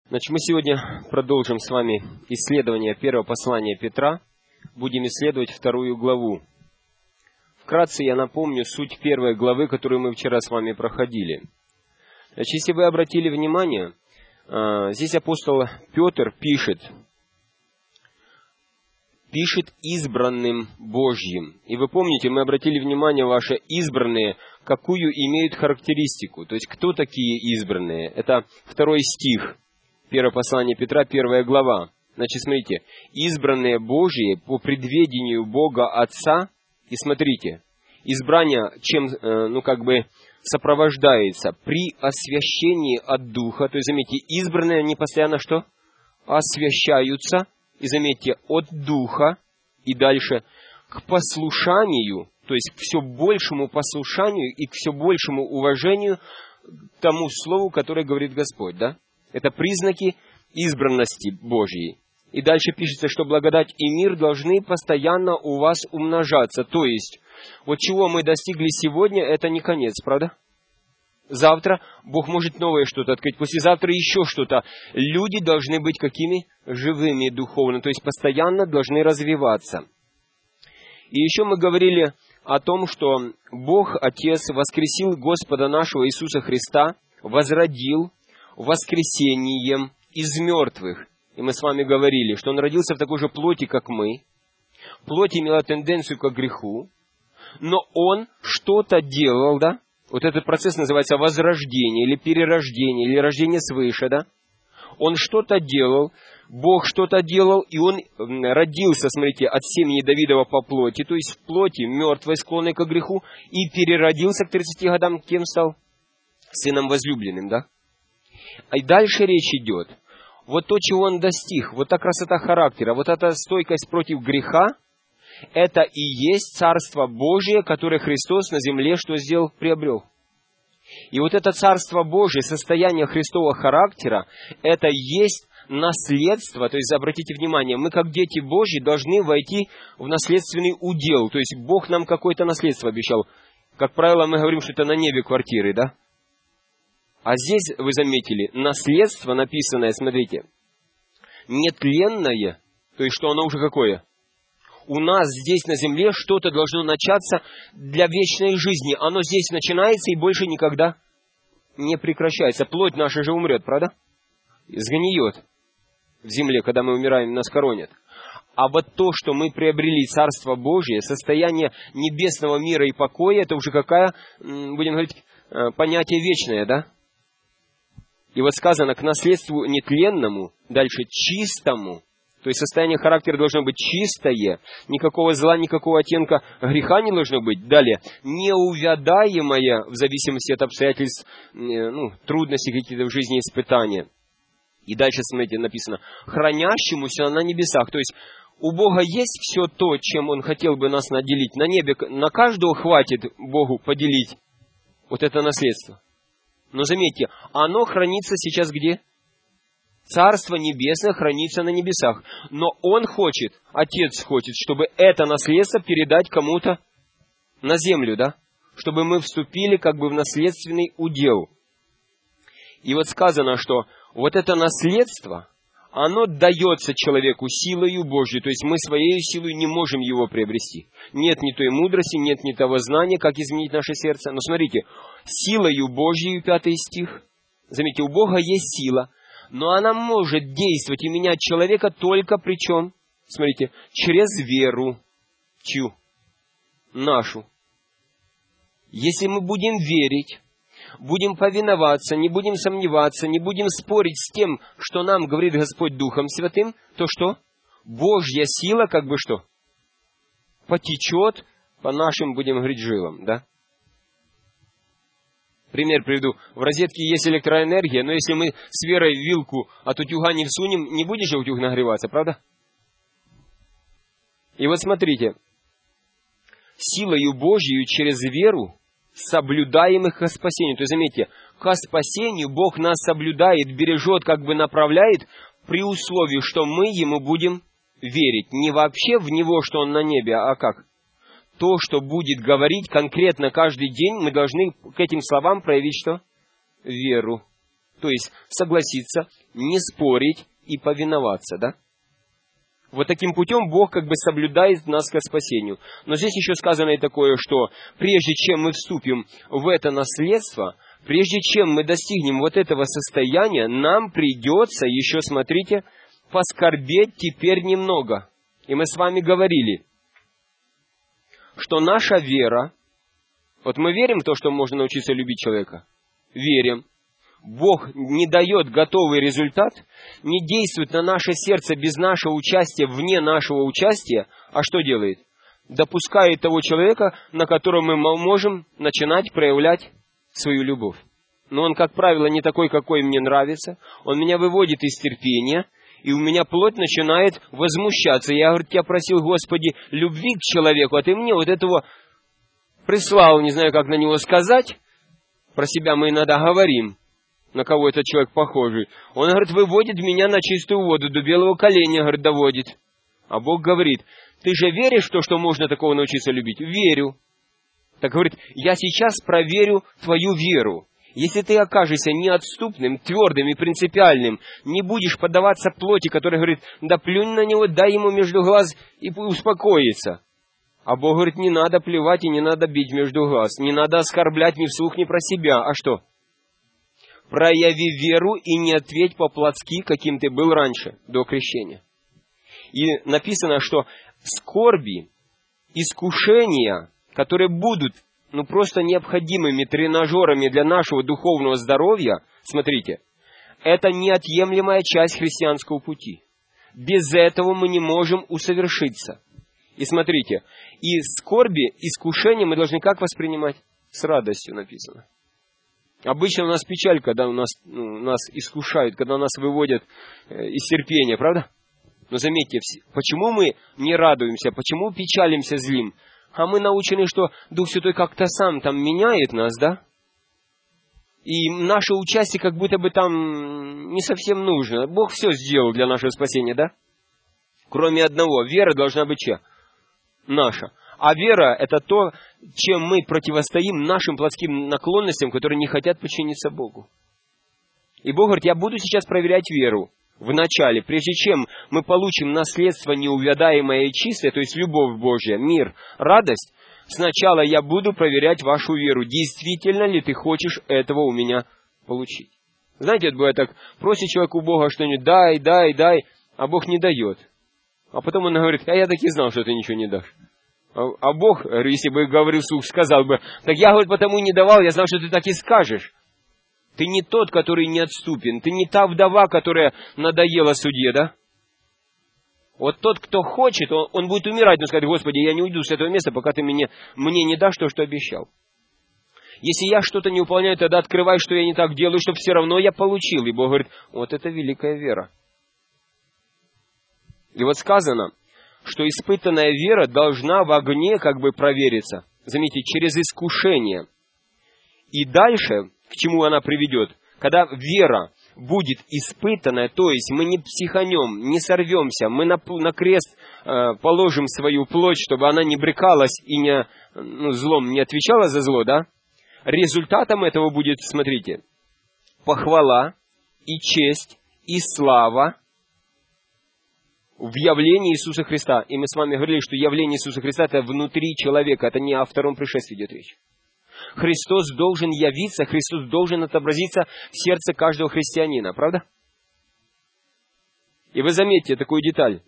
Значит, мы сегодня продолжим с вами исследование первого послания Петра. Будем исследовать 2 главу. Вкратце я напомню суть первой главы, которую мы вчера с вами проходили. Значит, если вы обратили внимание, здесь апостол Петр пишет избранным Божьим. И вы помните, мы обратили внимание, ваши избранные, какую имеют характеристику. То есть, кто такие избранные? Это 2 стих. Первое послание Петра, 1 глава. Значит, смотрите, избранные Божьи по предведению Бога Отца, и смотрите, избрание чем, сопровождается при освящении от Духа, то есть, заметьте, избранные, они постоянно что? Освящаются, и заметьте, от Духа, и дальше к послушанию, то есть к все большему послушанию и к все большему уважению к тому слову, которое говорит Господь, да? Это признаки избранности Божьей. И дальше пишется, что благодать и мир должны постоянно у вас умножаться. То есть, вот чего мы достигли сегодня, это не конец, правда? Завтра Бог может новое что-то открыть, послезавтра еще что-то. Люди должны быть какими? Живыми духовно, то есть постоянно должны развиваться. И еще мы говорили о том, что Бог, Отец, воскресил Господа нашего Иисуса Христа, возродил воскресением из мертвых. И мы с вами говорили, что Он родился в такой же плоти, как мы. Плоть имела тенденцию к греху, но Он что-то делал, да? Вот этот процесс называется возрождение, или перерождение, или рождение свыше, да? Он что-то делал, Бог что-то делал, и Он родился, смотрите, от семени Давидова по плоти, то есть в плоти, мертвой, склонной к греху, и переродился к 30 годам, кем стал? Сыном возлюбленным, да? И дальше речь идет. Вот то, чего Он достиг, вот та красота характера, вот эта стойкость против греха, это и есть Царство Божие, которое Христос на земле что сделал? Приобрел. И вот это Царство Божие, состояние Христового характера, это есть наследство. То есть, обратите внимание, мы как дети Божьи должны войти в наследственный удел. То есть, Бог нам какое-то наследство обещал. Как правило, мы говорим, что это на небе квартиры, да? А здесь, вы заметили, наследство написанное, смотрите, нетленное, то есть, что оно уже какое? У нас здесь на земле что-то должно начаться для вечной жизни. Оно здесь начинается и больше никогда не прекращается. Плоть наша же умрет, правда? Сгниет в земле, когда мы умираем, нас хоронят. А вот то, что мы приобрели Царство Божие, состояние небесного мира и покоя, это уже какая, будем говорить, понятие вечное, да? И вот сказано, к наследству нетленному, дальше чистому. То есть состояние характера должно быть чистое, никакого зла, никакого оттенка греха не должно быть. Далее, неувядаемое в зависимости от обстоятельств, трудностей какие-то в жизни, испытания. И дальше, смотрите, написано, хранящемуся на небесах. То есть у Бога есть все то, чем Он хотел бы нас наделить. На небе на каждого хватит Богу поделить вот это наследство. Но заметьте, оно хранится сейчас где? Царство Небесное хранится на небесах. Но Он хочет, Отец хочет, чтобы это наследство передать кому-то на землю, да? Чтобы мы вступили как бы в наследственный удел. И вот сказано, что вот это наследство, оно дается человеку силою Божьей. То есть мы своей силой не можем его приобрести. Нет ни той мудрости, нет ни того знания, как изменить наше сердце. Но смотрите, силою Божьей, 5 стих. Заметьте, у Бога есть сила. Но она может действовать и менять человека только при чем? Смотрите, через веру. Чью? Нашу. Если мы будем верить, будем повиноваться, не будем сомневаться, не будем спорить с тем, что нам говорит Господь Духом Святым, то что? Божья сила как бы что? Потечет по нашим, будем говорить, жилам, да? Пример приведу. В розетке есть электроэнергия, но если мы с верой вилку от утюга не всунем, не будет же утюг нагреваться, правда? И вот смотрите. Силою Божьей через веру соблюдаемых ко спасению. То есть, заметьте, ко спасению Бог нас соблюдает, бережет, как бы направляет, при условии, что мы Ему будем верить. Не вообще в Него, что Он на небе, а как? То, что будет говорить конкретно каждый день, мы должны к этим словам проявить что? Веру. То есть согласиться, не спорить и повиноваться, да? Вот таким путем Бог как бы соблюдает нас ко спасению. Но здесь еще сказано и такое, что прежде чем мы вступим в это наследство, прежде чем мы достигнем вот этого состояния, нам придется еще, смотрите, поскорбеть теперь немного. И мы с вами говорили, что наша вера, вот мы верим в то, что можно научиться любить человека? Верим. Бог не дает готовый результат, не действует на наше сердце без нашего участия, вне нашего участия, а что делает? Допускает того человека, на которого мы можем начинать проявлять свою любовь. Но он, как правило, не такой, какой мне нравится. Он меня выводит из терпения, и у меня плоть начинает возмущаться. Я, говорит, тебя просил, Господи, любви к человеку, а ты мне вот этого прислал, не знаю, как на него сказать. Про себя мы иногда говорим, на кого этот человек похожий. Он, говорит, выводит меня на чистую воду, до белого коленя, говорит, доводит. А Бог говорит, ты же веришь в то, что можно такого научиться любить? Верю. Так, говорит, я сейчас проверю твою веру. Если ты окажешься неотступным, твердым и принципиальным, не будешь поддаваться плоти, которая говорит, да плюнь на него, дай ему между глаз и успокоится. А Бог говорит, не надо плевать и не надо бить между глаз, не надо оскорблять ни вслух, ни про себя. А что? Прояви веру и не ответь по-плотски, каким ты был раньше, до крещения. И написано, что скорби, искушения, которые будут просто необходимыми тренажерами для нашего духовного здоровья, смотрите, это неотъемлемая часть христианского пути. Без этого мы не можем усовершиться. И смотрите, и скорби, искушения мы должны как воспринимать? С радостью написано. Обычно у нас печаль, когда нас искушают, когда нас выводят из терпения, правда? Но заметьте, почему мы не радуемся, почему печалимся злим? А мы научены, что Дух Святой как-то сам там меняет нас, да? И наше участие как будто бы там не совсем нужно. Бог все сделал для нашего спасения, да? Кроме одного, вера должна быть чья? Наша. А вера – это то, чем мы противостоим нашим плотским наклонностям, которые не хотят подчиниться Богу. И Бог говорит, я буду сейчас проверять веру в начале, прежде чем мы получим наследство неувядаемое и чистое, то есть любовь Божья, мир, радость, сначала я буду проверять вашу веру, действительно ли ты хочешь этого у меня получить. Знаете, это бывает так, просит человек у Бога что-нибудь, дай, а Бог не дает. А потом он говорит, а я так и знал, что ты ничего не дашь. А Бог, если бы говорил вслух, сказал бы, так я, говорит, потому не давал, я знал, что ты так и скажешь. Ты не тот, который неотступен. Ты не та вдова, которая надоела судье, да? Вот тот, кто хочет, он будет умирать, но скажет, Господи, я не уйду с этого места, пока ты мне не дашь то, что обещал. Если я что-то не выполняю, тогда открывай, что я не так делаю, чтобы все равно я получил. И Бог говорит, вот это великая вера. И вот сказано, что испытанная вера должна в огне как бы провериться. Заметьте, через искушение. И дальше, к чему она приведет? Когда вера будет испытанная, то есть мы не психанем, не сорвемся, мы на крест положим свою плоть, чтобы она не брыкалась и злом не отвечала за зло, да? Результатом этого будет, смотрите, похвала и честь и слава в явлении Иисуса Христа. И мы с вами говорили, что явление Иисуса Христа это внутри человека, это не о втором пришествии идет речь. Христос должен явиться, Христос должен отобразиться в сердце каждого христианина, правда? И вы заметьте такую деталь,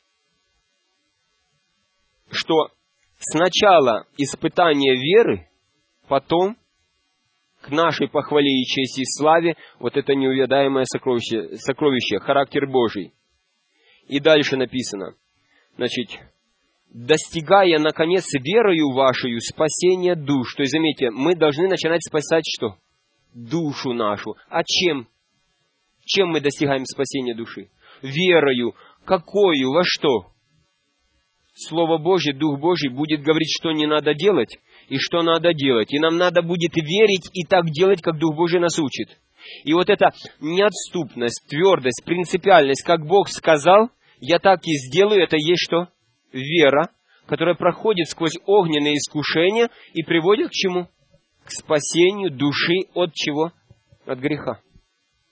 что сначала испытание веры, потом к нашей похвале и чести и славе вот это неувядаемое сокровище, характер Божий. И дальше написано, значит, достигая, наконец, верою вашей спасения душ. То есть, заметьте, мы должны начинать спасать что? Душу нашу. А чем? Чем мы достигаем спасения души? Верою. Какою? Во что? Слово Божье, Дух Божий будет говорить, что не надо делать и что надо делать. И нам надо будет верить и так делать, как Дух Божий нас учит. И вот эта неотступность, твердость, принципиальность, как Бог сказал, я так и сделаю, это есть что? Вера, которая проходит сквозь огненные искушения и приводит к чему? К спасению души от чего? От греха.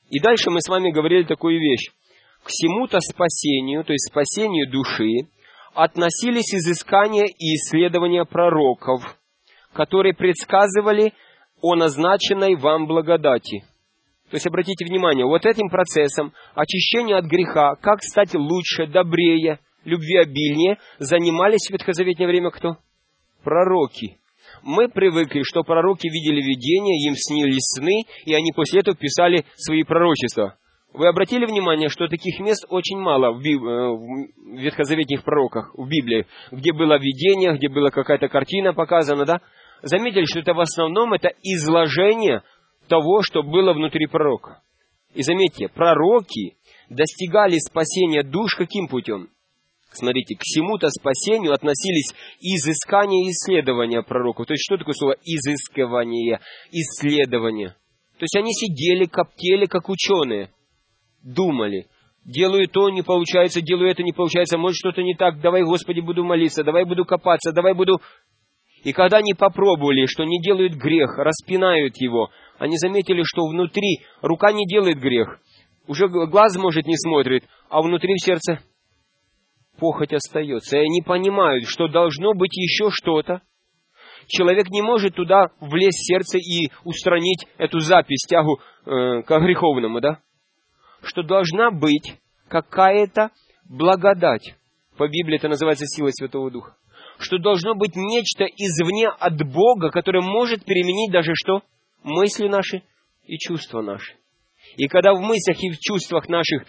И дальше мы с вами говорили такую вещь. К всему-то спасению, то есть спасению души, относились изыскания и исследования пророков, которые предсказывали о назначенной вам благодати. То есть, обратите внимание, вот этим процессом очищения от греха, как стать лучше, добрее, любвеобильнее, занимались в ветхозаветное время кто? Пророки. Мы привыкли, что пророки видели видения, им снились сны, и они после этого писали свои пророчества. Вы обратили внимание, что таких мест очень мало в ветхозаветных пророках, в Библии, где было видение, где была какая-то картина показана, да? Заметили, что это в основном это изложение того, что было внутри пророка. И заметьте, пророки достигали спасения душ каким путем? Смотрите, к всему-то спасению относились изыскания и исследования пророков. То есть, что такое слово изыскивание, исследование? То есть, они сидели, коптели, как ученые, думали. Делаю то, не получается, делаю это, не получается, может что-то не так, давай, Господи, буду молиться, давай буду копаться, давай буду... И когда они попробовали, что не делают грех, распинают его, они заметили, что внутри рука не делает грех, уже глаз, может, не смотрит, а внутри в сердце похоть остается. И они понимают, что должно быть еще что-то. Человек не может туда влезть в сердце и устранить эту запись, тягу к греховному, да? Что должна быть какая-то благодать. По Библии это называется сила Святого Духа. Что должно быть нечто извне от Бога, которое может переменить даже что? Мысли наши и чувства наши. И когда в мыслях и в чувствах наших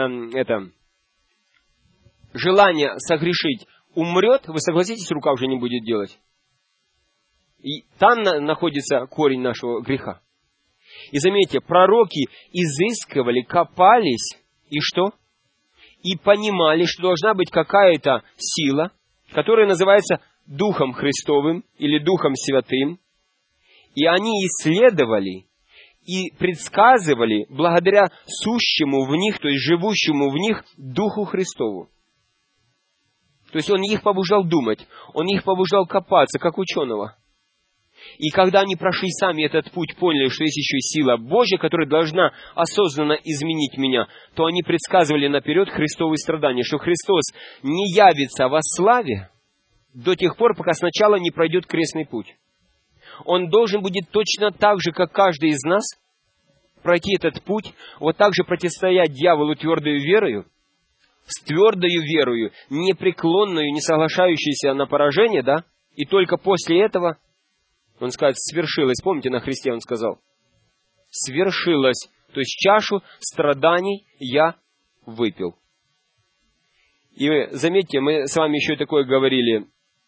желание согрешить умрет, вы согласитесь, рука уже не будет делать. И там находится корень нашего греха. И заметьте, пророки изыскивали, копались, и что? И понимали, что должна быть какая-то сила, которая называется Духом Христовым или Духом Святым. И они исследовали и предсказывали благодаря сущему в них, то есть живущему в них Духу Христову. То есть он их побуждал думать, он их побуждал копаться, как ученого. И когда они прошли сами этот путь, поняли, что есть еще и сила Божья, которая должна осознанно изменить меня, то они предсказывали наперед Христовые страдания, что Христос не явится во славе до тех пор, пока сначала не пройдет крестный путь. Он должен будет точно так же, как каждый из нас, пройти этот путь, вот так же противостоять дьяволу твердою верою, с твердою верою, непреклонную, не соглашающуюся на поражение, да, и только после этого он скажет, свершилось. Помните, на Христе он сказал, свершилось. То есть чашу страданий я выпил. И заметьте, мы с вами еще такое говорили.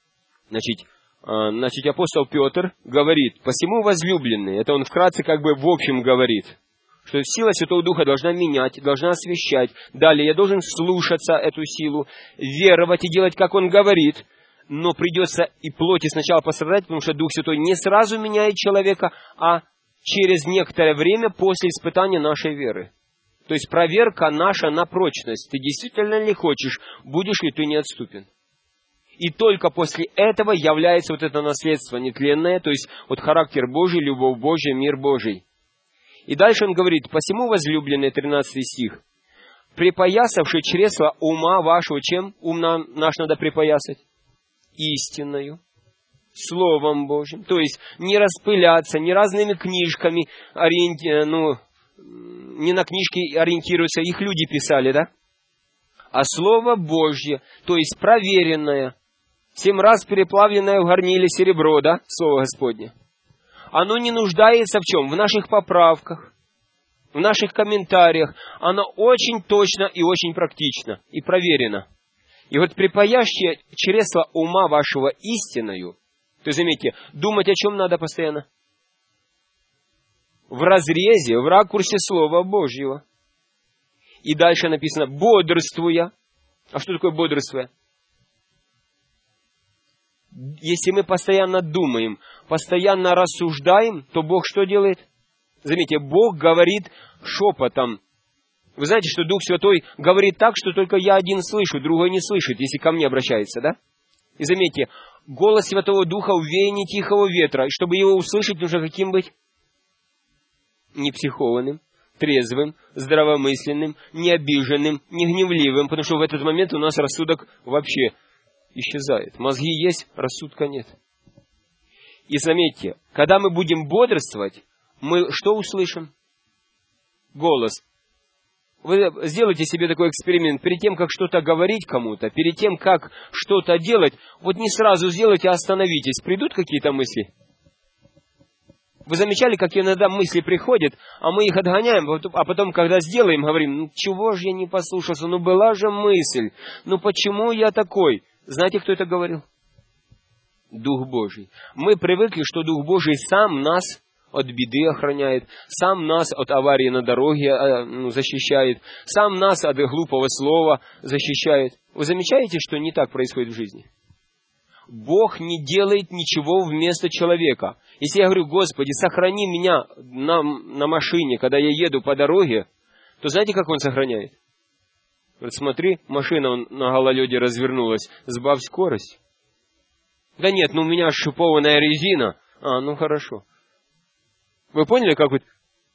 Значит, апостол Петр говорит, посему возлюбленные, это он вкратце как бы в общем говорит, что сила Святого Духа должна менять, должна освящать. Далее я должен слушаться эту силу, веровать и делать, как он говорит. Но придется и плоти сначала пострадать, потому что Дух Святой не сразу меняет человека, а через некоторое время после испытания нашей веры. То есть проверка наша на прочность. Ты действительно ли хочешь, будешь ли ты неотступен. И только после этого является вот это наследство нетленное, то есть вот характер Божий, любовь Божия, мир Божий. И дальше он говорит, посему, возлюбленный, 13 стих, припоясавший чресла ума вашего, чем ум наш надо припоясать? Истинною, Словом Божьим. То есть не распыляться, не разными книжками, не на книжки ориентируются, их люди писали, да? А Слово Божье, то есть проверенное, 7 раз переплавленное в горниле серебро, да, Слово Господне. Оно не нуждается в чем? В наших поправках, в наших комментариях. Оно очень точно и очень практично и проверено. И вот припаящее чресло ума вашего истиною, то есть, заметьте, думать о чем надо постоянно? В разрезе, в ракурсе Слова Божьего. И дальше написано, бодрствуя. А что такое бодрствуя? Если мы постоянно думаем, постоянно рассуждаем, то Бог что делает? Заметьте, Бог говорит шепотом. Вы знаете, что Дух Святой говорит так, что только я один слышу, другой не слышит, если ко мне обращается, да? И заметьте, голос Святого Духа в веянии тихого ветра. И чтобы его услышать, нужно каким быть? Не психованным, трезвым, здравомысленным, не обиженным, не гневливым, потому что в этот момент у нас рассудок вообще исчезает. Мозги есть, рассудка нет. И заметьте, когда мы будем бодрствовать, мы что услышим? Голос. Вы сделайте себе такой эксперимент. Перед тем, как что-то говорить кому-то, перед тем, как что-то делать, вот не сразу сделайте, а остановитесь. Придут какие-то мысли? Вы замечали, как иногда мысли приходят, а мы их отгоняем, а потом, когда сделаем, говорим, ну чего же я не послушался, ну была же мысль, ну почему я такой? Знаете, кто это говорил? Дух Божий. Мы привыкли, что Дух Божий сам нас от беды охраняет, сам нас от аварии на дороге защищает, сам нас от глупого слова защищает. Вы замечаете, что не так происходит в жизни? Бог не делает ничего вместо человека. Если я говорю, Господи, сохрани меня на машине, когда я еду по дороге, то знаете, как Он сохраняет? Говорит, смотри, машина на гололеде развернулась, сбавь скорость. Да нет, ну у меня шипованная резина. Ну хорошо. Вы поняли, как вот?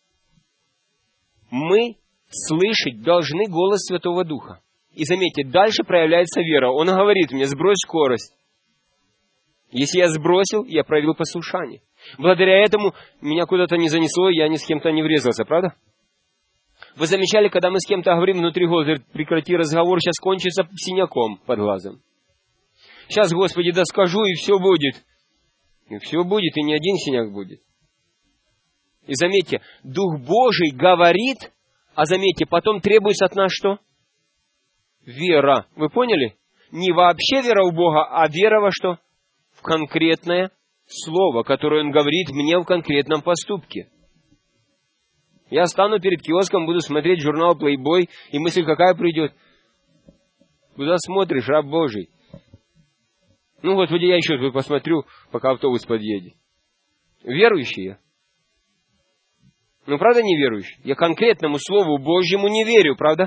Мы слышать должны голос Святого Духа. И заметьте, дальше проявляется вера. Он говорит мне, сбрось скорость. Если я сбросил, я проявил послушание. Благодаря этому меня куда-то не занесло, я ни с кем-то не врезался, правда? Вы замечали, когда мы с кем-то говорим внутри голоса, говорит, прекрати разговор, сейчас кончится синяком под глазом. Сейчас, Господи, да скажу, и все будет. И все будет, и не один синяк будет. И заметьте, Дух Божий говорит, а заметьте, потом требуется от нас что? Вера. Вы поняли? Не вообще вера в Бога, а вера во что? В конкретное слово, которое Он говорит мне в конкретном поступке. Я стану перед киоском, буду смотреть журнал Playboy, и мысль какая придет? Куда смотришь, раб Божий? Ну, Господи, я еще тут посмотрю, пока автобус подъедет. Верующий я? Ну, правда, не верующий? Я конкретному Слову Божьему не верю, правда?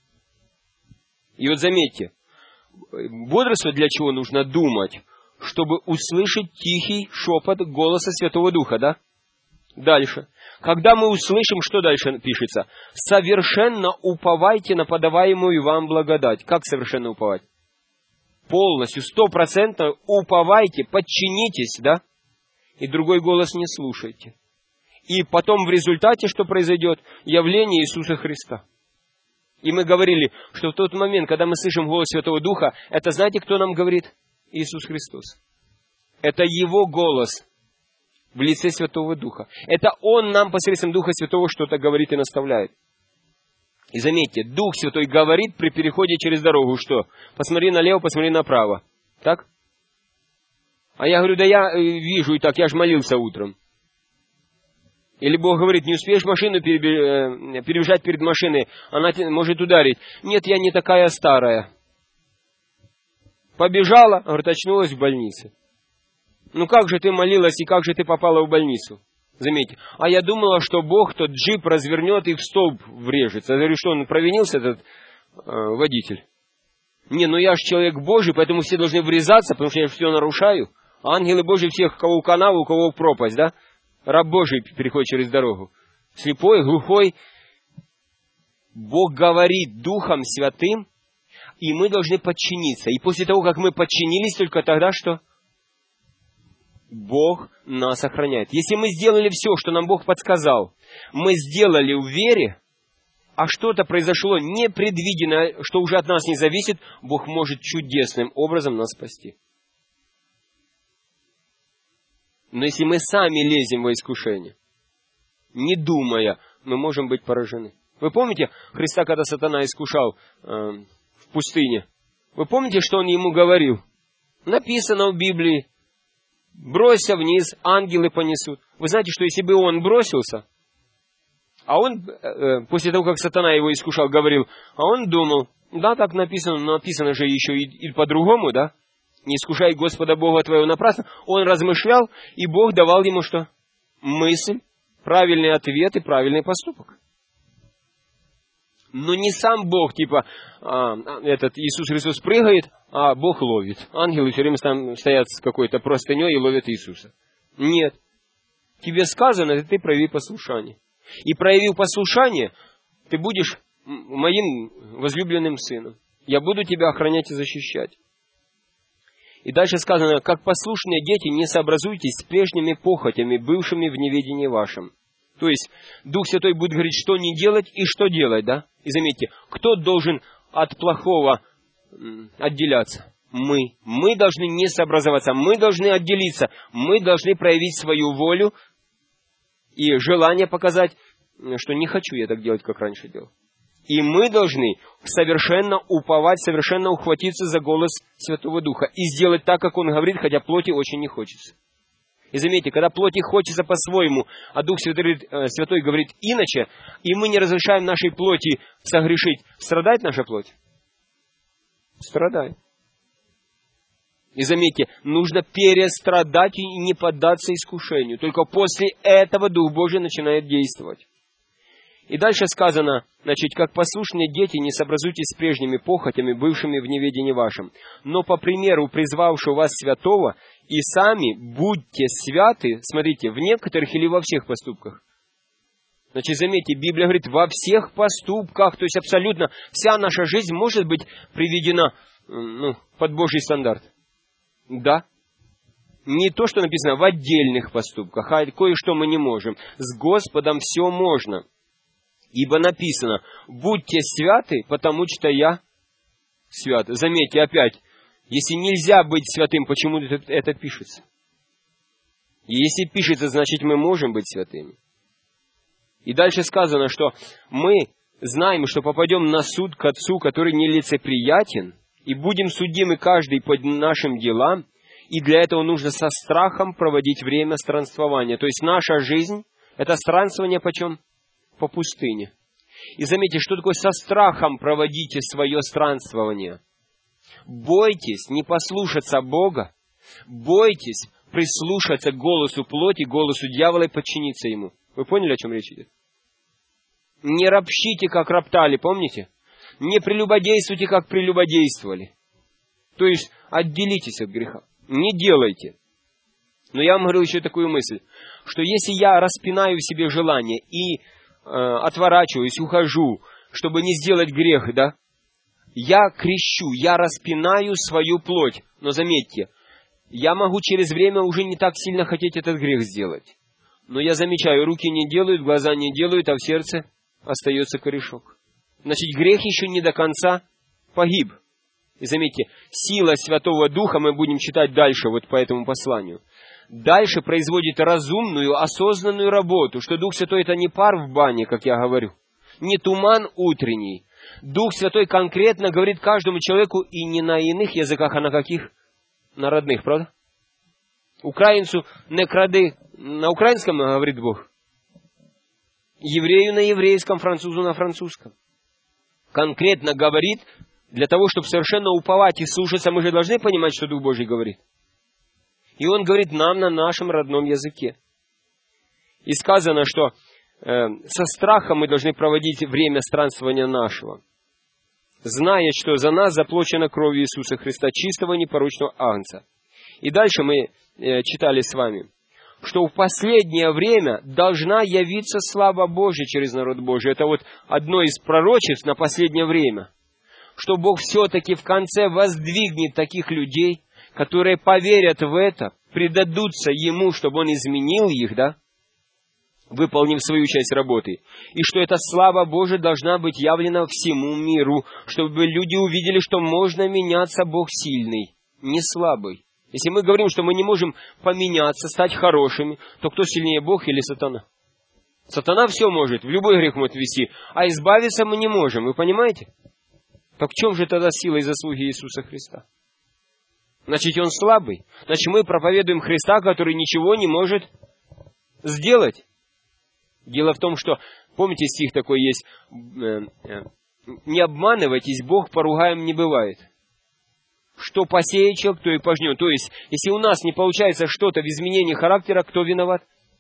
И вот заметьте, бодрствовать для чего нужно думать? Чтобы услышать тихий шепот голоса Святого Духа, да? Дальше. Когда мы услышим, что дальше пишется? Совершенно уповайте на подаваемую вам благодать. Как совершенно уповать? Полностью, 100% уповайте, подчинитесь, да? И другой голос не слушайте. И потом в результате что произойдет? Явление Иисуса Христа. И мы говорили, что в тот момент, когда мы слышим голос Святого Духа, это знаете, кто нам говорит? Иисус Христос. Это Его голос в лице Святого Духа. Это Он нам посредством Духа Святого что-то говорит и наставляет. И заметьте, Дух Святой говорит при переходе через дорогу, что? Посмотри налево, посмотри направо. Так? А я говорю, да я вижу и так, я же молился утром. Или Бог говорит, не успеешь машину перебежать перед машиной, она может ударить. Нет, я не такая старая. Побежала, говорит, очнулась в больнице. Ну как же ты молилась и как же ты попала в больницу? Заметьте. А я думала, что Бог тот джип развернет и в столб врежется. Я говорю, что он провинился, этот водитель? Не, ну я же человек Божий, поэтому все должны врезаться, потому что я все нарушаю. А ангелы Божьи всех, кого в канаву, у кого в пропасть, да? Раб Божий переходит через дорогу. Слепой, глухой. Бог говорит Духом Святым, и мы должны подчиниться. И после того, как мы подчинились, только тогда что? Бог нас охраняет. Если мы сделали все, что нам Бог подсказал, мы сделали в вере, а что-то произошло непредвиденное, что уже от нас не зависит, Бог может чудесным образом нас спасти. Но если мы сами лезем во искушение, не думая, мы можем быть поражены. Вы помните Христа, когда сатана искушал в пустыне? Вы помните, что он ему говорил? Написано в Библии, бросься вниз, ангелы понесут. Вы знаете, что если бы он бросился, а он, после того, как сатана его искушал, говорил, а он думал, да, так написано, но написано же еще и по-другому, да? Не искушай Господа Бога твоего напрасно. Он размышлял, и Бог давал ему что? Мысль, правильный ответ и правильный поступок. Но не сам Бог, типа, Иисус Христос прыгает, а Бог ловит. Ангелы все время там стоят с какой-то простыней и ловят Иисуса. Нет. Тебе сказано, ты прояви послушание. И проявив послушание, ты будешь моим возлюбленным сыном. Я буду тебя охранять и защищать. И дальше сказано, как послушные дети, не сообразуйтесь с прежними похотями, бывшими в неведении вашем. То есть, Дух Святой будет говорить, что не делать и что делать, да? И заметьте, кто должен от плохого отделяться? Мы. Мы должны не сообразоваться, мы должны отделиться, мы должны проявить свою волю и желание показать, что не хочу я так делать, как раньше делал. И мы должны совершенно уповать, совершенно ухватиться за голос Святого Духа и сделать так, как Он говорит, хотя плоти очень не хочется. И заметьте, когда плоти хочется по-своему, а Дух Святой говорит иначе, и мы не разрешаем нашей плоти согрешить, страдает наша плоть? Страдает. И заметьте, нужно перестрадать и не поддаться искушению. Только после этого Дух Божий начинает действовать. И дальше сказано, значит, как послушные дети, не сообразуйтесь с прежними похотями, бывшими в неведении вашем, но по примеру призвавшего вас святого, и сами будьте святы, смотрите, в некоторых или во всех поступках. Значит, заметьте, Библия говорит, во всех поступках, то есть абсолютно вся наша жизнь может быть приведена под Божий стандарт. Да. Не то, что написано в отдельных поступках, а кое-что мы не можем. С Господом все можно. Ибо написано, будьте святы, потому что я свят. Заметьте опять, если нельзя быть святым, почему это пишется? И если пишется, значит мы можем быть святыми. И дальше сказано, что мы знаем, что попадем на суд к Отцу, который нелицеприятен, и будем судимы каждый по нашим делам, и для этого нужно со страхом проводить время странствования. То есть наша жизнь – это странствование почем? По пустыне. И заметьте, что такое со страхом проводите свое странствование. Бойтесь не послушаться Бога, бойтесь прислушаться к голосу плоти, голосу дьявола и подчиниться ему. Вы поняли, о чем речь идет? Не ропщите, как роптали, помните? Не прелюбодействуйте, как прелюбодействовали. То есть отделитесь от греха. Не делайте. Но я вам говорил еще такую мысль, что если я распинаю в себе желание и отворачиваюсь, ухожу, чтобы не сделать грех, да, я крещу, я распинаю свою плоть. Но заметьте, я могу через время уже не так сильно хотеть этот грех сделать. Но я замечаю, руки не делают, глаза не делают, а в сердце остается корешок. Значит, грех еще не до конца погиб. И заметьте, сила Святого Духа, мы будем читать дальше вот по этому посланию, дальше производит разумную, осознанную работу, что Дух Святой это не пар в бане, как я говорю, не туман утренний. Дух Святой конкретно говорит каждому человеку и не на иных языках, а на каких? На родных, правда? Украинцу не кради, на украинском говорит Бог. Еврею на еврейском, французу на французском. Конкретно говорит, для того, чтобы совершенно уповать и слушаться, мы же должны понимать, что Дух Божий говорит. И Он говорит нам на нашем родном языке. И сказано, что со страхом мы должны проводить время странствования нашего, зная, что за нас заплачено кровью Иисуса Христа, чистого непорочного агнца. И дальше мы читали с вами, что в последнее время должна явиться слава Божья через народ Божий. Это вот одно из пророчеств на последнее время. Что Бог все-таки в конце воздвигнет таких людей, которые поверят в это, предадутся Ему, чтобы Он изменил их, да, выполнив свою часть работы. И что эта слава Божия должна быть явлена всему миру, чтобы люди увидели, что можно меняться, Бог сильный, не слабый. Если мы говорим, что мы не можем поменяться, стать хорошими, то кто сильнее, Бог или сатана? Сатана все может, в любой грех может ввести, а избавиться мы не можем, вы понимаете? Так в чем же тогда сила и заслуги Иисуса Христа? Значит, Он слабый. Значит, мы проповедуем Христа, который ничего не может сделать. Дело в том, что, помните, стих такой есть, не обманывайтесь, Бог поругаем не бывает. Что посеет человек, то и пожнет. То есть, если у нас не получается что-то в изменении характера, кто виноват?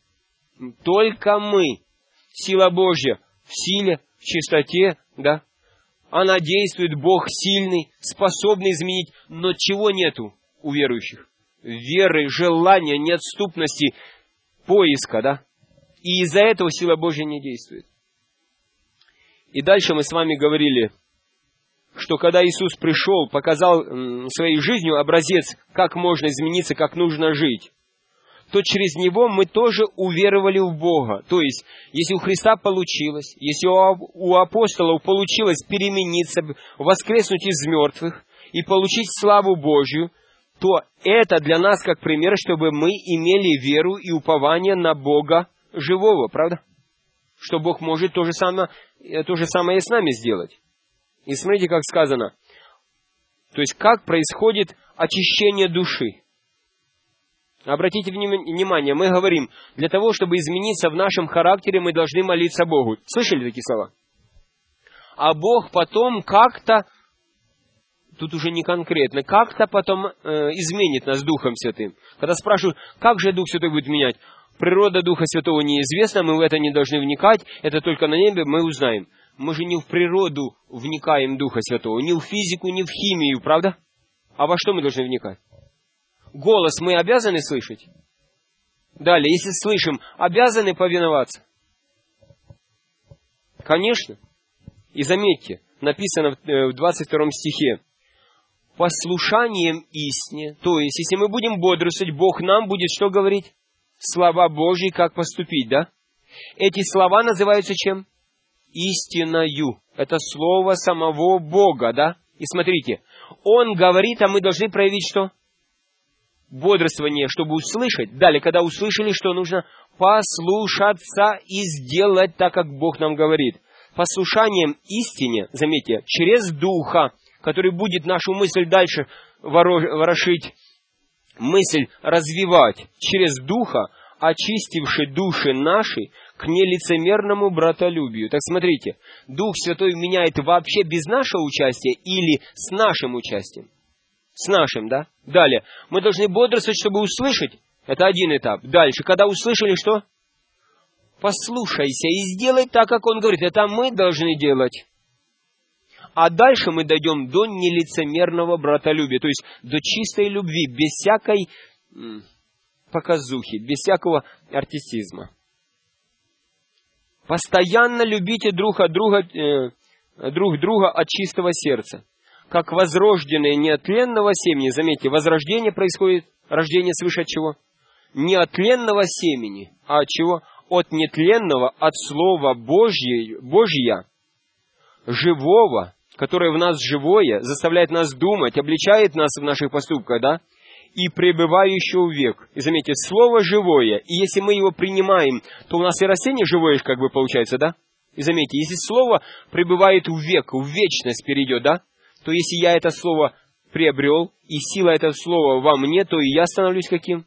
Только мы. Сила Божья в силе, в чистоте, да? Она действует, Бог сильный, способный изменить, но чего нету у верующих? Веры, желания, неотступности, поиска, да? И из-за этого сила Божья не действует. И дальше мы с вами говорили, что когда Иисус пришел, показал своей жизнью образец, как можно измениться, как нужно жить, то через Него мы тоже уверовали в Бога. То есть, если у Христа получилось, если у апостолов получилось перемениться, воскреснуть из мертвых и получить славу Божью, то это для нас как пример, чтобы мы имели веру и упование на Бога живого, правда? Что Бог может то же самое и с нами сделать. И смотрите, как сказано. То есть, как происходит очищение души. Обратите внимание, мы говорим, для того, чтобы измениться в нашем характере, мы должны молиться Богу. Слышали такие слова? А Бог потом как-то, тут уже не конкретно, как-то потом изменит нас Духом Святым. Когда спрашивают, как же Дух Святой будет менять? Природа Духа Святого неизвестна, мы в это не должны вникать, это только на небе мы узнаем. Мы же не в природу вникаем Духа Святого, не в физику, не в химию, правда? А во что мы должны вникать? Голос мы обязаны слышать? Далее, если слышим, обязаны повиноваться? Конечно. И заметьте, написано в 22 стихе, послушанием истине, то есть, если мы будем бодрствовать, Бог нам будет что говорить? Слова Божьи, как поступить, да? Эти слова называются чем? Истиною. Это слово самого Бога, да? И смотрите, Он говорит, а мы должны проявить что? Бодрствование, чтобы услышать. Далее, когда услышали, что нужно послушаться и сделать так, как Бог нам говорит. Послушанием истине, заметьте, через Духа, который будет нашу мысль дальше ворошить, мысль развивать, через Духа, очистивший души наши к нелицемерному братолюбию. Так смотрите, Дух Святой меняет вообще без нашего участия или с нашим участием? С нашим, да? Далее, мы должны бодрствовать, чтобы услышать. Это один этап. Дальше, когда услышали, что? Послушайся и сделай так, как Он говорит. Это мы должны делать. А дальше мы дойдем до нелицемерного братолюбия, то есть до чистой любви, без всякой показухи, без всякого артистизма. Постоянно любите друг друга от чистого сердца. Как возрожденные не от тленного семени, заметьте, возрождение происходит, рождение свыше от чего? Не от тленного семени, а от чего? От нетленного, от Слова Божья, живого, которое в нас живое, заставляет нас думать, обличает нас в наших поступках, да? И пребывающего век. И заметьте, Слово живое, и если мы его принимаем, то у нас и растение живое, как бы получается, да? И заметьте, если Слово пребывает в век, в вечность перейдет, да? То если я это слово приобрел, и сила этого слова во мне, то и я становлюсь каким?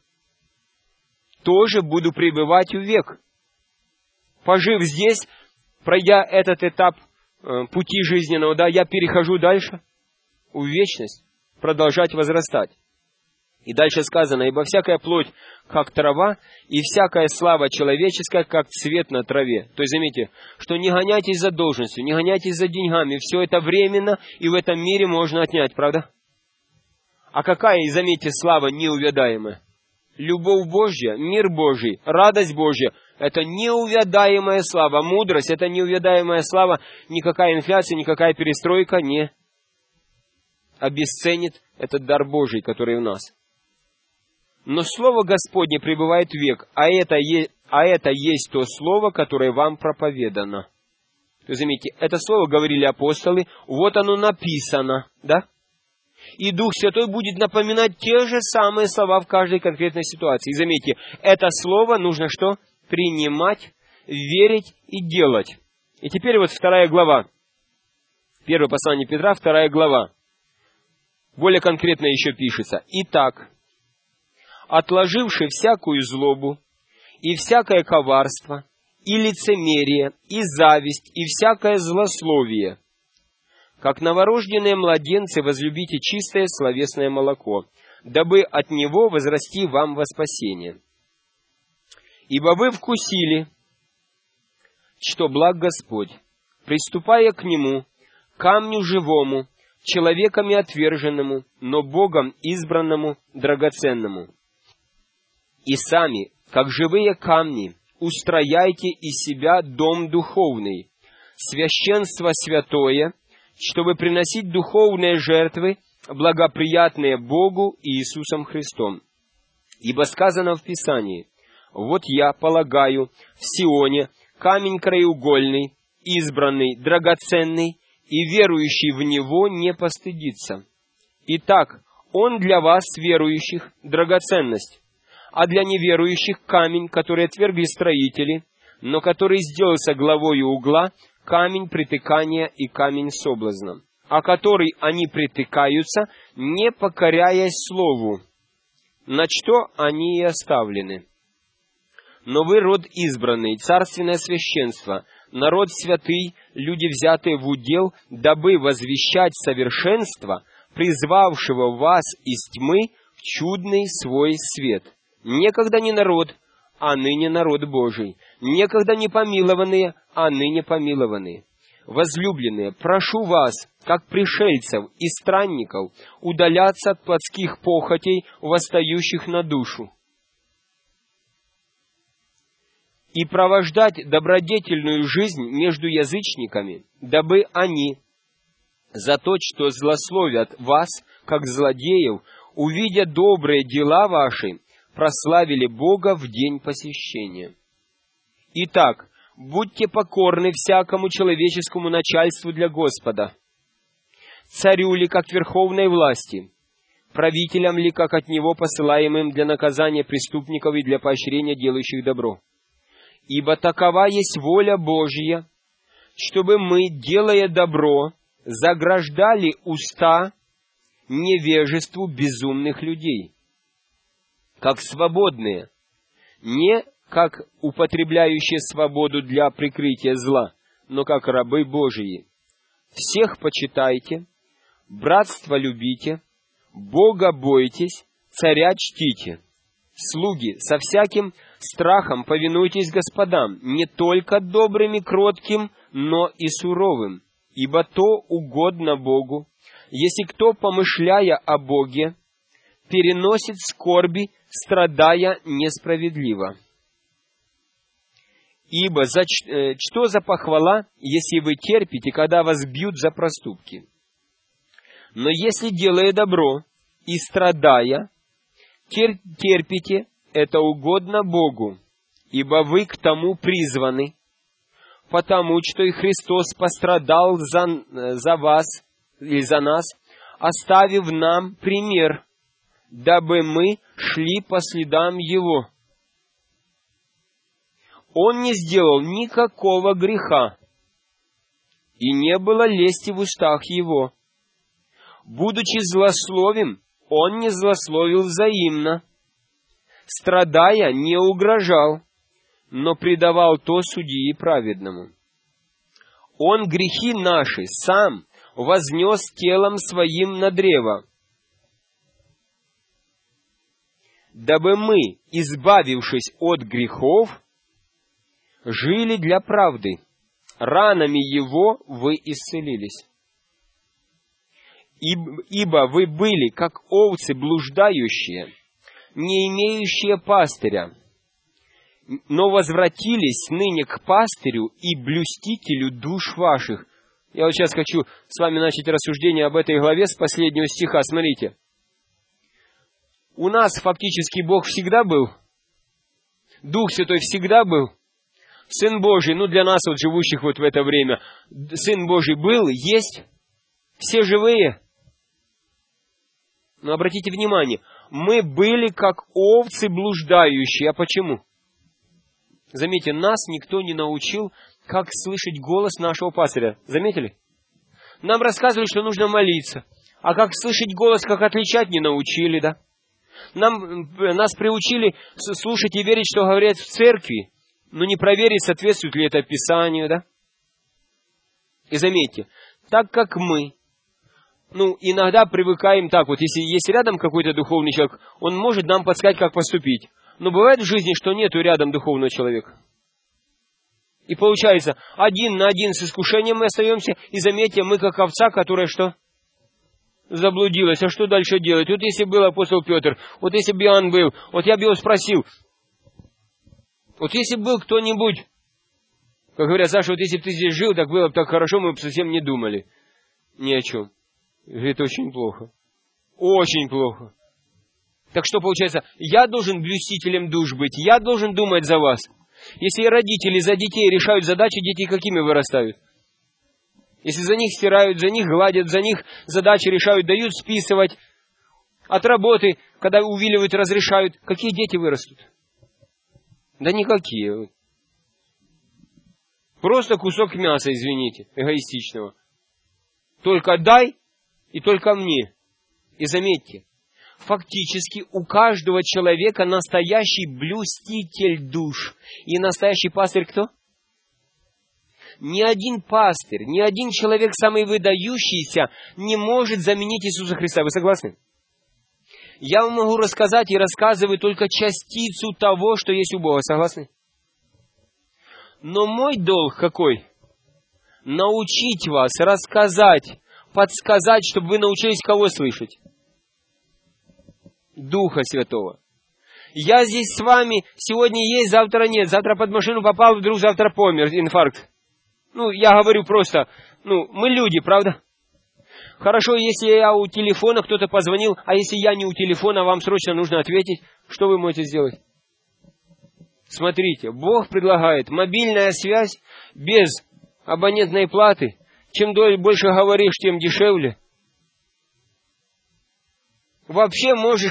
Тоже буду пребывать в век. Пожив здесь, пройдя этот этап пути жизненного, да, я перехожу дальше в вечность, продолжать возрастать. И дальше сказано, ибо всякая плоть, как трава, и всякая слава человеческая, как цвет на траве. То есть, заметьте, что не гоняйтесь за должностью, не гоняйтесь за деньгами. Все это временно, и в этом мире можно отнять, правда? А какая, и заметьте, слава неувядаемая? Любовь Божья, мир Божий, радость Божья – это неувядаемая слава. Мудрость – это неувядаемая слава. Никакая инфляция, никакая перестройка не обесценит этот дар Божий, который в нас. Но Слово Господне пребывает век, а это есть то Слово, которое вам проповедано. То есть, заметьте, это Слово говорили апостолы, вот оно написано, да? И Дух Святой будет напоминать те же самые слова в каждой конкретной ситуации. И заметьте, это Слово нужно что? Принимать, верить и делать. И теперь вот 2 глава. Первое послание Петра, 2 глава. Более конкретно еще пишется. Итак, отложивши всякую злобу, и всякое коварство, и лицемерие, и зависть, и всякое злословие, как новорожденные младенцы возлюбите чистое словесное молоко, дабы от него возрасти вам во спасение. Ибо вы вкусили, что благ Господь, приступая к Нему, камню живому, человеками отверженному, но Богом избранному, драгоценному. И сами, как живые камни, устрояйте из себя дом духовный, священство святое, чтобы приносить духовные жертвы, благоприятные Богу и Иисусом Христом. Ибо сказано в Писании: «Вот я полагаю в Сионе камень краеугольный, избранный, драгоценный, и верующий в Него не постыдится». Итак, Он для вас, верующих, драгоценность, а для неверующих камень, который отвергли строители, но который сделался главою угла, камень притыкания и камень соблазна, о который они притыкаются, не покоряясь слову, на что они и оставлены. Но вы род избранный, царственное священство, народ святый, люди, взятые в удел, дабы возвещать совершенство, призвавшего вас из тьмы в чудный свой свет. Некогда не народ, а ныне народ Божий. Некогда не помилованные, а ныне помилованные. Возлюбленные, прошу вас, как пришельцев и странников, удаляться от плотских похотей, восстающих на душу, и провождать добродетельную жизнь между язычниками, дабы они, за то, что злословят вас, как злодеев, увидя добрые дела ваши, прославили Бога в день посещения. Итак, будьте покорны всякому человеческому начальству для Господа, царю ли как верховной власти, правителям ли как от него посылаемым для наказания преступников и для поощрения делающих добро. Ибо такова есть воля Божья, чтобы мы, делая добро, заграждали уста невежеству безумных людей, как свободные, не как употребляющие свободу для прикрытия зла, но как рабы Божии. Всех почитайте, братство любите, Бога бойтесь, царя чтите. Слуги, со всяким страхом повинуйтесь господам, не только добрым и кротким, но и суровым, ибо то угодно Богу, если кто, помышляя о Боге, переносит скорби, страдая несправедливо. Ибо что за похвала, если вы терпите, когда вас бьют за проступки? Но если, делая добро и страдая, терпите, это угодно Богу, ибо вы к тому призваны, потому что и Христос пострадал за вас или за нас, оставив нам пример, дабы мы шли по следам Его. Он не сделал никакого греха, и не было лести в устах Его. Будучи злословим, Он не злословил взаимно, страдая, не угрожал, но предавал то судьи праведному. Он грехи наши сам вознес телом своим на древо, дабы мы, избавившись от грехов, жили для правды. Ранами Его вы исцелились. Ибо вы были, как овцы блуждающие, не имеющие пастыря, но возвратились ныне к пастырю и блюстителю душ ваших. Я вот сейчас хочу с вами начать рассуждение об этой главе с последнего стиха. Смотрите. У нас фактически Бог всегда был, Дух Святой всегда был, Сын Божий, для нас, вот живущих вот в это время, Сын Божий был, есть, все живые. Но обратите внимание, мы были как овцы блуждающие. А почему? Заметьте, нас никто не научил, как слышать голос нашего пастыря. Заметили? Нам рассказывали, что нужно молиться. А как слышать голос, как отличать, не научили, да? Нас приучили слушать и верить, что говорят в церкви, но не проверить, соответствует ли это Писанию, да? И заметьте, так как мы, иногда привыкаем так вот, если есть рядом какой-то духовный человек, он может нам подсказать, как поступить. Но бывает в жизни, что нету рядом духовного человека. И получается, один на один с искушением мы остаемся, и заметьте, мы как овца, которая что? Заблудилась. А что дальше делать? Вот если был апостол Петр, вот если бы Иоанн был, вот я бы его спросил, Вот если бы был кто-нибудь, как говорят, Саша, вот если бы ты здесь жил, так было бы так хорошо, мы бы совсем не думали ни о чем. Это очень плохо. Очень плохо. Так что получается, я должен блюстителем душ быть, я должен думать за вас. Если родители за детей решают задачи, дети какими вырастают? Если за них стирают, за них гладят, за них задачи решают, дают списывать, от работы, когда увиливают, разрешают, какие дети вырастут? Да никакие. Просто кусок мяса, извините, эгоистичного. Только дай и только мне. И заметьте, фактически у каждого человека настоящий блюститель душ. И настоящий пастырь кто? Ни один пастырь, ни один человек, самый выдающийся, не может заменить Иисуса Христа. Вы согласны? Я вам могу рассказать и рассказываю только частицу того, что есть у Бога. Согласны? Но мой долг какой? Научить вас, рассказать, подсказать, чтобы вы научились кого слышать? Духа Святого. Я здесь с вами, сегодня есть, завтра нет, завтра под машину попал, вдруг завтра помер, инфаркт. Я говорю просто, мы люди, правда? Хорошо, если я у телефона, кто-то позвонил, а если я не у телефона, вам срочно нужно ответить, что вы можете сделать? Смотрите, Бог предлагает мобильная связь без абонентной платы. Чем больше говоришь, тем дешевле. Вообще можешь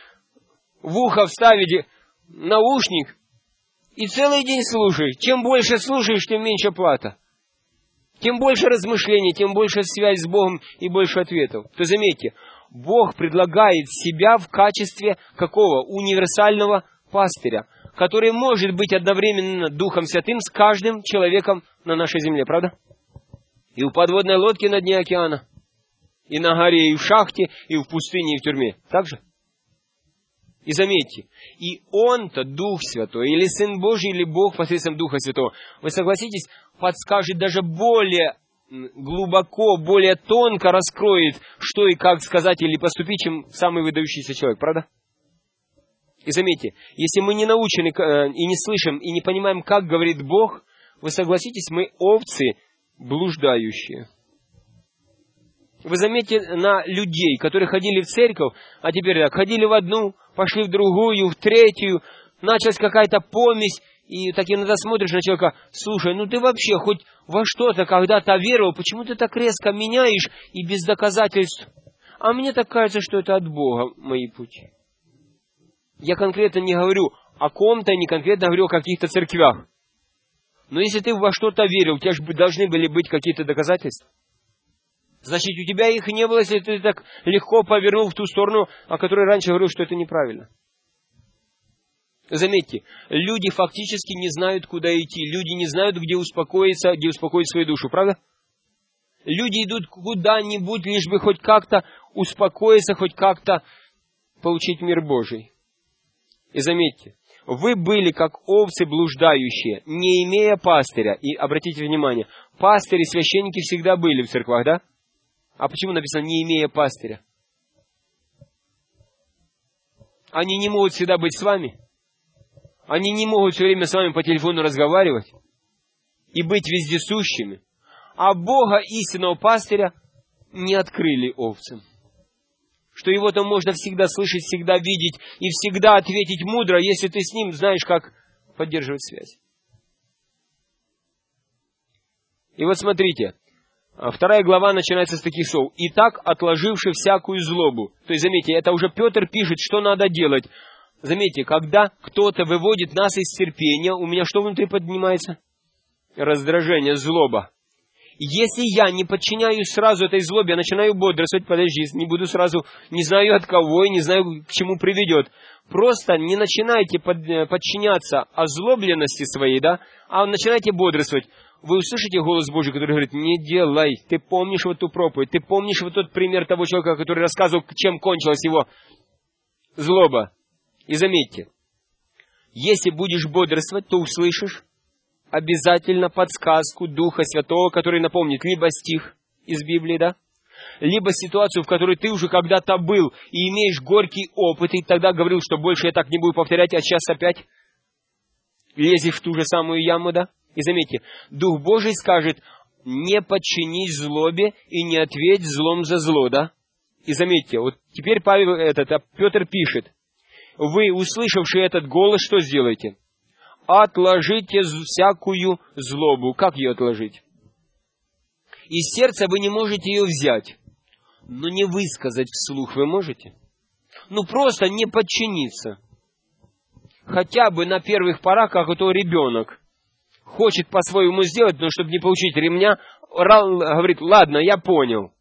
в ухо вставить наушник и целый день слушай. Чем больше слушаешь, тем меньше плата. Тем больше размышлений, тем больше связь с Богом и больше ответов. То заметьте, Бог предлагает себя в качестве какого? Универсального пастыря, который может быть одновременно Духом Святым с каждым человеком на нашей земле, правда? И у подводной лодки на дне океана, и на горе, и в шахте, и в пустыне, и в тюрьме. Так же? И заметьте, и Он-то, Дух Святой, или Сын Божий, или Бог посредством Духа Святого, вы согласитесь, подскажет даже более глубоко, более тонко раскроет, что и как сказать или поступить, чем самый выдающийся человек, правда? И заметьте, если мы не научены и не слышим, и не понимаем, как говорит Бог, вы согласитесь, мы овцы блуждающие. Вы заметьте на людей, которые ходили в церковь, а теперь так, ходили в одну, пошли в другую, в третью, началась какая-то помесь, и так иногда смотришь на человека, слушай, ты вообще хоть во что-то когда-то веровал, почему ты так резко меняешь и без доказательств? А мне так кажется, что это от Бога мои пути. Я конкретно не говорю о ком-то, не конкретно говорю о каких-то церквях. Но если ты во что-то верил, у тебя же должны были быть какие-то доказательства. Значит, у тебя их не было, если ты так легко повернул в ту сторону, о которой раньше говорил, что это неправильно. Заметьте, люди фактически не знают, куда идти. Люди не знают, где успокоиться, где успокоить свою душу, правда? Люди идут куда-нибудь, лишь бы хоть как-то успокоиться, хоть как-то получить мир Божий. И заметьте, вы были как овцы блуждающие, не имея пастыря. И обратите внимание, пастыри, священники всегда были в церквах, да? А почему написано «не имея пастыря»? Они не могут всегда быть с вами. Они не могут все время с вами по телефону разговаривать и быть вездесущими. А Бога, истинного пастыря, не открыли овцам. Что его-то можно всегда слышать, всегда видеть и всегда ответить мудро, если ты с ним знаешь, как поддерживать связь. И вот смотрите, 2 глава начинается с таких слов. «Итак, отложивши всякую злобу». То есть, заметьте, это уже Петр пишет, что надо делать. Заметьте, когда кто-то выводит нас из терпения, у меня что внутри поднимается? Раздражение, злоба. Если я не подчиняюсь сразу этой злобе, я начинаю бодрствовать, подожди, не буду сразу, не знаю от кого и не знаю, к чему приведет. Просто не начинайте подчиняться озлобленности своей, да, а начинайте бодрствовать. Вы услышите голос Божий, который говорит, не делай, ты помнишь вот ту проповедь, ты помнишь вот тот пример того человека, который рассказывал, чем кончилась его злоба. И заметьте, если будешь бодрствовать, то услышишь обязательно подсказку Духа Святого, который напомнит либо стих из Библии, да, либо ситуацию, в которой ты уже когда-то был и имеешь горький опыт, и тогда говорил, что больше я так не буду повторять, а сейчас опять. лезешь в ту же самую яму, да? И заметьте, Дух Божий скажет, не подчинись злобе и не ответь злом за зло, да? И заметьте, вот теперь Петр пишет, вы, услышавшие этот голос, что сделаете? Отложите всякую злобу. Как ее отложить? Из сердца вы не можете ее взять, но не высказать вслух вы можете? Ну, просто не подчиниться. Хотя бы на первых порах, как это ребенок. Хочет по-своему сделать, но чтобы не получить ремня, говорит, ладно, я понял.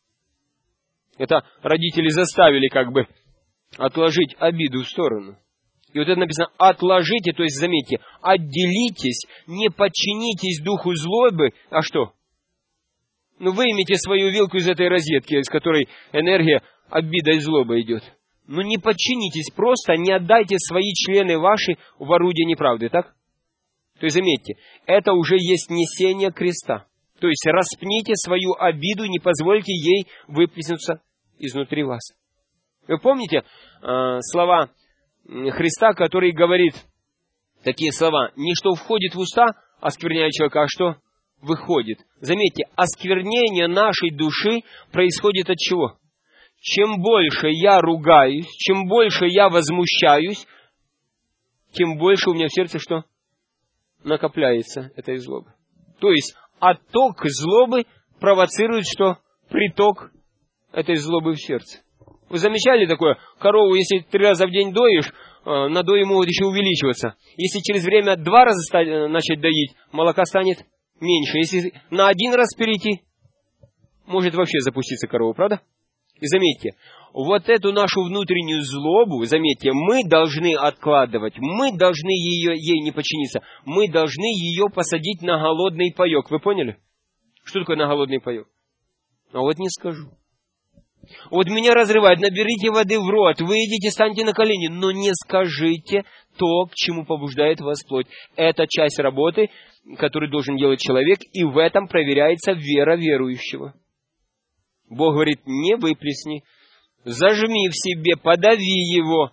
Это родители заставили как бы отложить обиду в сторону. И вот это написано, отложите, то есть, заметьте, отделитесь, не подчинитесь духу злобы, а что? Ну, вымите свою вилку из этой розетки, из которой энергия обида и злоба идет. Ну, не подчинитесь, просто не отдайте свои члены ваши в орудие неправды, так? То есть, заметьте, это уже есть несение креста. То есть, распните свою обиду, не позвольте ей выплеснуться изнутри вас. Вы помните слова Христа, который говорит такие слова, не что входит в уста, оскверняет человека, а что выходит. Заметьте, осквернение нашей души происходит от чего? Чем больше я ругаюсь, чем больше я возмущаюсь, тем больше у меня в сердце что? Накопляется этой злобы. То есть, отток злобы провоцирует что? Приток этой злобы в сердце. Вы замечали такое? Корову, если 3 раза в день доишь, надои могут еще увеличиваться. Если через время 2 раза начать доить, молока станет меньше. Если на 1 раз перейти, может вообще запуститься корова, правда? И заметьте, вот эту нашу внутреннюю злобу, заметьте, мы должны откладывать, мы должны ей не подчиниться, мы должны ее посадить на голодный паек. Вы поняли? Что такое на голодный паек? А вот не скажу. Вот меня разрывает, наберите воды в рот, выйдите, станьте на колени, но не скажите то, к чему побуждает вас плоть. Это часть работы, которую должен делать человек, и в этом проверяется вера верующего. Бог говорит, не выплесни, зажми в себе, подави его.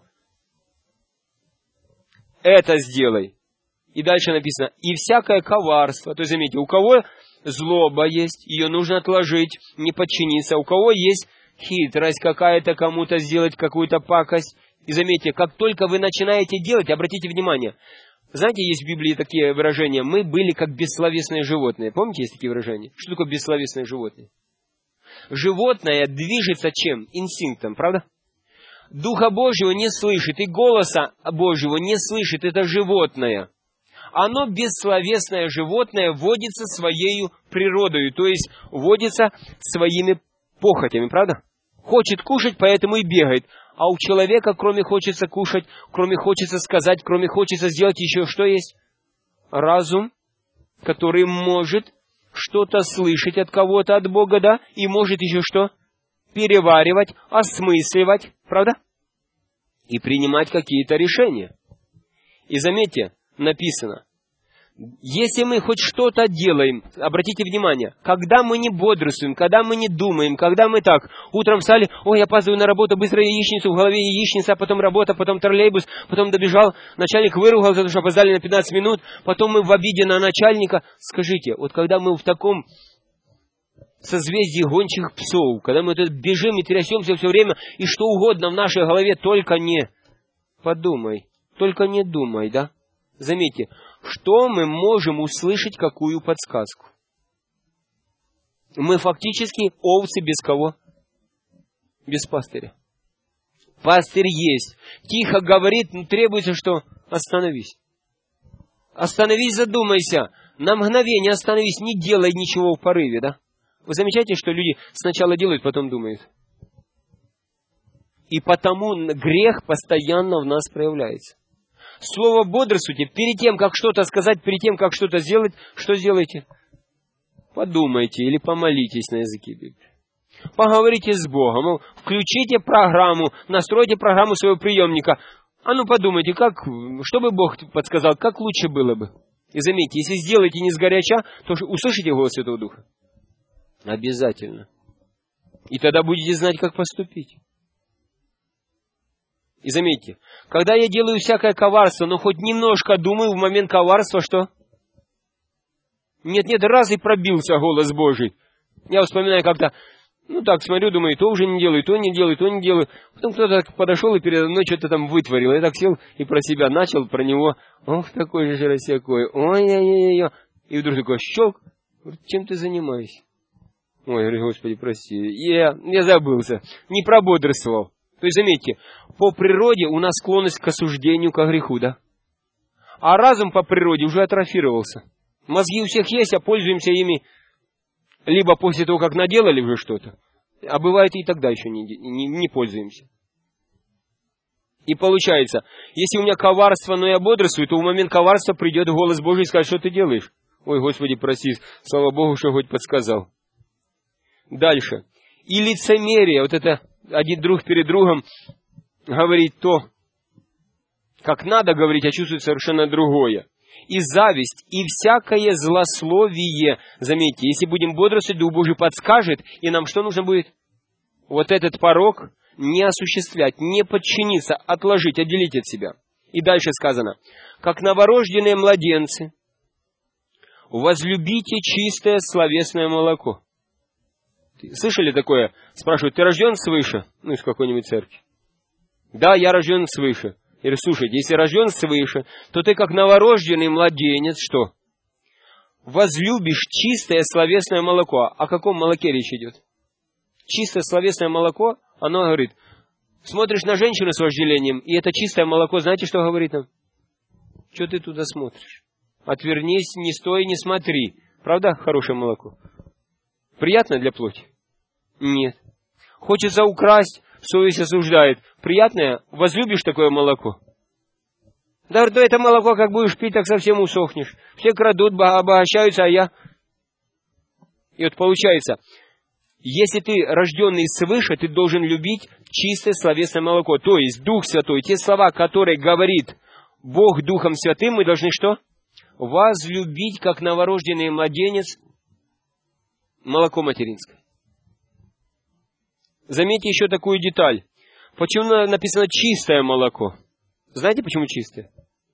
Это сделай. И дальше написано, и всякое коварство. То есть, заметьте, у кого злоба есть, ее нужно отложить, не подчиниться. У кого есть хитрость какая-то, кому-то сделать какую-то пакость. И заметьте, как только вы начинаете делать, обратите внимание, знаете, есть в Библии такие выражения, мы были как бессловесные животные. Помните, есть такие выражения? Что такое бессловесные животные? Животное движется чем? Инстинктом, правда? Духа Божьего не слышит, и голоса Божьего не слышит, это животное. Оно бессловесное животное водится своей природой, то есть водится своими похотями, правда? Хочет кушать, поэтому и бегает. А у человека, кроме хочется кушать, кроме хочется сказать, кроме хочется сделать, еще что есть? Разум, который может что-то слышать от кого-то, от Бога, да? И может еще что? Переваривать, осмысливать, правда? И принимать какие-то решения. И заметьте, написано, если мы хоть что-то делаем, обратите внимание, когда мы не бодрствуем, когда мы не думаем, когда мы так, утром встали, ой, я опаздываю на работу, быстро яичницу, в голове яичница, потом работа, потом троллейбус, потом добежал, начальник выругался, потому что опоздали на 15 минут, потом мы в обиде на начальника. Скажите, вот когда мы в таком созвездии гончих псов, когда мы тут бежим и трясемся все время, и что угодно в нашей голове, только не подумай, только не думай, да? Заметьте, что мы можем услышать, какую подсказку? Мы фактически овцы без кого? Без пастыря. Пастырь есть. Тихо говорит, но требуется что? Остановись. Остановись, задумайся. На мгновение остановись, не делай ничего в порыве, да? Вы замечаете, что люди сначала делают, потом думают? И потому грех постоянно в нас проявляется. Слово бодрствуйте, перед тем, как что-то сказать, перед тем, как что-то сделать, что сделайте? Подумайте или помолитесь на языке Библии. Поговорите с Богом, включите программу, настройте программу своего приемника. А ну подумайте, что бы Бог подсказал, как лучше было бы. И заметьте, если сделаете не сгоряча, то услышите голос Святого Духа? Обязательно. И тогда будете знать, как поступить. И заметьте, когда я делаю всякое коварство, но хоть немножко думаю, в момент коварства что? Нет, раз и пробился голос Божий. Я вспоминаю как-то, так смотрю, думаю, то уже не делаю, то не делаю, то не делаю. Потом кто-то подошел и передо мной что-то там вытворил. Я так сел и про себя начал, про него. Ох, такой же рассекой. Ой-ой-ой-ой. И вдруг такой щелк. Чем ты занимаешься? Ой, говорю, Господи, прости. Я забылся. Не прободрствовал. То есть, заметьте, по природе у нас склонность к осуждению, к греху, да? А разум по природе уже атрофировался. Мозги у всех есть, а пользуемся ими либо после того, как наделали уже что-то, а бывает и тогда еще не пользуемся. И получается, если у меня коварство, но я бодрствую, то в момент коварства придет голос Божий и скажет, что ты делаешь? Ой, Господи, прости, слава Богу, что хоть подсказал. Дальше. И лицемерие, вот это один друг перед другом говорит то, как надо говорить, а чувствует совершенно другое. И зависть, и всякое злословие. Заметьте, если будем бодрствовать, Дух Божий подскажет, и нам что нужно будет? Вот этот порок не осуществлять, не подчиниться, отложить, отделить от себя. И дальше сказано, как новорожденные младенцы, возлюбите чистое словесное молоко. Слышали такое? Спрашивают, ты рожден свыше? Из какой-нибудь церкви. Да, я рожден свыше. Я говорю, слушайте, если рожден свыше, то ты как новорожденный младенец, что? Возлюбишь чистое словесное молоко. О каком молоке речь идет? Чистое словесное молоко, оно говорит, смотришь на женщину с вожделением, и это чистое молоко, знаете, что говорит нам? Что ты туда смотришь? Отвернись, не стой, не смотри. Правда, хорошее молоко? Приятно для плоти? Нет. Хочется украсть, совесть осуждает. Приятное? Возлюбишь такое молоко? Да, это молоко, как будешь пить, так совсем усохнешь. Все крадут, обогащаются, а я... И вот получается, если ты рожденный свыше, ты должен любить чистое словесное молоко. То есть Дух Святой, те слова, которые говорит Бог Духом Святым, мы должны что? Возлюбить, как новорожденный младенец, молоко материнское. Заметьте еще такую деталь. Почему написано чистое молоко? Знаете, почему чистое?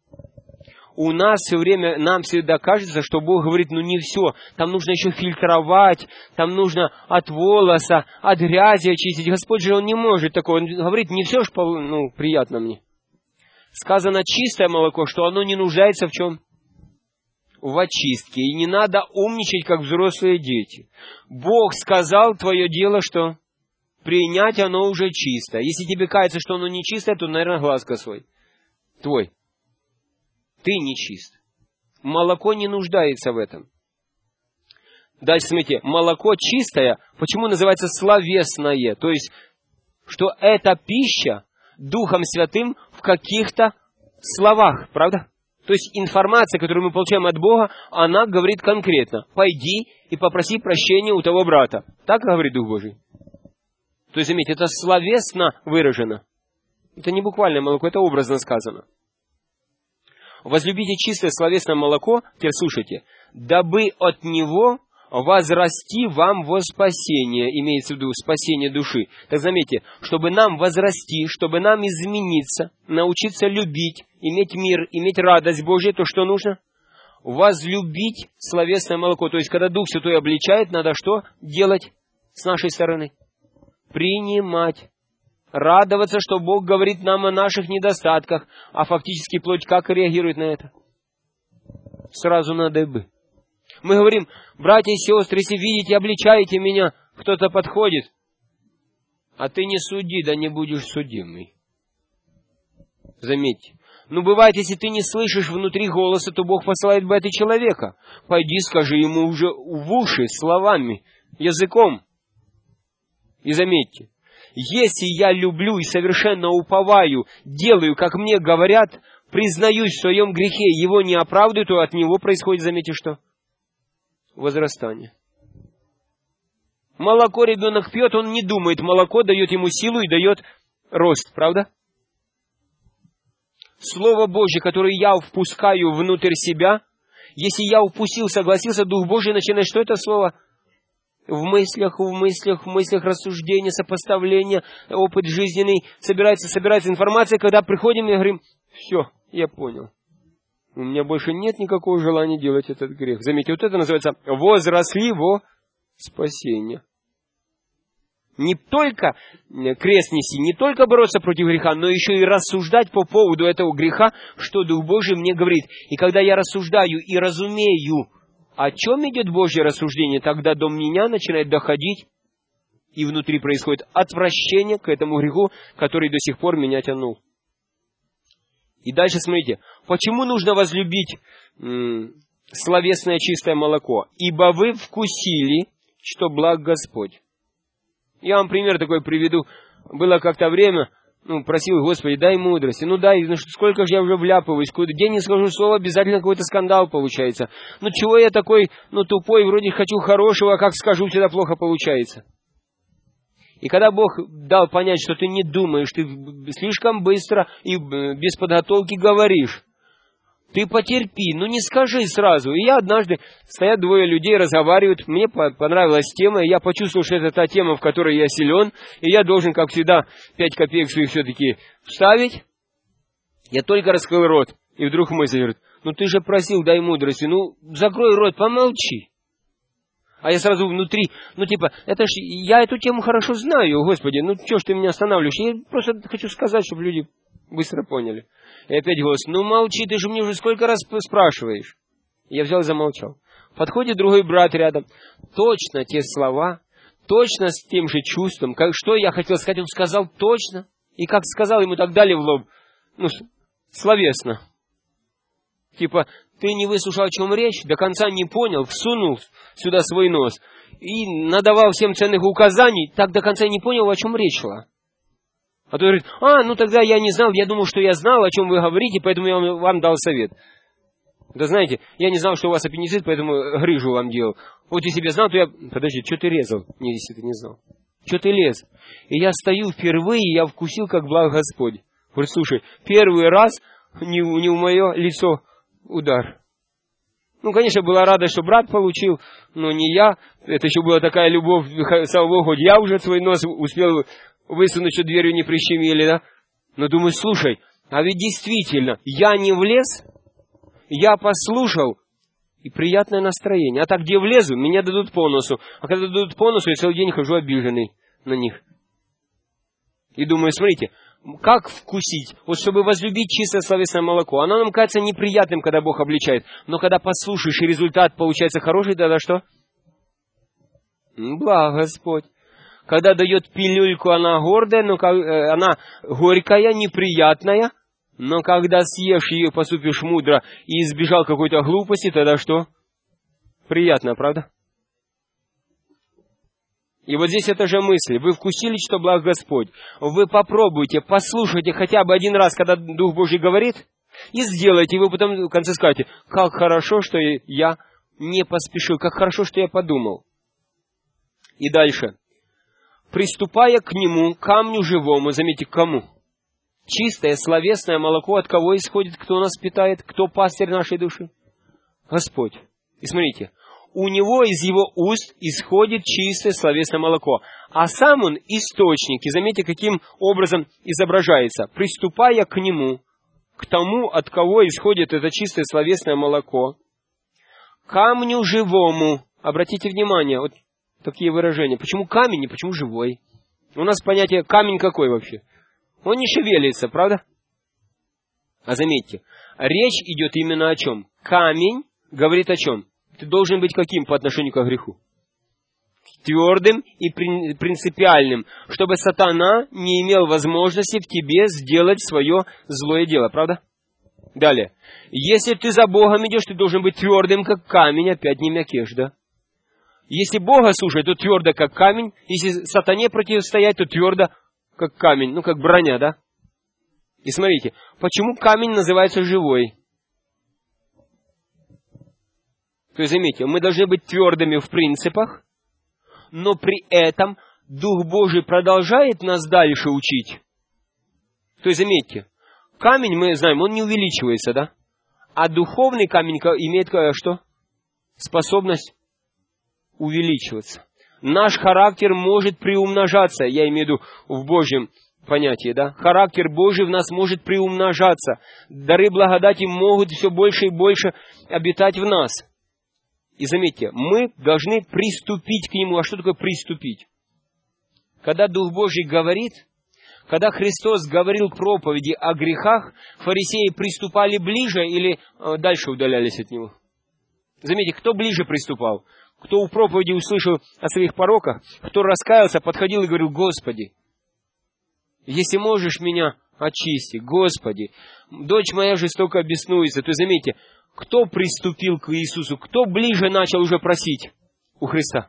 У нас все время, нам всегда кажется, что Бог говорит, не все. Там нужно еще фильтровать, там нужно от волоса, от грязи очистить. Господь же, Он не может такого. Он говорит, не все ж приятно мне. Сказано чистое молоко, что оно не нуждается в чем? В очистке. И не надо умничать, как взрослые дети. Бог сказал, твое дело, что принять оно уже чисто. Если тебе кажется, что оно не чистое, то, наверное, глаз косой. Твой. Ты не чист. Молоко не нуждается в этом. Дальше, смотрите, молоко чистое, почему называется словесное? То есть, что это пища Духом Святым в каких-то словах, правда? То есть, информация, которую мы получаем от Бога, она говорит конкретно. Пойди и попроси прощения у того брата. Так говорит Дух Божий. То есть, заметьте, это словесно выражено. Это не буквальное молоко, это образно сказано. Возлюбите чистое словесное молоко, теперь слушайте, дабы от него возрасти вам во спасение, имеется в виду спасение души. Так заметьте, чтобы нам возрасти, чтобы нам измениться, научиться любить, иметь мир, иметь радость Божию, то что нужно? Возлюбить словесное молоко. То есть, когда Дух Святой обличает, надо что делать с нашей стороны? Принимать. Радоваться, что Бог говорит нам о наших недостатках, а фактически плоть как реагирует на это? Сразу надо бы. Мы говорим, братья и сестры, если видите, обличаете меня, кто-то подходит, а ты не суди, да не будешь судимый. Заметьте. Бывает, если ты не слышишь внутри голоса, то Бог посылает бы это человека. Пойди, скажи ему уже в уши, словами, языком. И заметьте, если я люблю и совершенно уповаю, делаю, как мне говорят, признаюсь в своем грехе, его не оправдываю, то от него происходит, заметьте, что? Возрастание. Молоко ребенок пьет, он не думает. Молоко дает ему силу и дает рост, правда? Слово Божье, которое я впускаю внутрь себя, если я упустил, согласился, Дух Божий начинает, что это слово? В мыслях рассуждения, сопоставления, опыт жизненный, собирается информация, когда приходим и говорим, все, я понял. У меня больше нет никакого желания делать этот грех. Заметьте, вот это называется возросли во спасение. Не только крест неси, не только бороться против греха, но еще и рассуждать по поводу этого греха, что Дух Божий мне говорит. И когда я рассуждаю и разумею, о чем идет Божье рассуждение, тогда до меня начинает доходить, и внутри происходит отвращение к этому греху, который до сих пор меня тянул. И дальше смотрите, почему нужно возлюбить словесное чистое молоко? Ибо вы вкусили, что благ Господь. Я вам пример такой приведу. Было как-то время, просил, Господи, дай мудрости. Дай, сколько же я уже вляпываюсь, день не скажу слово, обязательно какой-то скандал получается. Чего я такой, тупой, вроде хочу хорошего, а как скажу, всегда плохо получается. И когда Бог дал понять, что ты не думаешь, ты слишком быстро и без подготовки говоришь, ты потерпи, не скажи сразу. И я однажды, стоят двое людей, разговаривают, мне понравилась тема, и я почувствовал, что это та тема, в которой я силен, и я должен, как всегда, 5 копеек своих все-таки вставить. Я только раскрыл рот, и вдруг мысль говорит, ты же просил, дай мудрости, закрой рот, помолчи. А я сразу внутри, это ж я эту тему хорошо знаю, Господи, что ж ты меня останавливаешь? Я просто хочу сказать, чтобы люди быстро поняли. И опять голос, молчи, ты же мне уже сколько раз спрашиваешь. Я взял и замолчал. Подходит другой брат рядом. Точно те слова, точно с тем же чувством. Что я хотел сказать, он сказал точно. И как сказал, ему так дали в лоб. Словесно. Ты не выслушал, о чем речь, до конца не понял, всунул сюда свой нос и надавал всем ценных указаний, так до конца не понял, о чем речь шла. А то говорит, тогда я не знал, я думал, что я знал, о чем вы говорите, поэтому я вам дал совет. Да знаете, я не знал, что у вас аппендицит, поэтому грыжу вам делал. Вот если бы я знал, то я... Подожди, что ты резал, если ты не знал? Что ты лез? И я стою впервые, я вкусил, как благ Господь. Говорит, слушай, первый раз не в мое лицо удар. Конечно, была рада, что брат получил, но не я. Это еще была такая любовь, слава Богу, хоть я уже свой нос успел высунуть, что дверью не прищемили, да? Но думаю, слушай, а ведь действительно, я не влез, я послушал, и приятное настроение. А так, где влезу, меня дадут по носу. А когда дадут по носу, я целый день хожу обиженный на них. И думаю, смотрите, как вкусить? Вот чтобы возлюбить чистое словесное молоко. Оно нам кажется неприятным, когда Бог обличает. Но когда послушаешь, и результат получается хороший, тогда что? Благ Господь. Когда дает пилюльку, она гордая, она горькая, неприятная. Но когда съешь ее, поступишь мудро и избежал какой-то глупости, тогда что? Приятно, правда? И вот здесь эта же мысль. Вы вкусили, что благ Господь. Вы попробуйте, послушайте хотя бы один раз, когда Дух Божий говорит, и сделайте. И вы потом в конце скажете, как хорошо, что я не поспешил, как хорошо, что я подумал. И дальше. Приступая к нему, камню живому, заметьте, к кому? Чистое словесное молоко от кого исходит? Кто нас питает? Кто пастырь нашей души? Господь. И смотрите. У него из его уст исходит чистое словесное молоко. А сам он источник. И заметьте, каким образом изображается. Приступая к нему, к тому, от кого исходит это чистое словесное молоко, камню живому. Обратите внимание, вот такие выражения. Почему камень и почему живой? У нас понятие камень какой вообще? Он не шевелится, правда? А заметьте, речь идет именно о чем? Камень говорит о чем? Ты должен быть каким по отношению к греху? Твердым и принципиальным, чтобы сатана не имел возможности в тебе сделать свое злое дело, правда? Далее. Если ты за Богом идешь, ты должен быть твердым, как камень, опять не мякеш, да? Если Бога слушать, то твердо, как камень. Если сатане противостоять, то твердо, как камень, как броня, да? И смотрите, почему камень называется живой? То есть, заметьте, мы должны быть твердыми в принципах, но при этом Дух Божий продолжает нас дальше учить. То есть, заметьте, камень, мы знаем, он не увеличивается, да? А духовный камень имеет что? Способность увеличиваться. Наш характер может приумножаться, я имею в виду в Божьем понятии, да? Характер Божий в нас может приумножаться. Дары благодати могут все больше и больше обитать в нас. И заметьте, мы должны приступить к Нему. А что такое приступить? Когда Дух Божий говорит, когда Христос говорил проповеди о грехах, фарисеи приступали ближе или дальше удалялись от Него? Заметьте, кто ближе приступал? Кто у проповеди услышал о своих пороках, кто раскаялся, подходил и говорил: Господи, если можешь меня очисти, Господи, дочь моя жестоко беснуется. То есть, заметьте, кто приступил к Иисусу, кто ближе начал уже просить у Христа?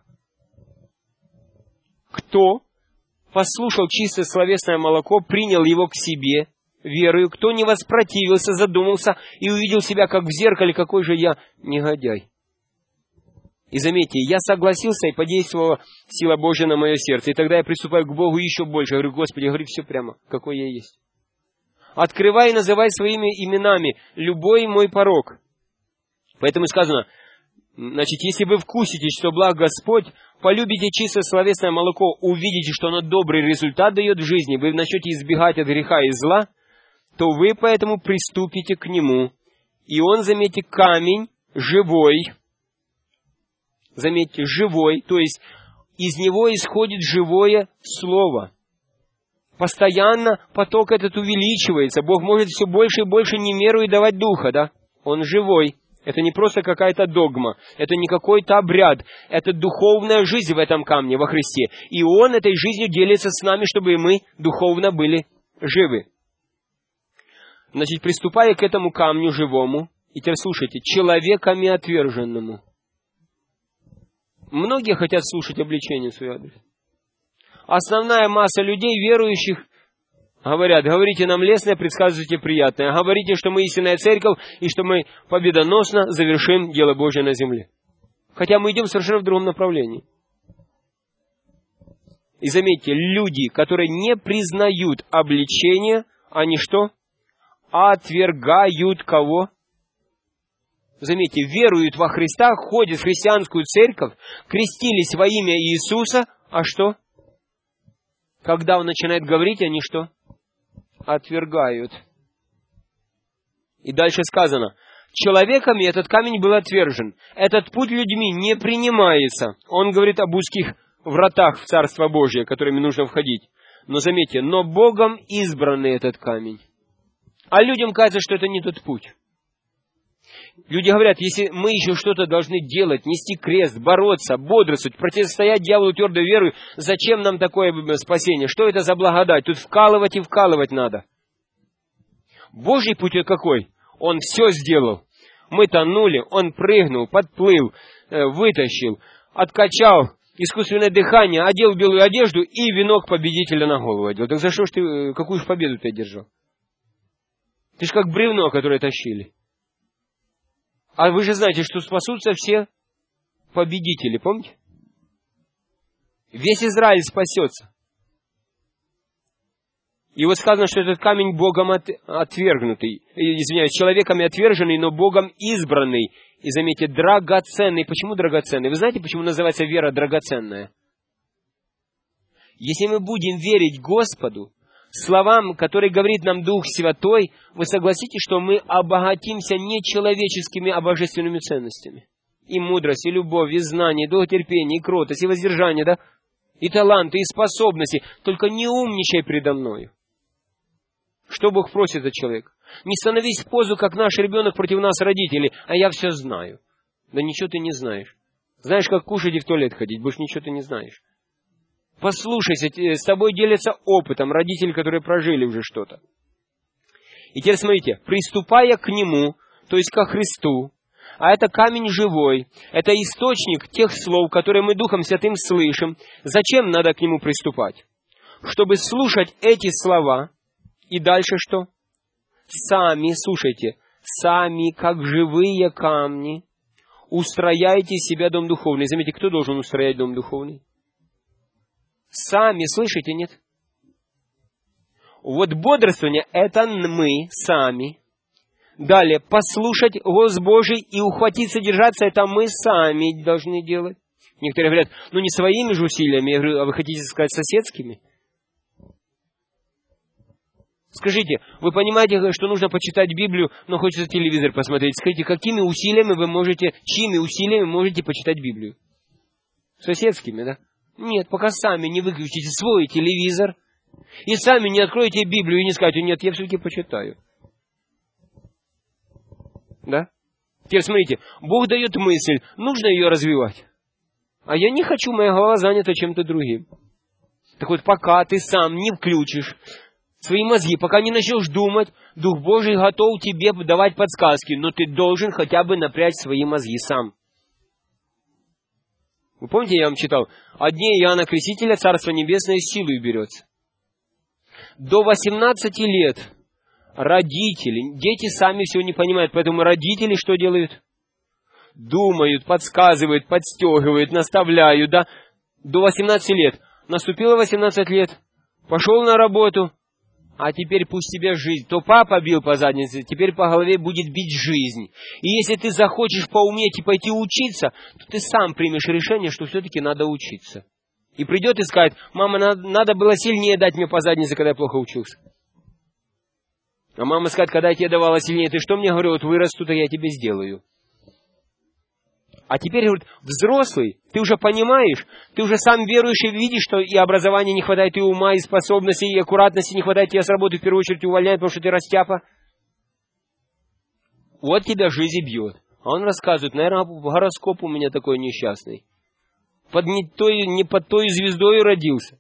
Кто послушал чистое словесное молоко, принял его к себе верою, кто не воспротивился, задумался и увидел себя как в зеркале, какой же я негодяй. И заметьте, я согласился, и подействовала сила Божья на мое сердце. И тогда я приступаю к Богу еще больше. Я говорю: Господи, говори все прямо, какой я есть. Открывай и называй своими именами любой мой порок. Поэтому сказано, значит, если вы вкусите, что благ Господь, полюбите чистое словесное молоко, увидите, что оно добрый результат дает в жизни, вы начнете избегать от греха и зла, то вы поэтому приступите к нему. И он, заметьте, камень живой. Заметьте, живой, то есть из него исходит живое слово. Постоянно поток этот увеличивается. Бог может все больше и больше не меру и давать духа, да? Он живой. Это не просто какая-то догма, это не какой-то обряд, это духовная жизнь в этом камне, во Христе. И Он этой жизнью делится с нами, чтобы мы духовно были живы. Значит, приступая к этому камню живому, и теперь слушайте, человеками отверженному. Многие хотят слушать обличение в свой адрес. Основная масса людей, верующих, говорят: говорите нам лестное, предсказывайте приятное. Говорите, что мы истинная церковь, и что мы победоносно завершим дело Божье на земле. Хотя мы идем совершенно в другом направлении. И заметьте, люди, которые не признают обличение, они что? Отвергают кого? Заметьте, веруют во Христа, ходят в христианскую церковь, крестились во имя Иисуса, а что? Когда Он начинает говорить, они что? Отвергают. И дальше сказано: человеками этот камень был отвержен. Этот путь людьми не принимается. Он говорит об узких вратах в Царство Божие, которыми нужно входить. Но заметьте, но Богом избранный этот камень. А людям кажется, что это не тот путь. Люди говорят: если мы еще что-то должны делать, нести крест, бороться, бодрствовать, противостоять дьяволу твердой верой, зачем нам такое спасение? Что это за благодать? Тут вкалывать и вкалывать надо. Божий путь какой? Он все сделал. Мы тонули, Он прыгнул, подплыл, вытащил, откачал искусственное дыхание, одел белую одежду и венок победителя на голову одел. Так за что ж ты, какую ж победу ты одержал? Ты ж как бревно, которое тащили. А вы же знаете, что спасутся все победители, помните? Весь Израиль спасется. И вот сказано, что этот камень Богом отвергнутый, извиняюсь, человеками отверженный, но Богом избранный. И заметьте, драгоценный. Почему драгоценный? Вы знаете, почему называется вера драгоценная? Если мы будем верить Господу, словам, которые говорит нам Дух Святой, вы согласитесь, что мы обогатимся не человеческими, а божественными ценностями. И мудрость, и любовь, и знание, и долготерпение, и кротость, и воздержание, да? И таланты, и способности. Только не умничай предо мною. Что Бог просит от человека? Не становись в позу, как наш ребенок против нас, родителей, а я все знаю. Да ничего ты не знаешь. Знаешь, как кушать и в туалет ходить, больше ничего ты не знаешь. Послушайся, с тобой делятся опытом родители, которые прожили уже что-то. И теперь смотрите, приступая к Нему, то есть ко Христу, а это камень живой, это источник тех слов, которые мы Духом Святым слышим. Зачем надо к Нему приступать? Чтобы слушать эти слова, и дальше что? Сами, слушайте, сами, как живые камни, устрояйте себя дом духовный. Заметьте, кто должен устроять дом духовный? Сами, слышите, нет? Вот бодрствование – это мы сами. Далее, послушать голос Божий и ухватиться, держаться – это мы сами должны делать. Некоторые говорят, ну не своими же усилиями. Я говорю, а вы хотите сказать соседскими? Скажите, вы понимаете, что нужно почитать Библию, но хочется телевизор посмотреть. Скажите, какими усилиями вы можете, чьими усилиями можете почитать Библию? Соседскими, да? Нет, пока сами не выключите свой телевизор и сами не откроете Библию и не скажете, нет, я все-таки почитаю. Да? Теперь смотрите, Бог дает мысль, нужно ее развивать. А я не хочу, моя голова занята чем-то другим. Так вот, пока ты сам не включишь свои мозги, пока не начнешь думать, Дух Божий готов тебе давать подсказки, но ты должен хотя бы напрячь свои мозги сам. Вы помните, я вам читал, от дней Иоанна Крестителя Царство Небесное силой берется. До 18 лет родители, дети сами всего не понимают, поэтому родители что делают? Думают, подсказывают, подстегивают, наставляют, да? До 18 лет. Наступило 18 лет, пошел на работу, а теперь пусть тебя жизнь. То папа бил по заднице, теперь по голове будет бить жизнь. И если ты захочешь поуметь и пойти учиться, то ты сам примешь решение, что все-таки надо учиться. И придет и скажет, мама, надо было сильнее дать мне по заднице, когда я плохо учился. А мама скажет, когда я тебе давала сильнее, ты что мне говорил, вот вырасту, то я тебе сделаю. А теперь, говорит, взрослый, ты уже понимаешь, ты уже сам веруешь и видишь, что и образования не хватает, и ума, и способностей, и аккуратности не хватает, тебя с работы в первую очередь увольняют, потому что ты растяпа. Вот тебя жизнь бьет. А он рассказывает, наверное, гороскоп у меня такой несчастный. Не под той звездой родился.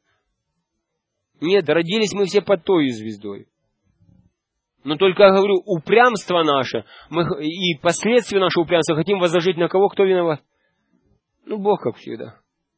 Нет, родились мы все под той звездой. Но только, я говорю, упрямство наше, и последствия нашего упрямства хотим возложить на кого? Кто виноват? Ну, Бог, как всегда.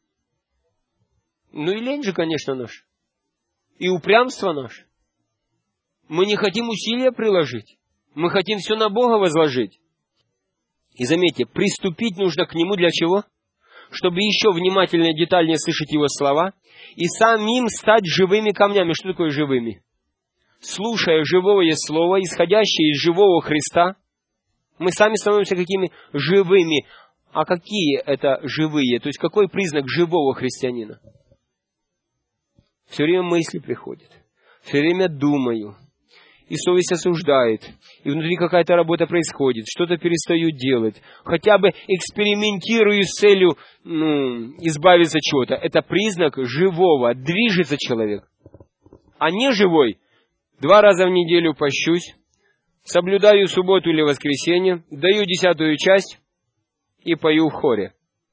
Ну и лень же, конечно, наш. И упрямство наше. Мы не хотим усилия приложить. Мы хотим все на Бога возложить. И заметьте, приступить нужно к Нему для чего? Чтобы еще внимательнее и детальнее слышать Его слова и самим стать живыми камнями. Что такое живыми? Слушая живое слово, исходящее из живого Христа, мы сами становимся какими? Живыми. А какие это живые? То есть какой признак живого христианина? Все время мысли приходят. Все время думаю. И совесть осуждает. И внутри какая-то работа происходит. Что-то перестаю делать. Хотя бы экспериментирую с целью избавиться от чего-то. Это признак живого. Движется человек. А не живой. 2 раза в неделю пощусь, соблюдаю субботу или воскресенье, даю 10 часть и пою в хоре.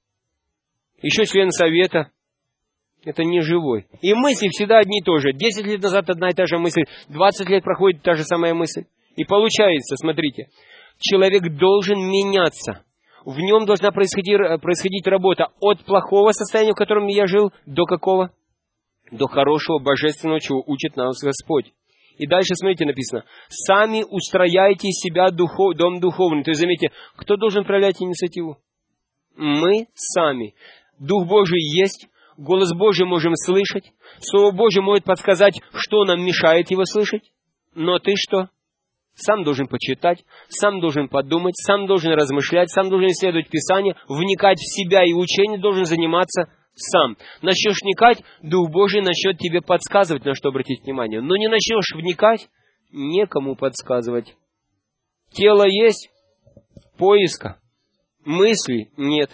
Еще член совета. Это не живой. И мысли всегда одни и то же. 10 лет назад одна и та же мысль, 20 лет проходит та же самая мысль. И получается, смотрите, человек должен меняться. В нем должна происходить работа от плохого состояния, в котором я жил, до какого? До хорошего, божественного, чего учит нас Господь. И дальше, смотрите, написано, сами устрояйте из себя дом духовный. То есть, заметьте, кто должен проявлять инициативу? Мы сами. Дух Божий есть, голос Божий можем слышать, Слово Божие может подсказать, что нам мешает его слышать. Но ты что? Сам должен почитать, сам должен подумать, сам должен размышлять, сам должен исследовать Писание, вникать в себя и учение должен заниматься сам. Начнешь вникать, Дух Божий начнет тебе подсказывать, на что обратить внимание. Но не начнешь вникать, некому подсказывать. Тело есть, поиска, мысли нет.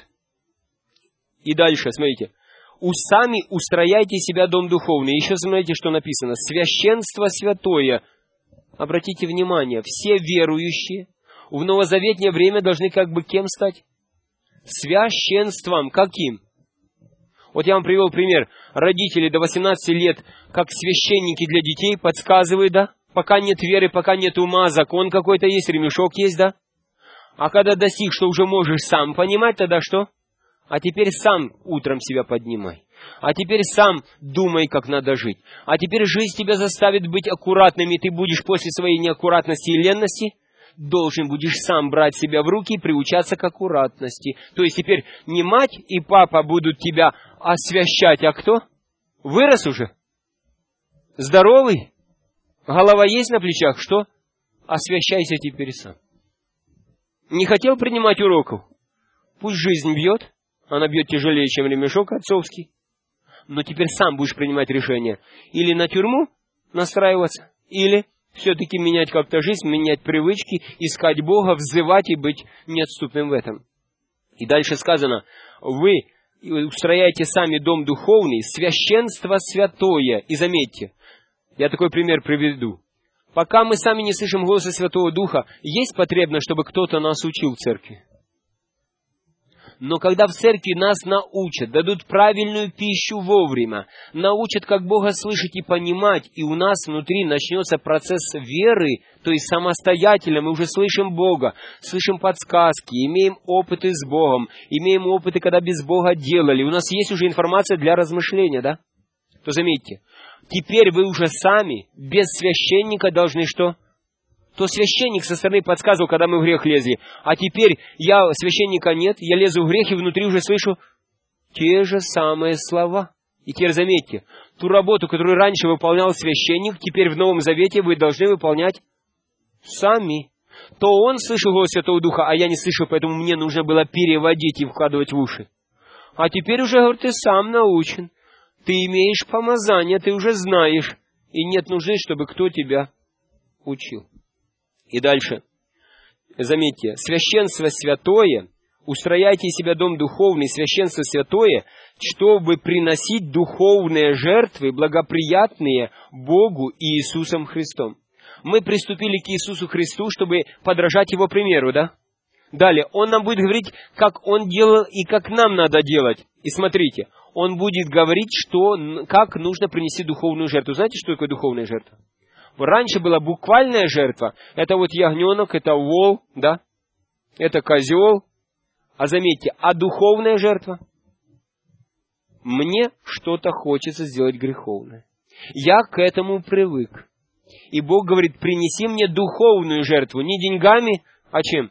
И дальше, смотрите. Сами устрояйте себя дом духовный. Еще смотрите, что написано. Священство святое. Обратите внимание, все верующие в новозаветнее время должны как бы кем стать? Священством. Каким? Вот я вам привел пример. Родители до 18 лет, как священники для детей, подсказывают, да? Пока нет веры, пока нет ума, закон какой-то есть, ремешок есть, да? А когда достиг, что уже можешь сам понимать, тогда что? А теперь сам утром себя поднимай. А теперь сам думай, как надо жить. А теперь жизнь тебя заставит быть аккуратным, и ты будешь после своей неаккуратности и ленности должен будешь сам брать себя в руки и приучаться к аккуратности. То есть теперь не мать и папа будут тебя освящать, а кто? Вырос уже? Здоровый? Голова есть на плечах? Что? Освящайся теперь сам. Не хотел принимать уроков? Пусть жизнь бьет, Она бьет тяжелее, чем ремешок отцовский. Но теперь сам будешь принимать решение. Или на тюрьму настраиваться, или все-таки менять как-то жизнь, менять привычки, искать Бога, взывать и быть неотступным в этом. И дальше сказано, вы устрояете сами дом духовный, священство святое. И заметьте, я такой пример приведу. Пока мы сами не слышим голоса Святого Духа, есть потребность, чтобы кто-то нас учил в церкви. Но когда в церкви нас научат, дадут правильную пищу вовремя, научат, как Бога слышать и понимать, и у нас внутри начнется процесс веры, то есть самостоятельно мы уже слышим Бога, слышим подсказки, имеем опыты с Богом, имеем опыты, когда без Бога делали, у нас есть уже информация для размышления, да? То заметьте, теперь вы уже сами, без священника должны что? То священник со стороны подсказывал, когда мы в грех лезли. А теперь священника нет, я лезу в грех и внутри уже слышу те же самые слова. И теперь заметьте, ту работу, которую раньше выполнял священник, теперь в Новом Завете вы должны выполнять сами. То он слышал голос Святого Духа, а я не слышу, поэтому мне нужно было переводить и вкладывать в уши. А теперь уже, говорит, ты сам научен. Ты имеешь помазание, ты уже знаешь. И нет нужды, чтобы кто тебя учил. И дальше. Заметьте, священство святое, устрояйте из себя дом духовный, священство святое, чтобы приносить духовные жертвы, благоприятные Богу и Иисусом Христом. Мы приступили к Иисусу Христу, чтобы подражать Его примеру, да? Далее, Он нам будет говорить, как Он делал и как нам надо делать. И смотрите, Он будет говорить, как нужно принести духовную жертву. Знаете, что такое духовная жертва? Раньше была буквальная жертва. Это вот ягненок, это вол, да? Это козел. А заметьте, а духовная жертва? Мне что-то хочется сделать греховное. Я к этому привык. И Бог говорит, принеси мне духовную жертву. Не деньгами, а чем?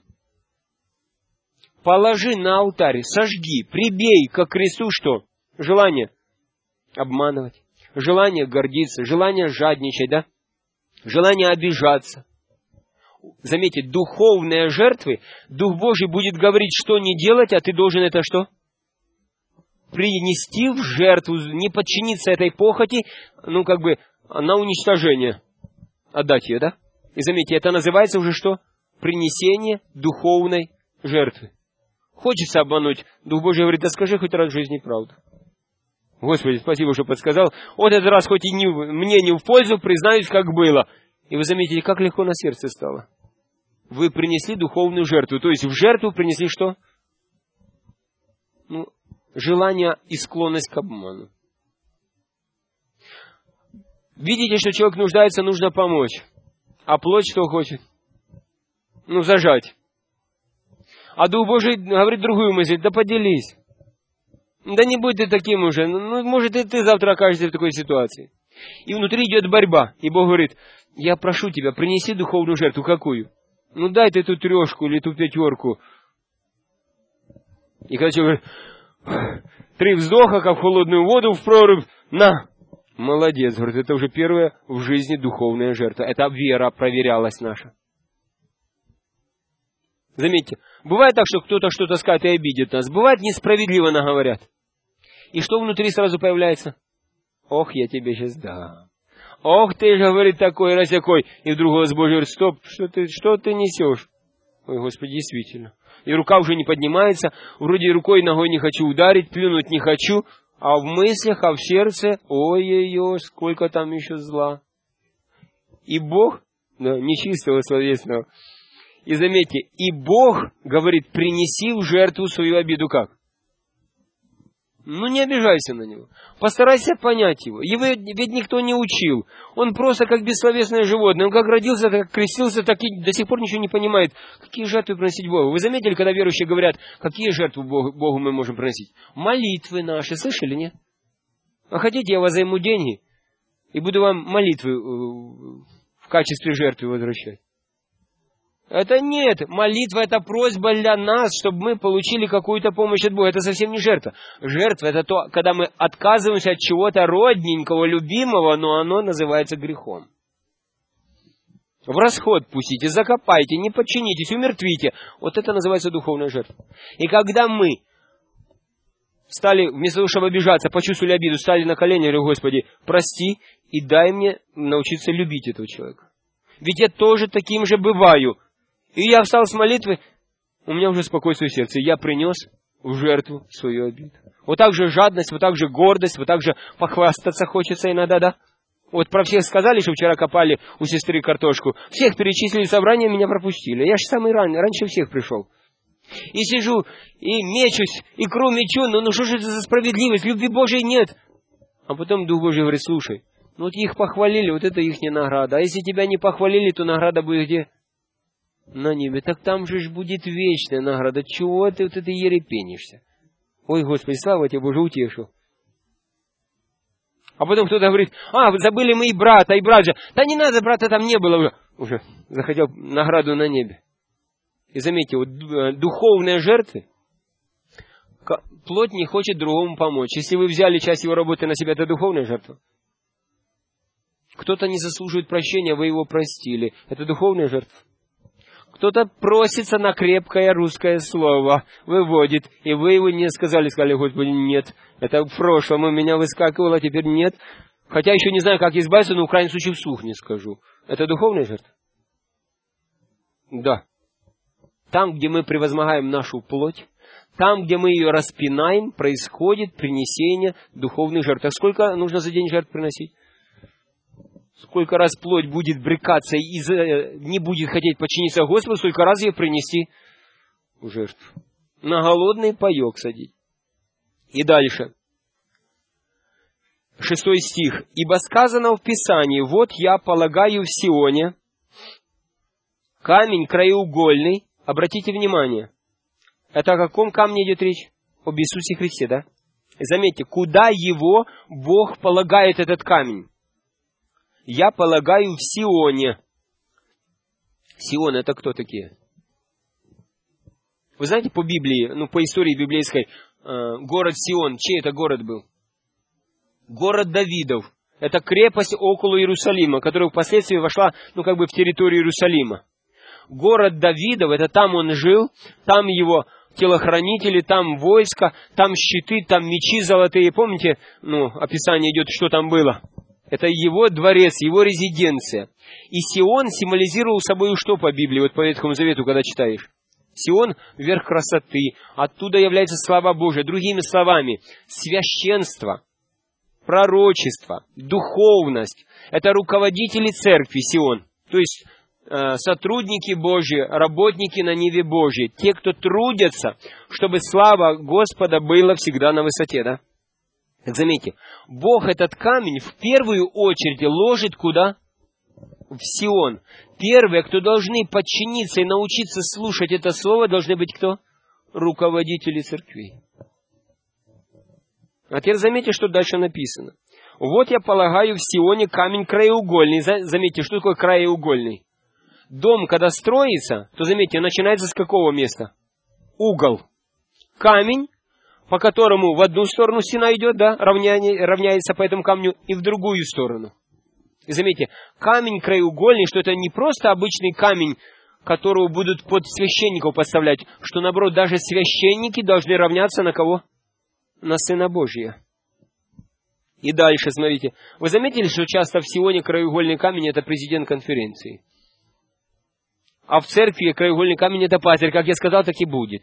Положи на алтарь, сожги, прибей ко кресту что? Желание обманывать, желание гордиться, желание жадничать, да? Желание обижаться. Заметьте, духовные жертвы, Дух Божий будет говорить, что не делать, а ты должен это что? Принести в жертву, не подчиниться этой похоти, на уничтожение. Отдать ее, да? И заметьте, это называется уже что? Принесение духовной жертвы. Хочется обмануть. Дух Божий говорит, да скажи хоть раз в жизни правду. Господи, спасибо, что подсказал. Вот этот раз хоть и мне не в пользу, признаюсь, как было. И вы заметите, как легко на сердце стало. Вы принесли духовную жертву. То есть в жертву принесли что? Желание и склонность к обману. Видите, что человек нуждается, нужно помочь. А плоть что хочет? Зажать. А Дух Божий говорит другую мысль, да поделись. Да не будь ты таким уже. Может, и ты завтра окажешься в такой ситуации. И внутри идет борьба. И Бог говорит, я прошу тебя, принеси духовную жертву. Какую? Дай ты ту 3 или ту 5. И когда человек говорит, 3 вздоха, как в холодную воду, в прорубь, на! Молодец, говорит, это уже первая в жизни духовная жертва. Это вера проверялась наша. Заметьте, бывает так, что кто-то что-то скажет и обидит нас. Бывает, несправедливо наговорят. И что внутри сразу появляется? Ох, я тебе сейчас дам. Ох, ты же, говорит, такой, раз-якой. И вдруг голос Божий говорит, стоп, что ты несешь? Ой, Господи, действительно. И рука уже не поднимается, вроде рукой и ногой не хочу ударить, плюнуть не хочу, а в мыслях, а в сердце, ой-ой-ой, сколько там еще зла. И Бог, нечистого, словесного, и заметьте, и Бог говорит, принеси в жертву свою обиду как? Не обижайся на него. Постарайся понять его. Его ведь никто не учил. Он просто как бессловесное животное. Он как родился, так крестился, так и до сих пор ничего не понимает. Какие жертвы приносить Богу? Вы заметили, когда верующие говорят, какие жертвы Богу мы можем приносить? Молитвы наши. Слышали, нет? А хотите, я вас займу деньги и буду вам молитвы в качестве жертвы возвращать? Это нет. Молитва — это просьба для нас, чтобы мы получили какую-то помощь от Бога. Это совсем не жертва. Жертва — это то, когда мы отказываемся от чего-то родненького, любимого, но оно называется грехом. В расход пустите, закопайте, не подчинитесь, умертвите. Вот это называется духовная жертва. И когда мы стали, вместо того, чтобы обижаться, почувствовали обиду, стали на колени, говорю, Господи, прости и дай мне научиться любить этого человека. Ведь я тоже таким же бываю. И я встал с молитвы, у меня уже спокойствие в сердце. Я принес в жертву свою обиду. Вот так же жадность, вот так же гордость, вот так же похвастаться хочется иногда, да? Вот про всех сказали, что вчера копали у сестры картошку. Всех перечислили в собрание, меня пропустили. Я же самый раньше всех пришел. И сижу, и мечусь, икру мечу, ну что же это за справедливость? Любви Божией нет. А потом Дух Божий говорит, слушай, ну вот их похвалили, вот это их награда. А если тебя не похвалили, то награда будет где? На небе. Так там же ж будет вечная награда. Чего ты вот это ерепенишься? Ой, Господи, слава тебе, Боже, утешил. А потом кто-то говорит, забыли мы и брат же. Да не надо, брата там не было уже захотел награду на небе. И заметьте, вот духовные жертвы, плоть не хочет другому помочь. Если вы взяли часть его работы на себя, это духовная жертва. Кто-то не заслуживает прощения, вы его простили. Это духовная жертва. Кто-то просится на крепкое русское слово, выводит, и вы его не сказали, Господи, нет. Это в прошлом у меня выскакивало, теперь нет. Хотя еще не знаю, как избавиться, но в крайнем случае вслух не скажу. Это духовная жертва? Да. Там, где мы превозмогаем нашу плоть, там, где мы ее распинаем, происходит принесение духовных жертв. А сколько нужно за день жертв приносить? Сколько раз плоть будет брекаться и не будет хотеть подчиниться Господу, сколько раз ее принести в жертву. На голодный паек садить. И дальше. 6 стих. «Ибо сказано в Писании, вот я полагаю в Сионе камень краеугольный». Обратите внимание. Это о каком камне идет речь? Об Иисусе Христе, да? Заметьте, куда его Бог полагает этот камень? Я полагаю в Сионе. Сион это кто такие? Вы знаете по Библии, по истории библейской, город Сион, чей это город был? Город Давидов. Это крепость около Иерусалима, которая впоследствии вошла, в территорию Иерусалима. Город Давидов, это там он жил, там его телохранители, там войско, там щиты, там мечи золотые. Помните, описание идет, что там было? Это его дворец, его резиденция. И Сион символизировал собой что по Библии, вот по Ветхому Завету, когда читаешь? Сион — верх красоты, оттуда является слава Божия. Другими словами, священство, пророчество, духовность — это руководители церкви Сион. То есть сотрудники Божьи, работники на ниве Божьей, те, кто трудятся, чтобы слава Господа была всегда на высоте, да? Так заметьте, Бог этот камень в первую очередь ложит куда? В Сион. Первые, кто должны подчиниться и научиться слушать это слово, должны быть кто? Руководители церквей. А теперь заметьте, что дальше написано. Вот я полагаю в Сионе камень краеугольный. Заметьте, что такое краеугольный? Дом, когда строится, то, заметьте, начинается с какого места? Угол. Камень, по которому в одну сторону стена идет, да, равняется по этому камню, и в другую сторону. И заметьте, камень краеугольный, что это не просто обычный камень, которого будут под священников поставлять, что, наоборот, даже священники должны равняться на кого? На Сына Божия. И дальше, смотрите. Вы заметили, что часто в Сионе краеугольный камень — это президент конференции? А в церкви краеугольный камень — это пастырь. Как я сказал, так и будет.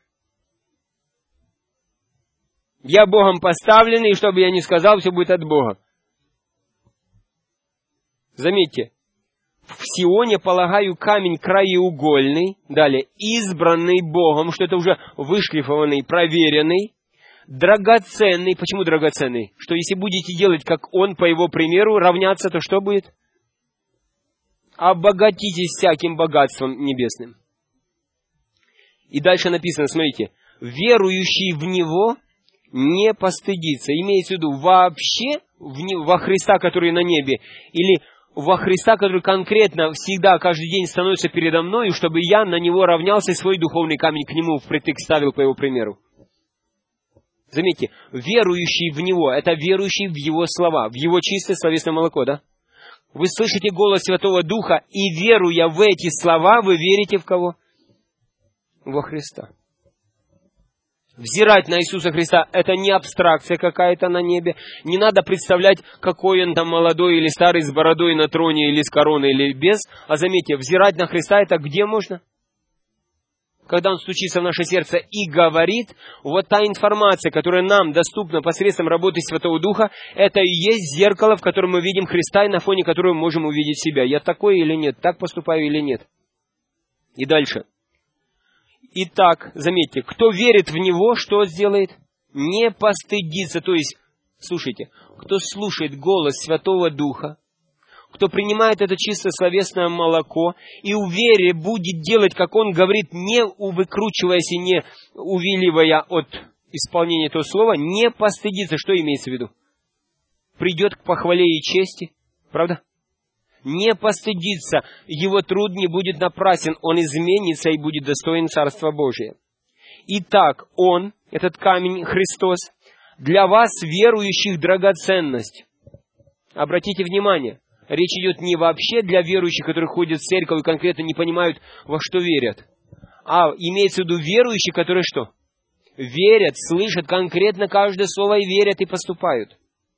Я Богом поставленный, и что бы я ни сказал, все будет от Бога. Заметьте, в Сионе полагаю камень краеугольный, далее, избранный Богом, что это уже вышлифованный, проверенный, драгоценный. Почему драгоценный? Что если будете делать, как Он, по Его примеру, равняться, то что будет? Обогатитесь всяким богатством небесным. И дальше написано, смотрите, верующий в Него не постыдится. Имеется в виду вообще во Христа, который на небе, или во Христа, который конкретно всегда, каждый день становится передо мной, чтобы я на Него равнялся и свой духовный камень к Нему впритык ставил по Его примеру. Заметьте, верующий в Него, это верующий в Его слова, в Его чистое словесное молоко, да? Вы слышите голос Святого Духа, и веруя в эти слова, вы верите в кого? Во Христа. Взирать на Иисуса Христа – это не абстракция какая-то на небе. Не надо представлять, какой он там молодой или старый, с бородой на троне, или с короной, или без. А заметьте, взирать на Христа – это где можно? Когда Он стучится в наше сердце и говорит, вот та информация, которая нам доступна посредством работы Святого Духа, это и есть зеркало, в котором мы видим Христа, и на фоне которого мы можем увидеть себя. Я такой или нет? Так поступаю или нет? И дальше. Итак, заметьте, кто верит в Него, что сделает? Не постыдится. То есть, слушайте, кто слушает голос Святого Духа, кто принимает это чисто словесное молоко и в вере будет делать, как Он говорит, не выкручиваясь и не увиливая от исполнения этого слова, не постыдится. Что имеется в виду? Придет к похвале и чести. Правда? Не постыдится, его труд не будет напрасен, он изменится и будет достоин Царства Божия. Итак, Он, этот камень, Христос, для вас, верующих, драгоценность. Обратите внимание, речь идет не вообще для верующих, которые ходят в церковь и конкретно не понимают, во что верят, а имеется в виду верующие, которые что? Верят, слышат конкретно каждое слово и верят и поступают.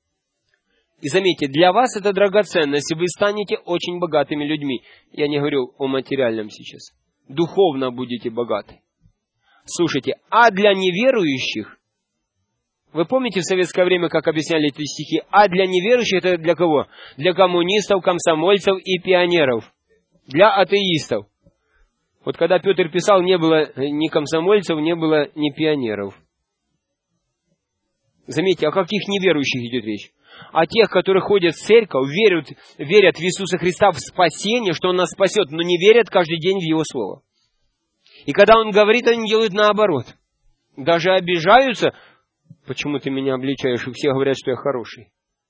И заметьте, для вас это драгоценность, и вы станете очень богатыми людьми. Я не говорю о материальном сейчас. Духовно будете богаты. Слушайте, а для неверующих, вы помните в советское время, как объясняли эти стихи, а для неверующих это для кого? Для коммунистов, комсомольцев и пионеров. Для атеистов. Вот когда Петр писал, не было ни комсомольцев, не было ни пионеров. Заметьте, о каких неверующих идет речь? О тех, которые ходят в церковь, верят в Иисуса Христа, в спасение, что Он нас спасет, но не верят каждый день в Его Слово. И когда Он говорит, они делают наоборот. Даже обижаются. Почему ты меня обличаешь? И все говорят, что я хороший.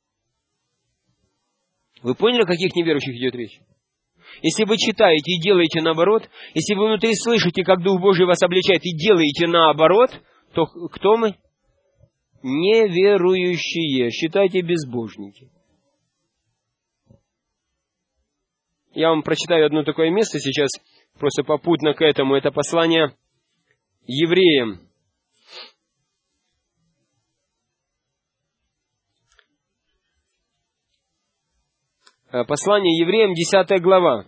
Вы поняли, о каких неверующих идет речь? Если вы читаете и делаете наоборот, если вы внутри слышите, как Дух Божий вас обличает, и делаете наоборот, то кто мы? Неверующие. Считайте, безбожники. Я вам прочитаю одно такое место сейчас, просто попутно к этому. Это послание евреям. Послание евреям, 10 глава.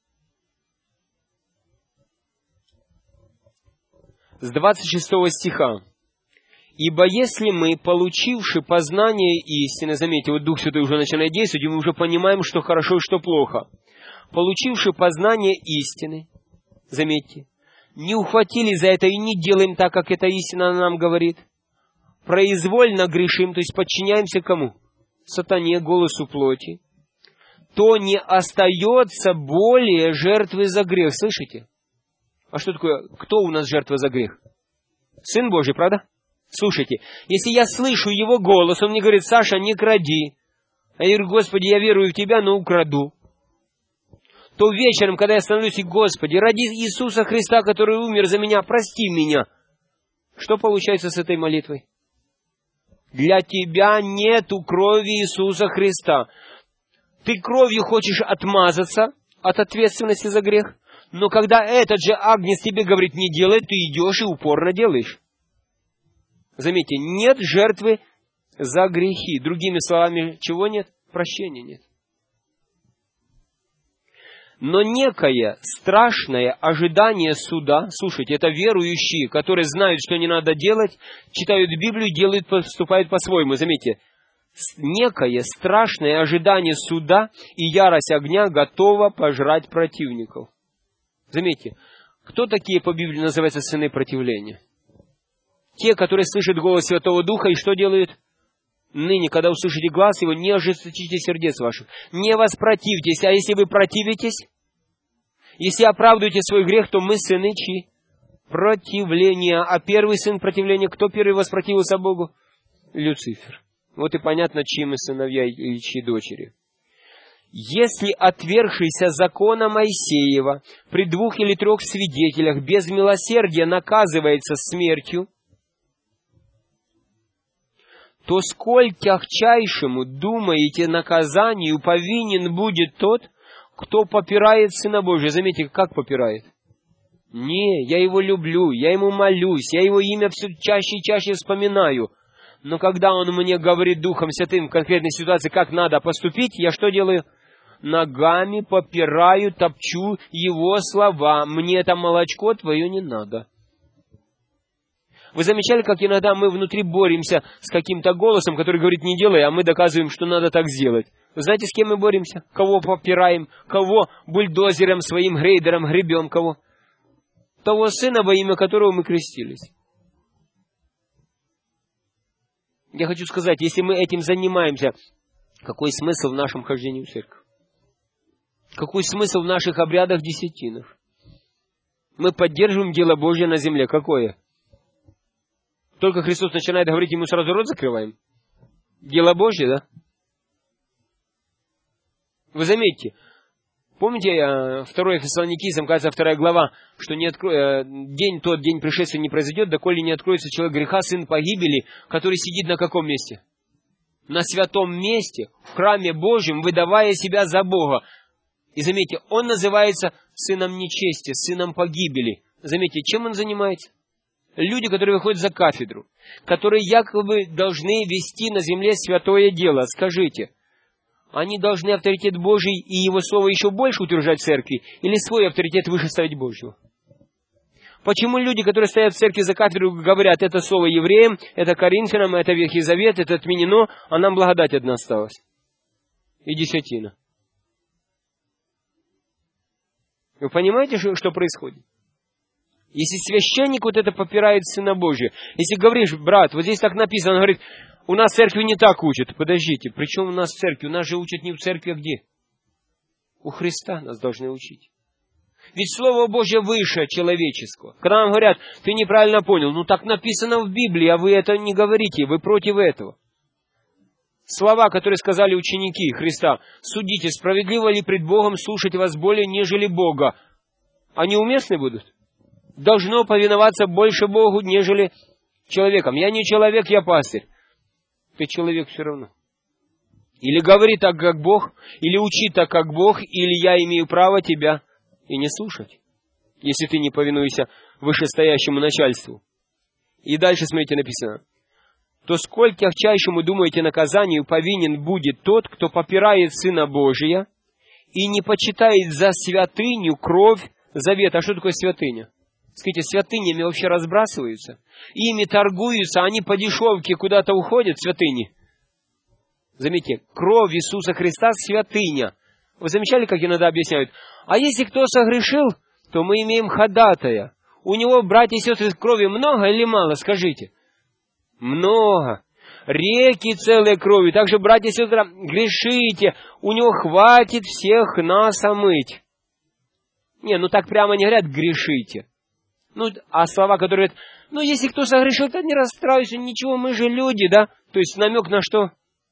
С 26 стиха. «Ибо если мы, получивши познание истины», заметьте, вот Дух Святой уже начинает действовать, и мы уже понимаем, что хорошо и что плохо. «Получивши познание истины», заметьте, «не ухватили за это и не делаем так, как эта истина нам говорит, произвольно грешим», то есть подчиняемся кому? Сатане, голосу плоти, «то не остается более жертвы за грех». Слышите? А что такое? Кто у нас жертва за грех? Сын Божий, правда? Слушайте, если я слышу Его голос, Он мне говорит: Саша, не кради. А я говорю: Господи, я верую в Тебя, но украду. То вечером, когда я становлюсь: Господи, ради Иисуса Христа, который умер за меня, прости меня. Что получается с этой молитвой? Для тебя нету крови Иисуса Христа. Ты кровью хочешь отмазаться от ответственности за грех, но когда этот же агнец тебе говорит: не делай, ты идешь и упорно делаешь. Заметьте, нет жертвы за грехи. Другими словами, чего нет? Прощения нет. Но некое страшное ожидание суда, слушайте, это верующие, которые знают, что не надо делать, читают Библию, делают, поступают по-своему. Заметьте, некое страшное ожидание суда и ярость огня готова пожрать противников. Заметьте, кто такие по Библии называются сыны противления? Те, которые слышат голос Святого Духа и что делают? Ныне, когда услышите глас Его, не ожесточите сердец ваших, не воспротивьтесь. А если вы противитесь, если оправдываете свой грех, то мы сыны чьи? Противления. А первый сын противления, кто первый воспротивился Богу? Люцифер. Вот и понятно, чьи мы сыновья и чьи дочери. Если отвергшийся закона Моисеева при 2 или 3 свидетелях без милосердия наказывается смертью, то сколь тягчайшему, думаете, наказанию повинен будет тот, кто попирает Сына Божия. Заметьте, как попирает? Не, я его люблю, я ему молюсь, я его имя все чаще и чаще вспоминаю. Но когда он мне говорит Духом Святым в конкретной ситуации, как надо поступить, я что делаю? Ногами попираю, топчу его слова. Мне это молочко твое не надо. Вы замечали, как иногда мы внутри боремся с каким-то голосом, который говорит «не делай», а мы доказываем, что надо так сделать? Вы знаете, с кем мы боремся? Кого попираем? Кого бульдозером своим, грейдером гребем? Кого? Того сына, во имя которого мы крестились. Я хочу сказать, если мы этим занимаемся, какой смысл в нашем хождении в церковь? Какой смысл в наших обрядах десятинах? Мы поддерживаем дело Божье на земле. Какое? Только Христос начинает говорить, ему сразу рот закрываем. Дело Божье, да? Вы заметьте, помните 2 Фессалоникийцам, кажется, 2 глава, что день пришествия не произойдет, доколе не откроется человек греха, сын погибели, который сидит на каком месте? На святом месте, в храме Божьем, выдавая себя за Бога. И заметьте, он называется сыном нечести, сыном погибели. Заметьте, чем он занимается? Люди, которые выходят за кафедру, которые якобы должны вести на земле святое дело. Скажите, они должны авторитет Божий и Его Слово еще больше утверждать в церкви, или свой авторитет выше ставить Божьего? Почему люди, которые стоят в церкви за кафедру, говорят, это Слово евреям, это Коринфянам, это Ветхий Завет, это отменено, а нам благодать одна осталась? И десятина. Вы понимаете, что происходит? Если священник вот это попирает Сына Божия, если говоришь, брат, вот здесь так написано, он говорит, у нас в церкви не так учат. Подождите, при чем у нас в церкви? У нас же учат не в церкви, а где? У Христа нас должны учить. Ведь Слово Божье выше человеческого. Когда нам говорят, ты неправильно понял, ну так написано в Библии, а вы это не говорите, вы против этого. Слова, которые сказали ученики Христа, судите, справедливо ли пред Богом слушать вас более, нежели Бога, они уместны будут? Должно повиноваться больше Богу, нежели человеком. Я не человек, я пастырь. Ты человек все равно. Или говори так, как Бог, или учи так, как Бог, или я имею право тебя и не слушать, если ты не повинуешься вышестоящему начальству. И дальше, смотрите, написано. То сколь тягчайшему, думаете, наказанию повинен будет тот, кто попирает Сына Божия и не почитает за святыню кровь завета. А что такое святыня? Скажите, святынями вообще разбрасываются? Ими торгуются, они по дешевке куда-то уходят, святыни. Заметьте, кровь Иисуса Христа святыня. Вы замечали, как иногда объясняют? А если кто согрешил, то мы имеем ходатая. У него, братья и сестры, крови много или мало, скажите? Много. Реки целые крови. Так же, братья и сестры, грешите. У него хватит всех нас омыть. Не, ну так прямо не говорят, грешите. Ну, а слова, которые говорят, ну, если кто согрешил, то не расстраивайся, ничего, мы же люди, да? То есть намек на что?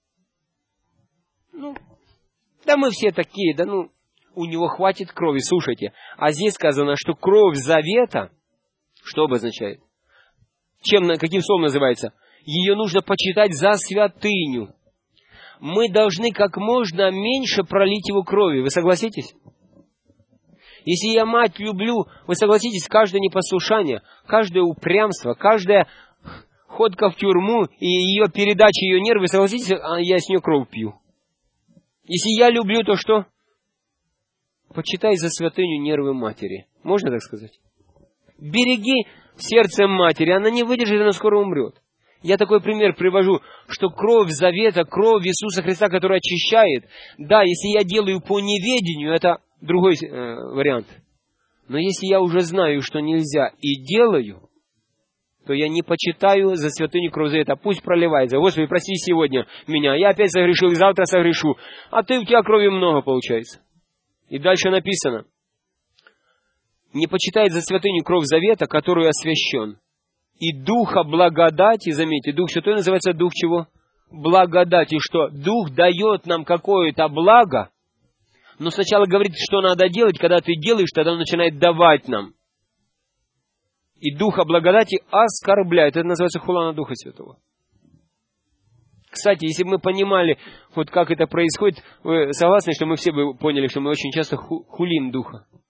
Ну, да мы все такие, да ну, у него хватит крови, слушайте. А здесь сказано, что кровь завета, что обозначает? Каким словом называется? Ее нужно почитать за святыню. Мы должны как можно меньше пролить его крови, вы согласитесь? Если я мать люблю, вы согласитесь, каждое непослушание, каждое упрямство, каждая ходка в тюрьму и ее передача, ее нервы, вы согласитесь, я с нее кровь пью. Если я люблю, то что? Почитай за святыню нервы матери. Можно так сказать? Береги сердце матери, она не выдержит, она скоро умрет. Я такой пример привожу, что кровь завета, кровь Иисуса Христа, которая очищает, да, если я делаю по неведению, это другой вариант. Но если я уже знаю, что нельзя, и делаю, то я не почитаю за святыню кровь завета. Пусть проливается. Господи, прости сегодня меня. Я опять согрешил, и завтра согрешу. А у тебя крови много получается. И дальше написано. Не почитает за святыню кровь завета, которую освящен. И духа благодати, заметьте, Дух Святой называется Дух чего? Благодати. Что? Дух дает нам какое-то благо, но сначала говорит, что надо делать. Когда ты делаешь, тогда он начинает давать нам. И Духа благодати оскорбляет. Это называется хула на Духа Святого. Кстати, если бы мы понимали, вот как это происходит, вы согласны, что мы все бы поняли, что мы очень часто хулим Духа?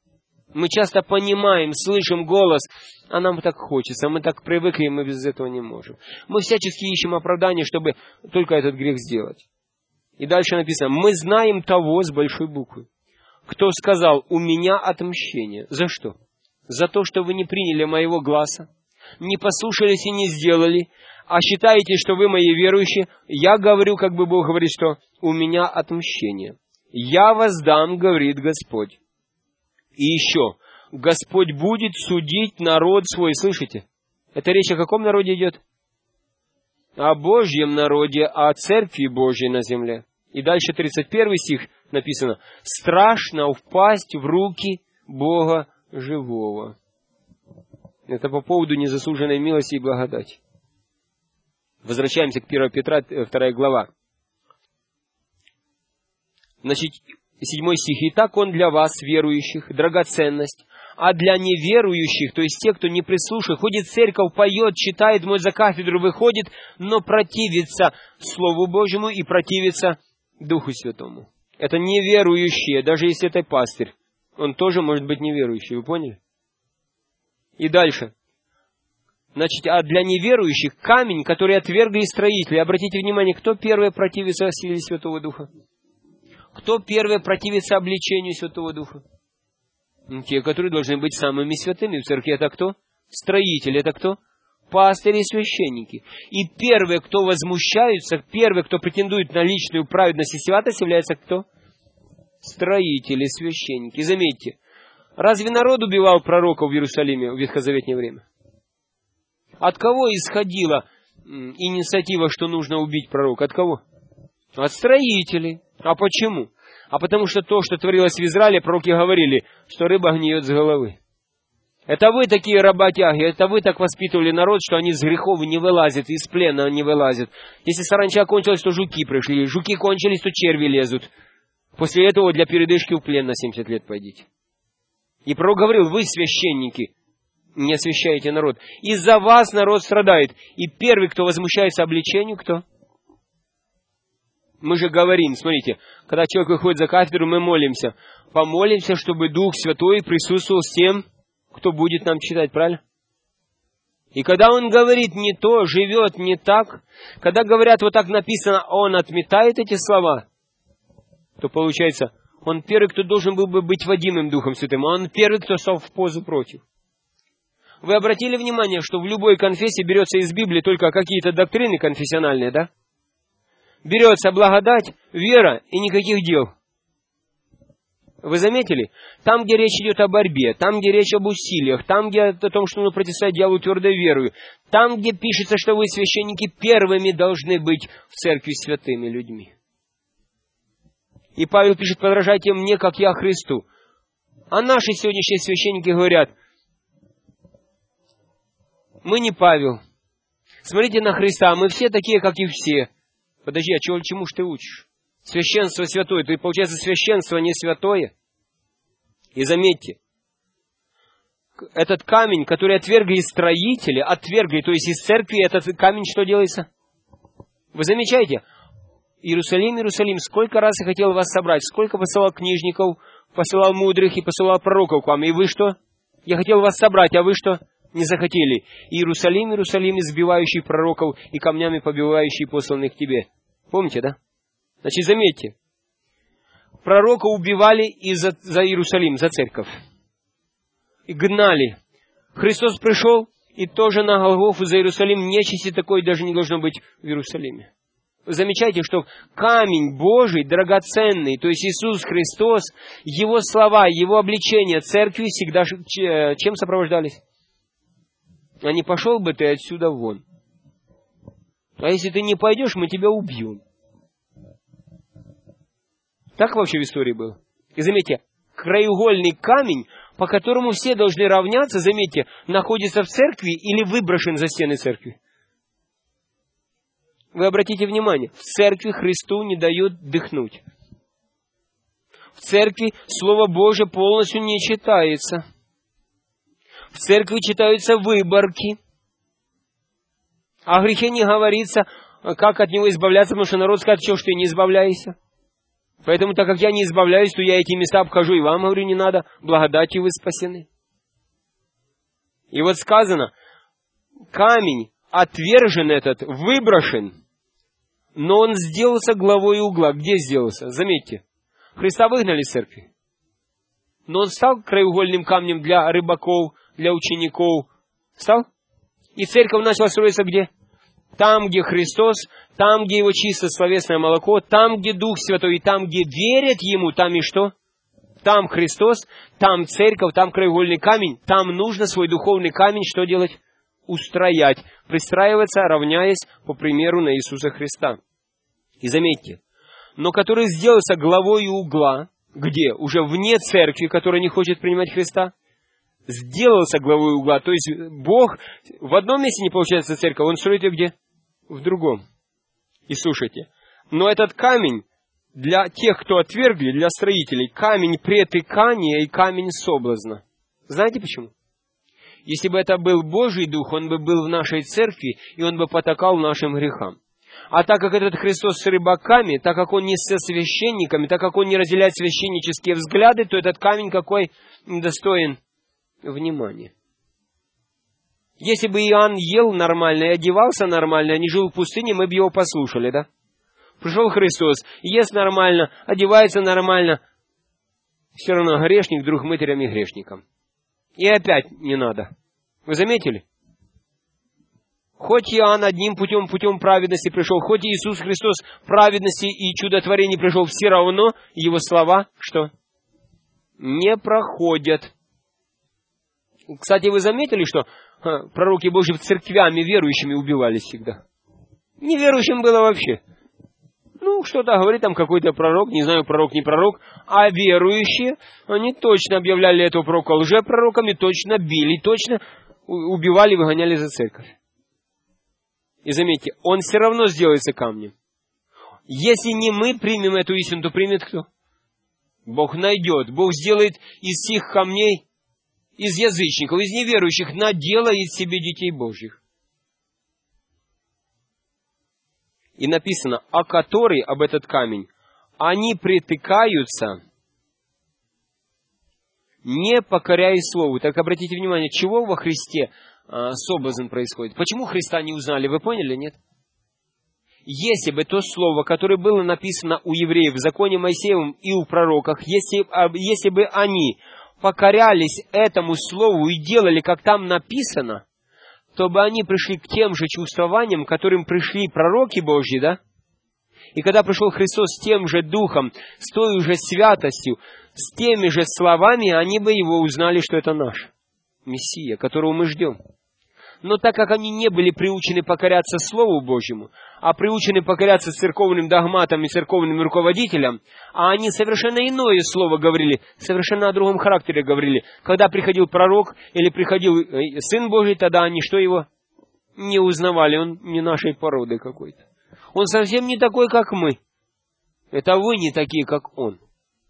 Мы часто понимаем, слышим голос, а нам так хочется, мы так привыкли, и мы без этого не можем. Мы всячески ищем оправдание, чтобы только этот грех сделать. И дальше написано, мы знаем того с большой буквы, кто сказал, у меня отмщение. За что? За то, что вы не приняли моего гласа, не послушались и не сделали, а считаете, что вы мои верующие. Я говорю, как бы Бог говорит, что у меня отмщение. Я воздам, говорит Господь. И еще, Господь будет судить народ свой. Слышите? Это речь о каком народе идет? О Божьем народе, о Церкви Божьей на земле. И дальше 31 стих написано. Страшно впасть в руки Бога живого. Это по поводу незаслуженной милости и благодати. Возвращаемся к 1 Петра, 2 глава. Значит, 7 стих. «Итак, он для вас, верующих, драгоценность, а для неверующих, то есть тех, кто не прислушивает, ходит в церковь, поет, читает, моет за кафедру, выходит, но противится Слову Божьему и противится Духу Святому». Это неверующие, даже если это пастырь. Он тоже может быть неверующий, вы поняли? И дальше. Значит, а для неверующих камень, который отвергли строители. Обратите внимание, кто первый противится силе Святого Духа? Кто первый противится обличению Святого Духа? Те, которые должны быть самыми святыми в церкви. Это кто? Строители. Это кто? Пастыри и священники. И первые, кто возмущаются, первые, кто претендует на личную праведность и святость, являются кто? Строители, священники. Заметьте, разве народ убивал пророков в Иерусалиме в ветхозаветное время? От кого исходила инициатива, что нужно убить пророка? От кого? От строителей. А почему? А потому что то, что творилось в Израиле, пророки говорили, что рыба гниет с головы. Это вы такие работяги, это вы так воспитывали народ, что они с грехов не вылазят, из плена не вылазят. Если саранча кончилась, то жуки пришли. Жуки кончились, то черви лезут. После этого для передышки в плен на 70 лет пойдите. И пророк говорил, вы, священники, не освящаете народ. Из-за вас народ страдает. И первый, кто возмущается обличению, кто? Мы же говорим, смотрите, когда человек выходит за кафедру, мы молимся. Помолимся, чтобы Дух Святой присутствовал с тем, кто будет нам читать, правильно? И когда он говорит не то, живет не так, когда говорят вот так написано, он отметает эти слова, то получается, он первый, кто должен был бы быть водимым Духом Святым, а он первый, кто стал в позу против. Вы обратили внимание, что в любой конфессии берется из Библии только какие-то доктрины конфессиональные, да? Берется благодать, вера и никаких дел. Вы заметили? Там, где речь идет о борьбе, там, где речь об усилиях, там, где о том, что нужно противостоять дьяволу твердой верою, там, где пишется, что вы, священники, первыми должны быть в церкви святыми людьми. И Павел пишет, подражайте мне, как я Христу. А наши сегодняшние священники говорят, мы не Павел. Смотрите на Христа, мы все такие, как и все. Подожди, а чему ж ты учишь? Священство святое. То есть, получается, священство не святое. И заметьте, этот камень, который отвергли строители, то есть из церкви, этот камень что делается? Вы замечаете? Иерусалим, Иерусалим, сколько раз я хотел вас собрать, сколько посылал книжников, посылал мудрых и посылал пророков к вам. И вы что? Я хотел вас собрать, а вы что? Не захотели. Иерусалим, Иерусалим, избивающий пророков и камнями побивающий посланных к тебе. Помните, да? Значит, заметьте. Пророка убивали за Иерусалим, за церковь. И гнали. Христос пришел, и тоже на Голгофу за Иерусалим нечисти такой даже не должно быть в Иерусалиме. Вы замечаете, что камень Божий, драгоценный, то есть Иисус Христос, Его слова, Его обличения церкви всегда чем сопровождались? А не пошел бы ты отсюда вон. А если ты не пойдешь, мы тебя убьем. Так вообще в истории было. И заметьте, краеугольный камень, по которому все должны равняться, заметьте, находится в церкви или выброшен за стены церкви. Вы обратите внимание, в церкви Христу не дают дыхнуть. В церкви Слово Божие полностью не читается. В церкви читаются выборки. О грехе не говорится, как от него избавляться, потому что народ скажет, что ж ты не избавляешься. Поэтому, так как я не избавляюсь, то я эти места обхожу, и вам говорю, не надо, благодатью вы спасены. И вот сказано, камень отвержен этот, выброшен, но он сделался главой угла. Где сделался? Заметьте, Христа выгнали из церкви, но он стал краеугольным камнем для рыбаков, для учеников. Стал? И церковь начала строиться где? Там, где Христос, там, где Его чистое словесное молоко, там, где Дух Святой, и там, где верят Ему, там и что? Там Христос, там церковь, там краеугольный камень, там нужно свой духовный камень что делать? Устроять, пристраиваться, равняясь по примеру на Иисуса Христа. И заметьте, но который сделался главой угла, где? Уже вне церкви, которая не хочет принимать Христа, сделался главой угла. То есть Бог в одном месте не получается церковь, Он строит ее где? В другом. И слушайте, но этот камень для тех, кто отвергли, для строителей, камень притыкания и камень соблазна. Знаете почему? Если бы это был Божий Дух, Он бы был в нашей церкви, и Он бы потакал нашим грехам. А так как этот Христос с рыбаками, так как Он не со священниками, так как Он не разделяет священнические взгляды, то этот камень какой достоин внимания. Если бы Иоанн ел нормально и одевался нормально, а не жил в пустыне, мы бы его послушали, да? Пришел Христос, ест нормально, одевается нормально, все равно грешник, друг мытарям и грешникам. И опять не надо. Вы заметили? Хоть Иоанн одним путем праведности пришел, хоть Иисус Христос праведности и чудотворений пришел, все равно Его слова, что? Не проходят. Кстати, вы заметили, что пророки Божьи церквями верующими убивались всегда? Неверующим было вообще. Ну, что-то говорит там какой-то пророк, не знаю, пророк, не пророк, а верующие, они точно объявляли этого пророка лжепророками, точно били, точно убивали, выгоняли за церковь. И заметьте, он все равно сделается камнем. Если не мы примем эту истину, то примет кто? Бог найдет, Бог сделает из всех камней, из язычников, из неверующих, наделает себе детей Божьих. И написано, о который, об этот камень, они притыкаются, не покоряясь слову. Так обратите внимание, чего во Христе соблазн происходит? Почему Христа не узнали? Вы поняли, нет? Если бы то слово, которое было написано у евреев в законе Моисеевом и у пророках, если бы они покорялись этому слову и делали, как там написано, то бы они пришли к тем же чувствованиям, к которым пришли пророки Божьи, да? И когда пришел Христос с тем же Духом, с той же святостью, с теми же словами, они бы его узнали, что это наш Мессия, которого мы ждем. Но так как они не были приучены покоряться Слову Божьему, а приучены покоряться церковным догматам и церковным руководителям, а они совершенно иное слово говорили, совершенно о другом характере говорили. Когда приходил пророк или приходил Сын Божий, тогда они что его не узнавали, он не нашей породы какой-то. Он совсем не такой, как мы. Это вы не такие, как он.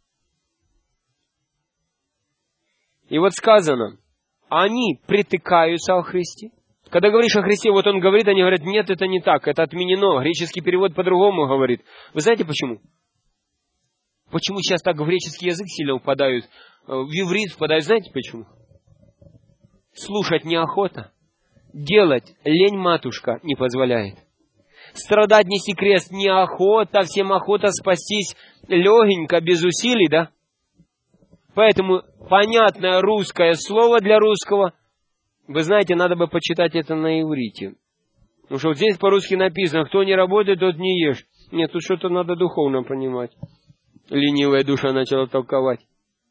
И вот сказано, они притыкаются о Христе. Когда говоришь о Христе, вот он говорит, они говорят, нет, это не так, это отменено. Греческий перевод по-другому говорит. Вы знаете почему? Почему сейчас так в греческий язык сильно упадают, в иврит впадают, знаете почему? Слушать неохота, делать лень матушка не позволяет. Страдать неси крест неохота, всем охота спастись легенько, без усилий, да? Поэтому понятное русское слово для русского, вы знаете, надо бы почитать это на иврите. Потому что вот здесь по-русски написано, кто не работает, тот не ешь. Нет, тут что-то надо духовно понимать. Ленивая душа начала толковать.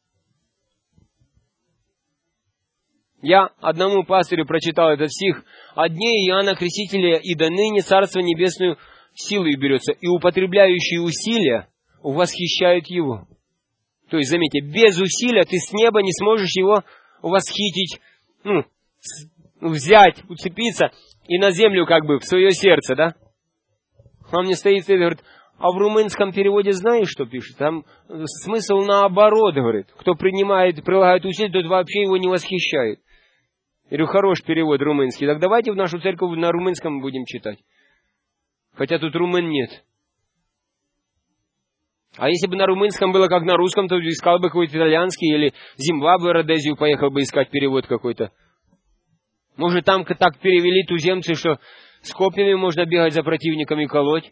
Я одному пастырю прочитал этот стих. «От дней Иоанна Крестителя и до ныне Царство Небесную силой берется, и употребляющие усилия восхищают его». То есть, заметьте, без усилия ты с неба не сможешь его восхитить, взять, уцепиться и на землю как бы в свое сердце, да? Он мне стоит и говорит, а в румынском переводе знаешь, что пишет? Там смысл наоборот, говорит. Кто прилагает усилия, тот вообще его не восхищает. Я говорю, хороший перевод румынский. Так давайте в нашу церковь на румынском будем читать. Хотя тут румын нет. А если бы на румынском было как на русском, то искал бы какой-то итальянский или Зимбабве, Родезию поехал бы искать перевод какой-то. Может, там так перевели туземцы, что с копьями можно бегать за противниками и колоть.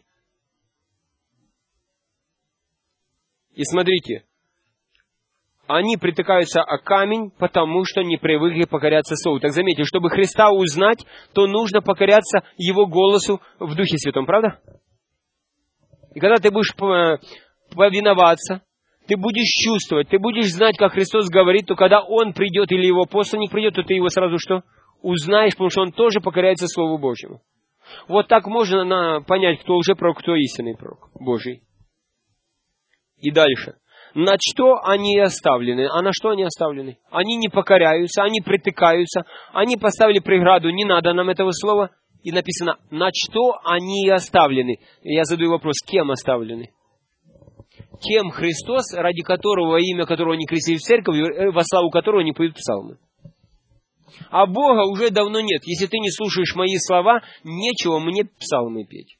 И смотрите, они притыкаются о камень, потому что не привыкли покоряться Слову. Так заметьте, чтобы Христа узнать, то нужно покоряться Его голосу в Духе Святом, правда? И когда ты будешь повиноваться, ты будешь чувствовать, ты будешь знать, как Христос говорит, то когда Он придет или Его посланник придет, то ты его сразу что? Узнаешь, потому что Он тоже покоряется Слову Божьему. Вот так можно понять, кто лжепророк, кто истинный пророк Божий. И дальше. На что они оставлены? А на что они оставлены? Они не покоряются, они притыкаются, они поставили преграду, не надо нам этого слова. И написано, на что они оставлены? Я задаю вопрос, кем оставлены? Кем Христос, ради которого, во имя которого они крестили в церковь, во славу которого они поют псалмы? А Бога уже давно нет. Если ты не слушаешь мои слова, нечего мне псалмы петь.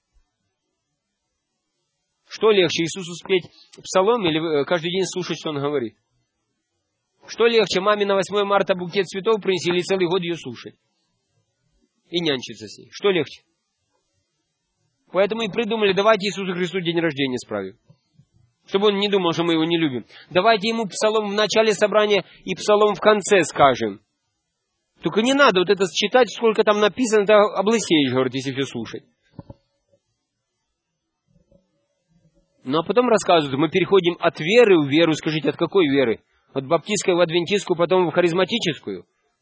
Что легче, Иисусу спеть псалом или каждый день слушать, что Он говорит? Что легче, маме на 8 марта букет цветов принести или целый год ее слушать? И нянчиться с ней. Что легче? Поэтому и придумали, давайте Иисусу Христу день рождения справим. Чтобы Он не думал, что мы Его не любим. Давайте Ему псалом в начале собрания и псалом в конце скажем. Только не надо вот это читать, сколько там написано, это облысеешь, говорит, если все слушать. Ну, а потом рассказывают, мы переходим от веры в веру. Скажите, от какой веры? От баптистской в адвентистскую, потом в харизматическую.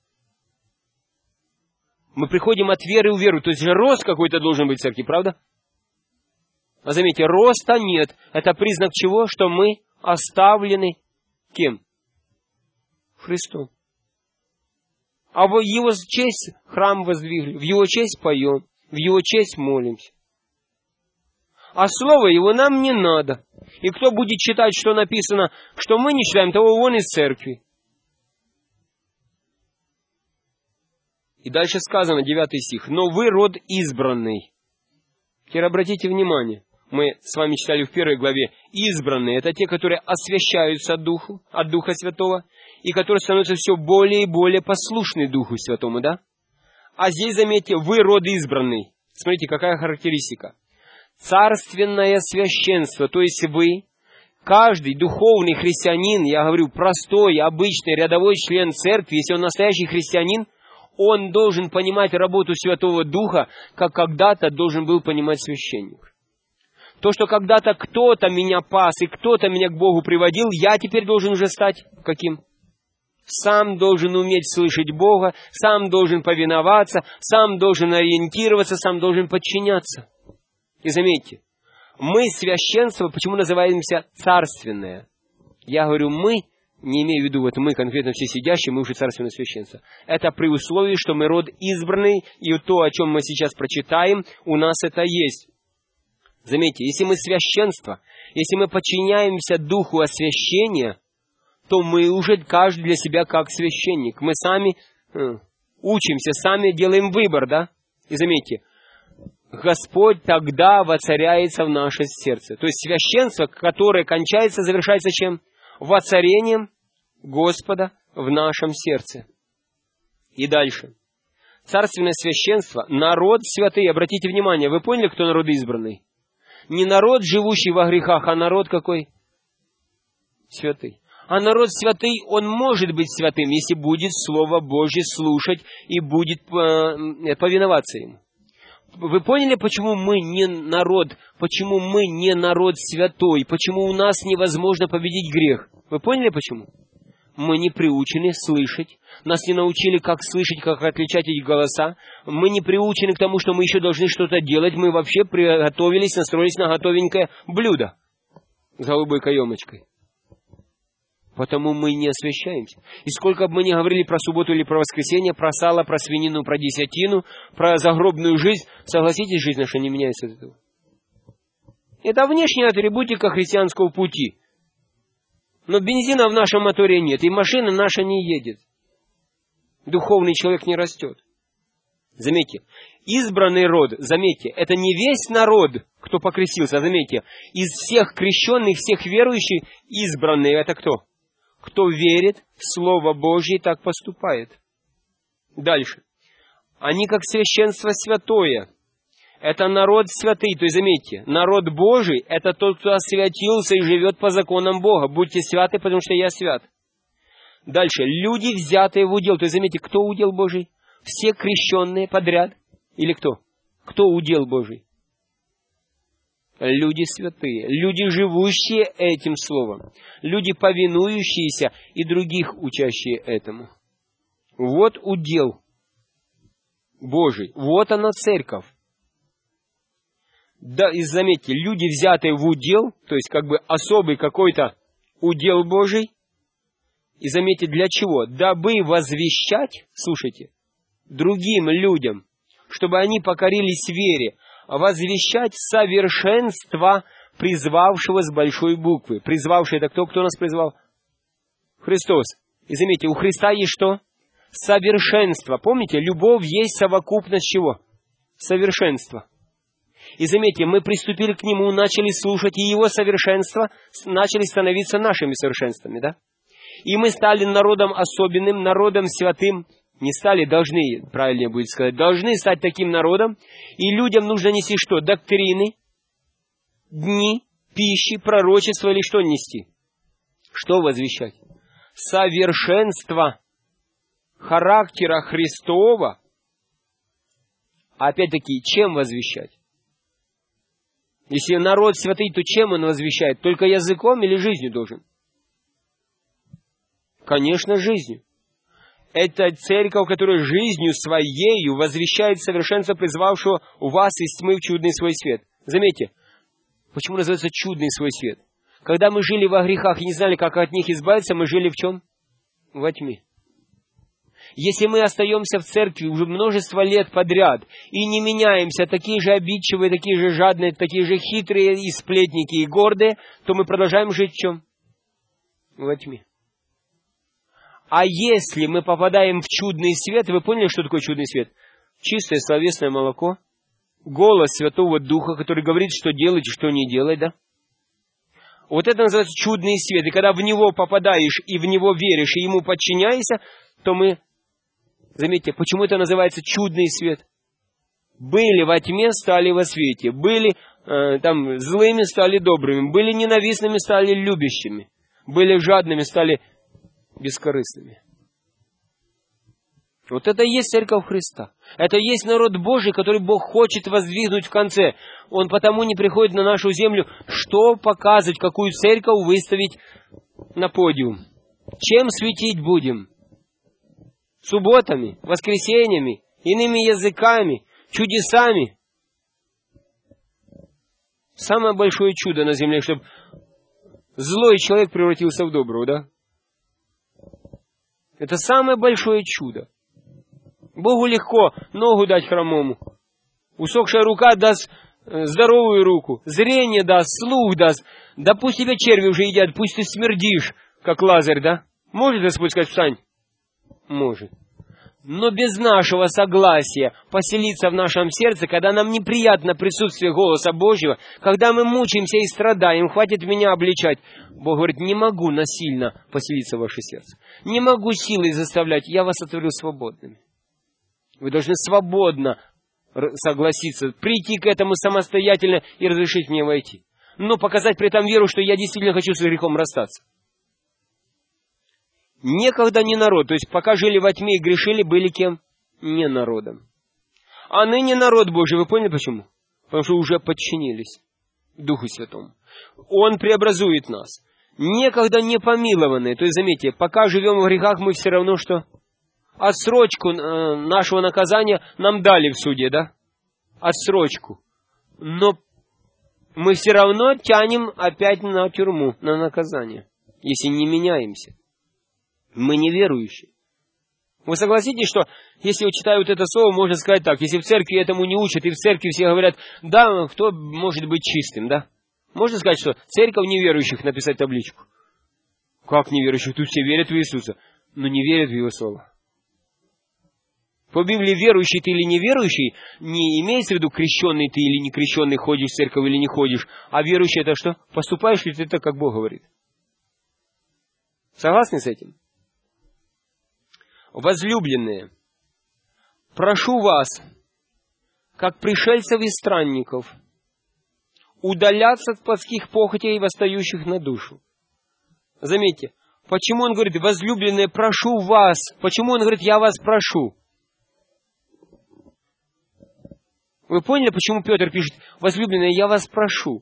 Мы приходим от веры в веру. То есть же рост какой-то должен быть в церкви, правда? А заметьте, роста нет. Это признак чего? Что мы оставлены кем? Христом. А в Его честь храм воздвигли, в Его честь поем, в Его честь молимся. А слово Его нам не надо. И кто будет читать, что написано, что мы не читаем, того вон из церкви. И дальше сказано, 9 стих. Но вы род избранный. Теперь обратите внимание. Мы с вами читали в 1 главе. Избранные — это те, которые освящаются от Духа Святого, и которые становятся все более и более послушны Духу Святому, да? А здесь, заметьте, вы род избранный. Смотрите, какая характеристика. Царственное священство, то есть вы, каждый духовный христианин, я говорю, простой, обычный, рядовой член церкви, если он настоящий христианин, он должен понимать работу Святого Духа, как когда-то должен был понимать священник. То, что когда-то кто-то меня пас и кто-то меня к Богу приводил, я теперь должен уже стать каким? Сам должен уметь слышать Бога, сам должен повиноваться, сам должен ориентироваться, сам должен подчиняться. И заметьте, мы священство, почему называемся царственное? Я говорю мы, не имею в виду вот мы, конкретно все сидящие, мы уже царственное священство. Это при условии, что мы род избранный, и то, о чем мы сейчас прочитаем, у нас это есть. Заметьте, если мы священство, если мы подчиняемся духу освящения, то мы уже каждый для себя как священник. Мы сами учимся, сами делаем выбор, да? И заметьте, Господь тогда воцаряется в наше сердце. То есть священство, которое кончается, завершается чем? Воцарением Господа в нашем сердце. И дальше. Царственное священство, народ святый. Обратите внимание, вы поняли, кто народ избранный? Не народ, живущий во грехах, а народ какой? Святый. А народ святый, он может быть святым, если будет Слово Божье слушать и будет повиноваться ему. Вы поняли, почему мы не народ святой, почему у нас невозможно победить грех? Вы поняли, почему? Мы не приучены слышать, нас не научили, как слышать, как отличать эти голоса. Мы не приучены к тому, что мы еще должны что-то делать. Мы вообще приготовились, настроились на готовенькое блюдо с голубой каемочкой. Потому мы не освящаемся. И сколько бы мы ни говорили про субботу или про воскресенье, про сало, про свинину, про десятину, про загробную жизнь, согласитесь, жизнь наша не меняется от этого. Это внешняя атрибутика христианского пути. Но бензина в нашем моторе нет, и машина наша не едет. Духовный человек не растет. Заметьте, избранный род, заметьте, это не весь народ, кто покрестился, заметьте, из всех крещенных, всех верующих, избранные это кто? Кто верит в Слово Божье и так поступает. Дальше. Они как священство святое. Это народ святый, то есть заметьте, народ Божий, это тот, кто освятился и живет по законам Бога. Будьте святы, потому что я свят. Дальше. Люди, взятые в удел, то есть заметьте, кто удел Божий? Все крещенные подряд. Или кто? Кто удел Божий? Люди святые, люди, живущие этим словом, люди, повинующиеся и других учащие этому. Вот удел Божий, вот она церковь. Да, и заметьте, люди, взятые в удел, то есть как бы особый какой-то удел Божий, и заметьте, для чего? Дабы возвещать, слушайте, другим людям, чтобы они покорились вере, возвещать совершенство призвавшего с большой буквы. Призвавший — это кто? Кто нас призвал? Христос. И заметьте, у Христа есть что? Совершенство. Помните, любовь есть совокупность чего? Совершенства. И заметьте, мы приступили к Нему, начали слушать, и Его совершенства начали становиться нашими совершенствами, да? И мы стали народом особенным, народом святым. Не стали, должны, правильнее будет сказать, должны стать таким народом. И людям нужно нести что? Доктрины, дни, пищи, пророчества или что нести? Что возвещать? Совершенство характера Христова. Опять-таки, чем возвещать? Если народ святый, то чем он возвещает? Только языком или жизнью должен? Конечно, жизнью. Это церковь, которая жизнью своею возвещает совершенство призвавшего у вас из тьмы в чудный свой свет. Заметьте, почему называется чудный свой свет? Когда мы жили во грехах и не знали, как от них избавиться, мы жили в чем? Во тьме. Если мы остаемся в церкви уже множество лет подряд и не меняемся, такие же обидчивые, такие же жадные, такие же хитрые и сплетники и гордые, то мы продолжаем жить в чем? Во тьме. А если мы попадаем в чудный свет, вы поняли, что такое чудный свет? Чистое словесное молоко, голос Святого Духа, который говорит, что делать и что не делать, да? Вот это называется чудный свет. И когда в него попадаешь и в него веришь, и ему подчиняешься, то мы... Заметьте, почему это называется чудный свет? Были во тьме, стали во свете. Были там злыми, стали добрыми. Были ненавистными, стали любящими. Были жадными, стали бескорыстными. Вот это и есть церковь Христа. Это и есть народ Божий, который Бог хочет воздвигнуть в конце. Он потому не приходит на нашу землю, что показывать, какую церковь выставить на подиум. Чем светить будем? Субботами, воскресеньями, иными языками, чудесами. Самое большое чудо на земле, чтобы злой человек превратился в доброго, да? Это самое большое чудо. Богу легко ногу дать хромому. Усохшая рука даст здоровую руку. Зрение даст, слух даст. Да пусть тебя черви уже едят, пусть ты смердишь, как Лазарь, да? Может Господь сказать, встань? Может. Но без нашего согласия поселиться в нашем сердце, когда нам неприятно присутствие голоса Божьего, когда мы мучаемся и страдаем, хватит меня обличать. Бог говорит, не могу насильно поселиться в ваше сердце. Не могу силой заставлять, я вас отворю свободными. Вы должны свободно согласиться, прийти к этому самостоятельно и разрешить мне войти. Но показать при этом веру, что я действительно хочу с грехом расстаться. Некогда не народ, то есть пока жили во тьме и грешили, были кем? Не народом. А ныне народ Божий, вы поняли почему? Потому что уже подчинились Духу Святому. Он преобразует нас. Некогда не помилованные, то есть заметьте, пока живем в грехах, мы все равно что? Отсрочку нашего наказания нам дали в суде, да? Отсрочку. Но мы все равно тянем опять на тюрьму, на наказание, если не меняемся. Мы неверующие. Вы согласитесь, что если читаю вот это слово, можно сказать так, если в церкви этому не учат, и в церкви все говорят, да, кто может быть чистым, да? Можно сказать, что церковь неверующих написать табличку. Как неверующих? Тут все верят в Иисуса, но не верят в Его Слово. По Библии верующий ты или неверующий, не имеется в виду крещенный ты или не крещенный, ходишь в церковь или не ходишь, а верующий это что? Поступаешь ли ты так, как Бог говорит? Согласны с этим? Возлюбленные, прошу вас, как пришельцев и странников, удаляться от плотских похотей, восстающих на душу. Заметьте, почему он говорит, возлюбленные, прошу вас? Почему он говорит, я вас прошу? Вы поняли, почему Петр пишет, возлюбленные, я вас прошу?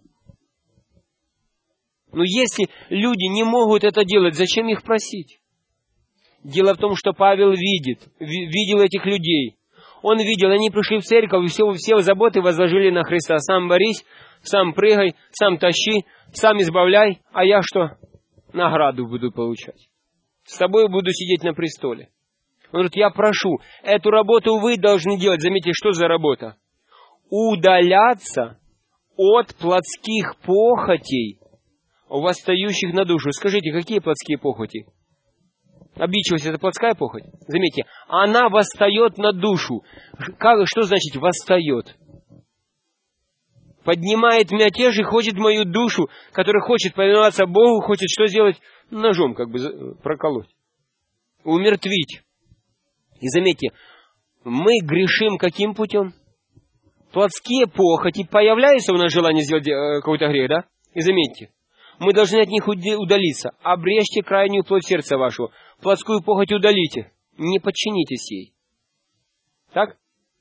Но если люди не могут это делать, зачем их просить? Дело в том, что Павел видел этих людей. Он видел, они пришли в церковь, и все заботы возложили на Христа. Сам борись, сам прыгай, сам тащи, сам избавляй, а я что? Награду буду получать. С тобой буду сидеть на престоле. Он говорит, я прошу, эту работу вы должны делать. Заметьте, что за работа? Удаляться от плотских похотей, восстающих на душу. Скажите, какие плотские похоти? Обидчивость — это плотская похоть? Заметьте, она восстает на душу. Что значит восстает? Поднимает мятеж и хочет мою душу, которая хочет повиноваться Богу, хочет что сделать? Ножом как бы проколоть. Умертвить. И заметьте, мы грешим каким путем? Плотские похоти, появляется у нас желание сделать какой-то грех, да? И заметьте, мы должны от них удалиться. Обрежьте крайнюю плоть сердца вашего. Плотскую похоть удалите. Не подчинитесь ей. Так?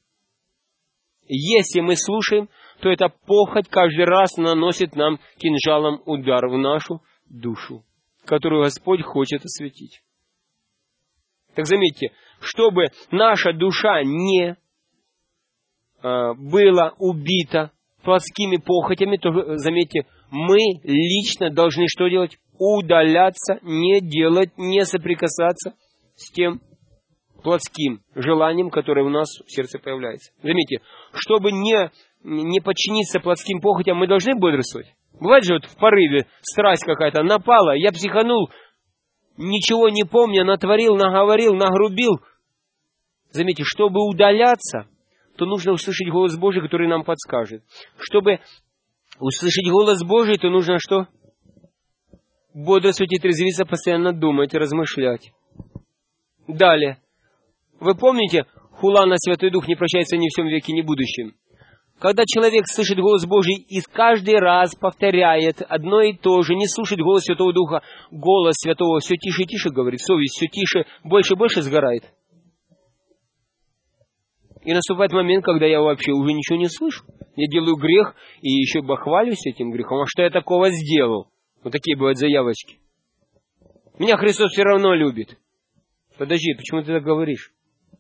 Если мы слушаем, то эта похоть каждый раз наносит нам кинжалом удар в нашу душу, которую Господь хочет осветить. Так заметьте, чтобы наша душа не была убита плотскими похотями, то, заметьте, мы лично должны что делать? Удаляться, не делать, не соприкасаться с тем плотским желанием, которое у нас в сердце появляется. Заметьте, чтобы не подчиниться плотским похотям, мы должны бодрствовать. Бывает же вот в порыве страсть какая-то напала, я психанул, ничего не помня, натворил, наговорил, нагрубил. Заметьте, чтобы удаляться, то нужно услышать голос Божий, который нам подскажет. Чтобы услышать голос Божий, то нужно что? Бодрствовать и трезвиться, постоянно думать, размышлять. Далее. Вы помните, хула на Святой Дух не прощается ни в всем веке, ни в будущем. Когда человек слышит голос Божий и каждый раз повторяет одно и то же, не слушает голос Святого Духа, голос Святого все тише и тише говорит, совесть все тише, больше и больше сгорает. И наступает момент, когда я вообще уже ничего не слышу. Я делаю грех и еще бахвалюсь этим грехом. А что я такого сделал? Вот такие бывают заявочки. Меня Христос все равно любит. Подожди, почему ты так говоришь?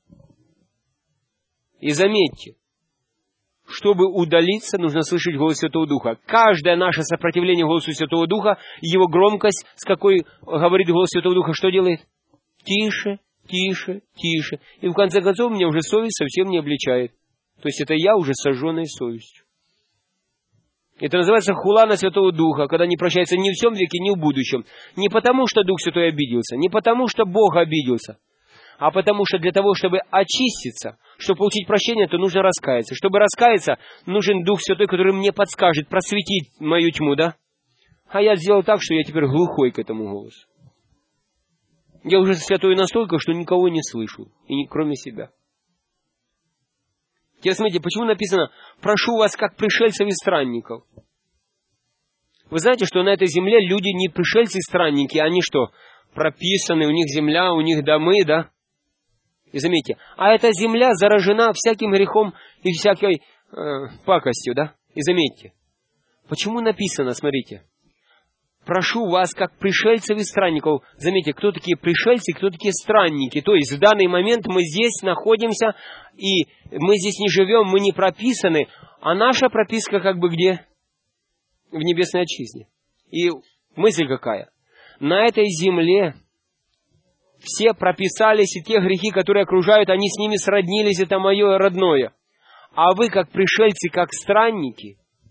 И заметьте, чтобы удалиться, нужно слышать голос Святого Духа. Каждое наше сопротивление голосу Святого Духа, его громкость, с какой говорит голос Святого Духа, что делает? Тише, тише, тише. И в конце концов, меня уже совесть совсем не обличает. То есть это я уже сожженной совестью. Это называется хула на Святого Духа, когда не прощается ни в всем веке, ни в будущем. Не потому, что Дух Святой обиделся, не потому, что Бог обиделся, а потому что для того, чтобы очиститься, чтобы получить прощение, то нужно раскаяться. Чтобы раскаяться, нужен Дух Святой, который мне подскажет, просветить мою тьму, да? А я сделал так, что я теперь глухой к этому голосу. Я уже святой настолько, что никого не слышу, кроме себя. Теперь смотрите, почему написано «прошу вас, как пришельцев и странников». Вы знаете, что на этой земле люди не пришельцы и странники, они что, прописаны, у них земля, у них домы, да? И заметьте, а эта земля заражена всяким грехом и всякой пакостью, да? И заметьте, почему написано, смотрите, «прошу вас, как пришельцев и странников». Заметьте, кто такие пришельцы, кто такие странники. То есть в данный момент мы здесь находимся, и мы здесь не живем, мы не прописаны, а наша прописка как бы где? В небесной отчизне. И мысль какая? На этой земле все прописались, и те грехи, которые окружают, они с ними сроднились, это мое родное. А вы, как пришельцы, как странники,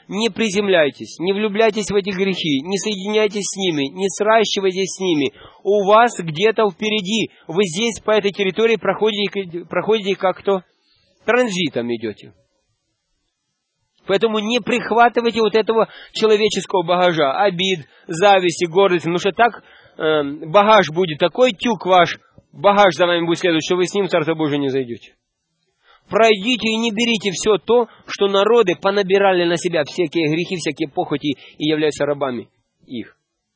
не приземляйтесь, не влюбляйтесь в эти грехи, не соединяйтесь с ними, не сращивайтесь с ними. У вас где-то впереди, вы здесь по этой территории проходите как кто? Транзитом идете. Поэтому не прихватывайте вот этого человеческого багажа, обид, зависти, гордости, потому что так багаж будет, такой тюк ваш, багаж за вами будет следовать, что вы с ним в Царство Божие не зайдете. Пройдите и не берите все то, что народы понабирали на себя, всякие грехи, всякие похоти, и являются рабами их.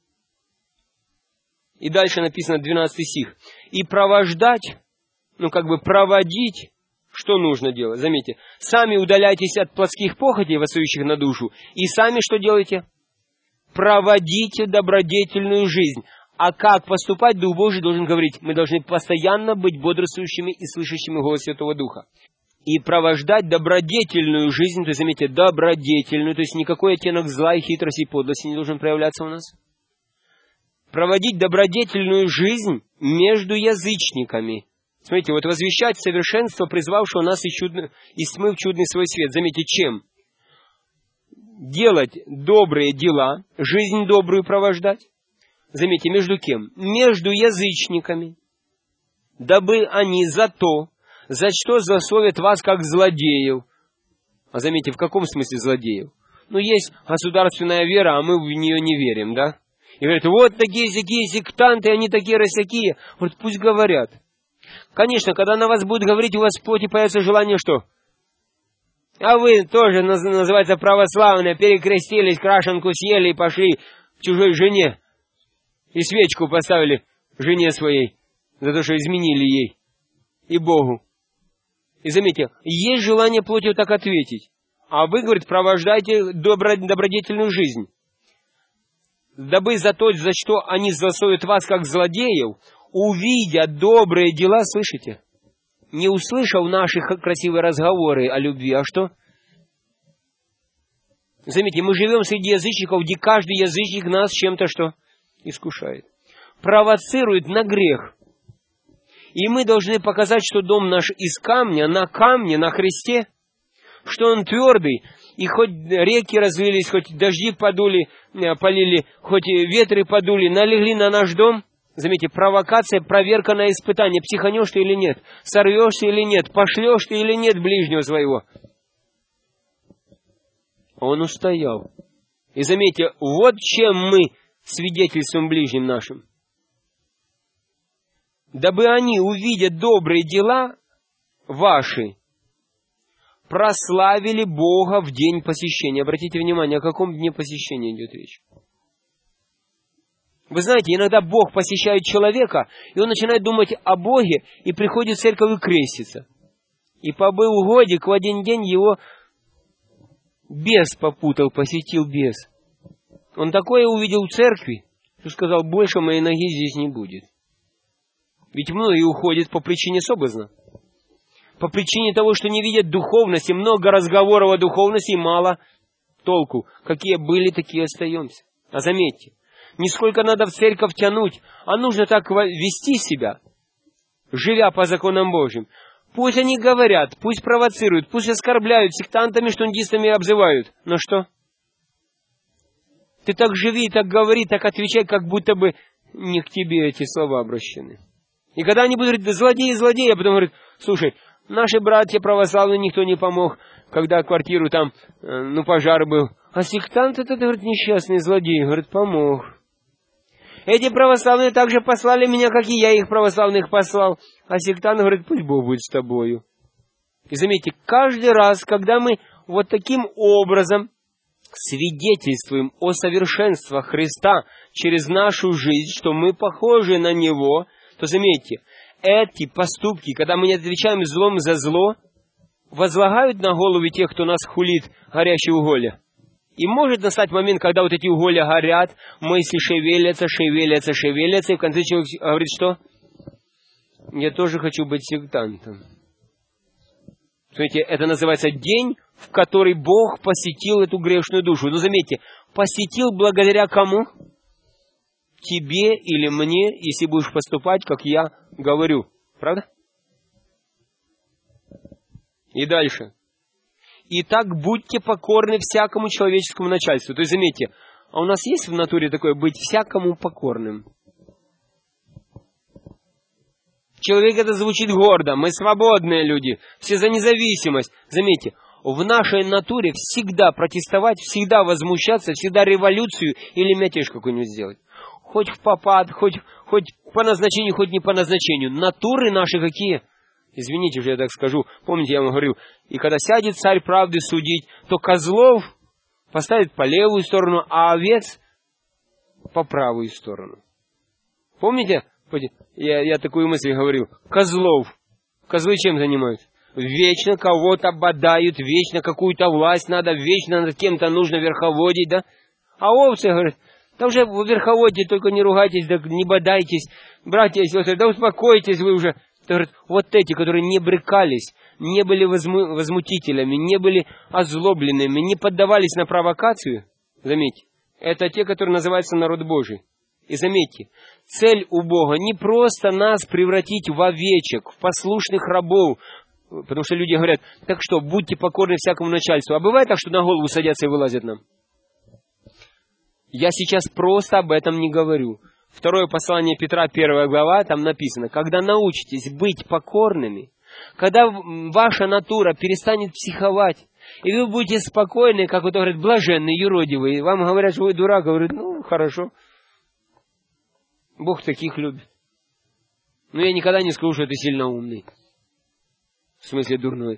И дальше написано 12 стих. И провождать, проводить, что нужно делать? Заметьте, сами удаляйтесь от плотских похотей, восстающих на душу, и сами что делаете? Проводите добродетельную жизнь. А как поступать, Дух Божий должен говорить, мы должны постоянно быть бодрствующими и слышащими голос Святого Духа. И провождать добродетельную жизнь, то есть, заметьте, добродетельную, то есть никакой оттенок зла и хитрости и подлости не должен проявляться у нас. Проводить добродетельную жизнь между язычниками. Смотрите, вот возвещать совершенство, призвавшего нас из тьмы в чудный свой свет. Заметьте, чем? Делать добрые дела, жизнь добрую провождать. Заметьте, между кем? Между язычниками. Дабы они за что злословят вас как злодеев. А заметьте, в каком смысле злодеев? Есть государственная вера, а мы в нее не верим, да? И говорят, вот такие сектанты, они такие росякие. Вот пусть говорят. Конечно, когда на вас будут говорить, у вас в плоти появится желание что? А вы тоже, называется, православные, перекрестились, крашенку съели и пошли к чужой жене. И свечку поставили жене своей, за то, что изменили ей и Богу. И заметьте, есть желание плотью так ответить. А вы, говорит, провождайте добродетельную жизнь. Дабы за что они злословят вас как злодеев, увидя добрые дела, слышите? Не услышав наши красивые разговоры о любви, а что? Заметьте, мы живем среди язычников, где каждый язычник нас чем-то что? Искушает. Провоцирует на грех. И мы должны показать, что дом наш из камня, на Христе, что он твердый, и хоть реки разлились, хоть дожди полили, хоть ветры подули, налегли на наш дом. Заметьте, провокация, проверка на испытание. Психанешь ты или нет? Сорвешься или нет? Пошлешь ты или нет ближнего своего? Он устоял. И заметьте, вот чем мы свидетельствуем ближним нашим. Дабы они, увидя добрые дела ваши, прославили Бога в день посещения. Обратите внимание, о каком дне посещения идет речь. Вы знаете, иногда Бог посещает человека, и он начинает думать о Боге, и приходит в церковь и крестится. И побыл годик, в один день его бес попутал, посетил бес. Он такое увидел в церкви, что сказал, больше моей ноги здесь не будет. Ведь многие уходят по причине соблазна. По причине того, что не видят духовности, много разговоров о духовности и мало толку. Какие были, такие остаемся. А заметьте, не сколько надо в церковь тянуть, а нужно так вести себя, живя по законам Божьим. Пусть они говорят, пусть провоцируют, пусть оскорбляют, сектантами, штундистами обзывают. Но что? Ты так живи, так говори, так отвечай, как будто бы не к тебе эти слова обращены. И когда они будут говорить, злодеи, злодеи, а потом говорят, слушай, наши братья православные, никто не помог, когда квартиру там, пожар был. А сектант этот, говорит, несчастный злодей, говорит, помог. Эти православные также послали меня, как и я их православных послал. А сектант говорит, пусть Бог будет с тобою. И заметьте, каждый раз, когда мы вот таким образом свидетельствуем о совершенствах Христа через нашу жизнь, что мы похожи на Него, то заметьте, эти поступки, когда мы не отвечаем злом за зло, возлагают на головы тех, кто нас хулит, горящие уголья. И может настать момент, когда вот эти уголья горят, мысли шевелятся, и в конце человек говорит, что? Я тоже хочу быть сектантом. Смотрите, это называется день, в который Бог посетил эту грешную душу. Но заметьте, посетил благодаря кому? Тебе или мне, если будешь поступать, как я говорю. Правда? И дальше. Итак, будьте покорны всякому человеческому начальству. То есть, заметьте, а у нас есть в натуре такое быть всякому покорным? Человек это звучит гордо, мы свободные люди, все за независимость. Заметьте, в нашей натуре всегда протестовать, всегда возмущаться, всегда революцию или мятеж какой-нибудь сделать. Хоть в попад, хоть по назначению, хоть не по назначению. Натуры наши какие? Извините, что я так скажу. Помните, я вам говорил, и когда сядет царь правды судить, то козлов поставит по левую сторону, а овец по правую сторону. Помните? Я такую мысль говорил. Козлов. Козлы чем занимаются? Вечно кого-то бодают, вечно какую-то власть надо, вечно над кем-то нужно верховодить, да? А овцы, говорят, да уже вы верховодите, только не ругайтесь, да не бодайтесь. Братья и сестры, да успокойтесь вы уже. Говорят, вот эти, которые не брыкались, не были возмутителями, не были озлобленными, не поддавались на провокацию, заметьте, это те, которые называются народ Божий. И заметьте, цель у Бога не просто нас превратить в овечек, в послушных рабов, потому что люди говорят, так что, будьте покорны всякому начальству. А бывает так, что на голову садятся и вылазят нам? Я сейчас просто об этом не говорю. Второе послание Петра, 1 глава, там написано, когда научитесь быть покорными, когда ваша натура перестанет психовать, и вы будете спокойны, как вот говорят, блаженные, юродивые, вам говорят, что вы дурак, говорят, ну, хорошо. Бог таких любит. Но я никогда не скажу, что ты сильно умный. В смысле дурной.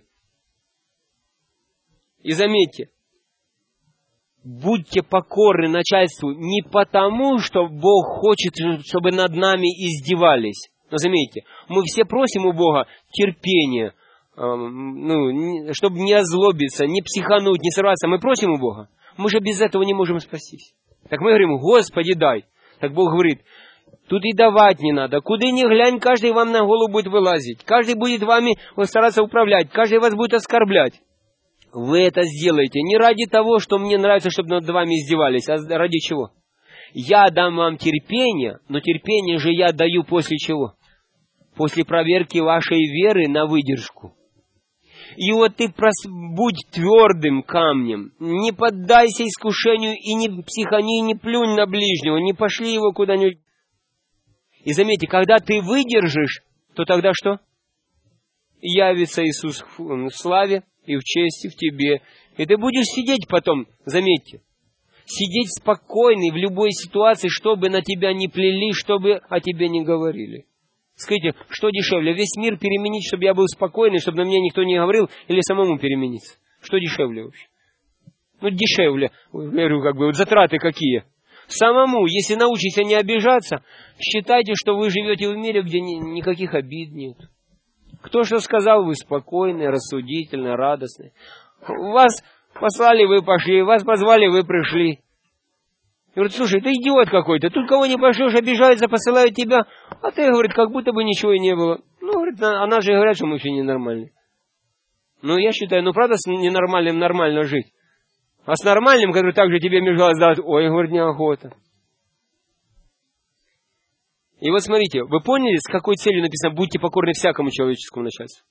И заметьте, будьте покорны начальству не потому, что Бог хочет, чтобы над нами издевались. Но заметьте, мы все просим у Бога терпения, чтобы не озлобиться, не психануть, не сорваться. Мы просим у Бога. Мы же без этого не можем спастись. Так мы говорим, Господи, дай. Так Бог говорит, тут и давать не надо. Куда ни глянь, каждый вам на голову будет вылазить. Каждый будет вами стараться управлять. Каждый вас будет оскорблять. Вы это сделаете не ради того, что мне нравится, чтобы над вами издевались, а ради чего? Я дам вам терпение, но терпение же я даю после чего? После проверки вашей веры на выдержку. И вот ты будь твердым камнем, не поддайся искушению и не психани, не плюнь на ближнего, не пошли его куда-нибудь. И заметьте, когда ты выдержишь, то тогда что? Явится Иисус в славе и в чести в тебе. И ты будешь сидеть потом, заметьте, сидеть спокойный в любой ситуации, чтобы на тебя не плели, чтобы о тебе не говорили. Скажите, что дешевле, весь мир переменить, чтобы я был спокойный, чтобы на меня никто не говорил, или самому перемениться? Что дешевле вообще? Ну, дешевле, я говорю, вот затраты какие? Самому, если научиться не обижаться, считайте, что вы живете в мире, где никаких обид нет. Кто что сказал, вы спокойные, рассудительные, радостные. Вас послали, вы пошли, вас позвали, вы пришли. И говорит, слушай, ты идиот какой-то, тут кого не пошлешь, обижаются, посылают тебя, а ты, говорит, как будто бы ничего и не было. Ну, говорит, она же говорят, что мы все ненормальные. Ну, я считаю, правда с ненормальным нормально жить. А с нормальным, который также тебе мешал сдать, ой, говорит, неохота. И вот смотрите, вы поняли, с какой целью написано, будьте покорны всякому человеческому начальству?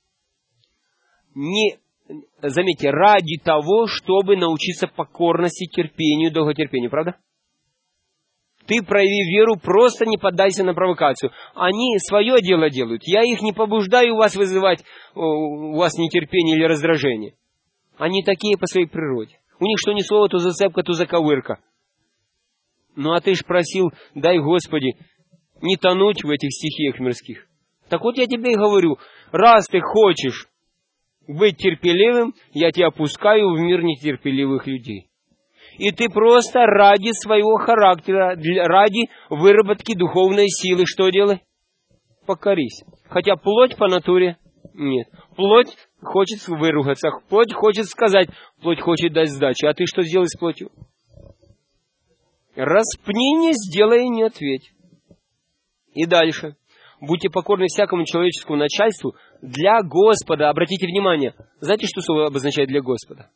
Заметьте, ради того, чтобы научиться покорности, терпению, долготерпению, правда? Ты прояви веру, просто не поддайся на провокацию. Они свое дело делают. Я их не побуждаю вас вызывать у вас нетерпение или раздражение. Они такие по своей природе. У них что ни слово, то зацепка, то заковырка. Ну а ты ж просил, дай Господи, не тонуть в этих стихиях мирских. Так вот я тебе и говорю, раз ты хочешь быть терпеливым, я тебя опускаю в мир нетерпеливых людей. И ты просто ради своего характера, ради выработки духовной силы, что делай? Покорись. Хотя плоть по натуре нет. Плоть хочет выругаться, плоть хочет сказать, плоть хочет дать сдачу. А ты что сделай с плотью? Распни, не сделай и не ответь. И дальше. Будьте покорны всякому человеческому начальству для Господа. Обратите внимание. Знаете, что слово обозначает для Господа?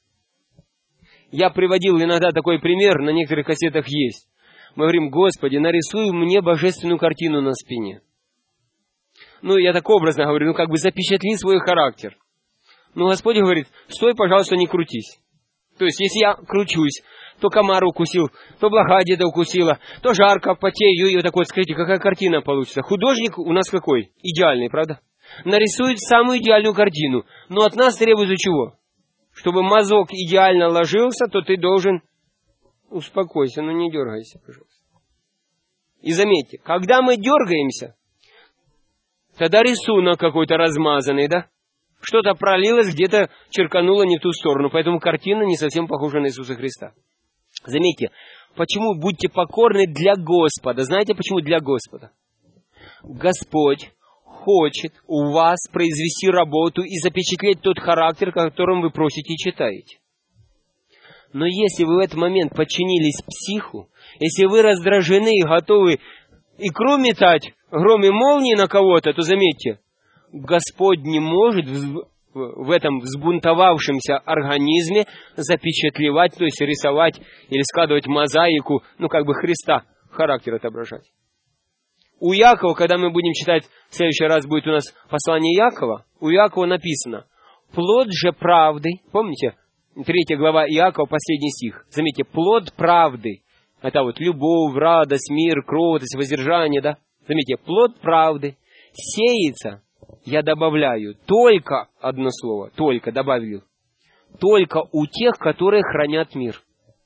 Я приводил иногда такой пример, на некоторых кассетах есть. Мы говорим, Господи, нарисуй мне божественную картину на спине. Ну, я так образно говорю, запечатли свой характер. Но Господь говорит, стой, пожалуйста, не крутись. То есть, если я кручусь, то комар укусил, то блоха где-то укусила, то жарко, потею, и вот такой, смотрите, какая картина получится. Художник у нас какой? Идеальный, правда? Нарисует самую идеальную картину. Но от нас требуется чего? Чтобы мазок идеально ложился, то ты должен... Успокойся, но не дергайся, пожалуйста. И заметьте, когда мы дергаемся, тогда рисунок какой-то размазанный, да? Что-то пролилось, где-то черкануло не в ту сторону. Поэтому картина не совсем похожа на Иисуса Христа. Заметьте, почему будьте покорны для Господа. Знаете, почему для Господа? Господь хочет у вас произвести работу и запечатлеть тот характер, которым вы просите и читаете. Но если вы в этот момент подчинились психу, если вы раздражены и готовы икру метать, гром и молнии на кого-то, то заметьте, Господь не может в этом взбунтовавшемся организме запечатлевать, то есть рисовать или складывать мозаику, как бы Христа, характер отображать. У Якова, когда мы будем читать, в следующий раз будет у нас послание Якова, у Якова написано, плод же правды, помните, 3 глава Иакова, последний стих, заметьте, плод правды, это вот любовь, радость, мир, кротость, воздержание, да, заметьте, плод правды сеется, я добавляю, только, одно слово, только, добавил, только у тех, которые хранят мир.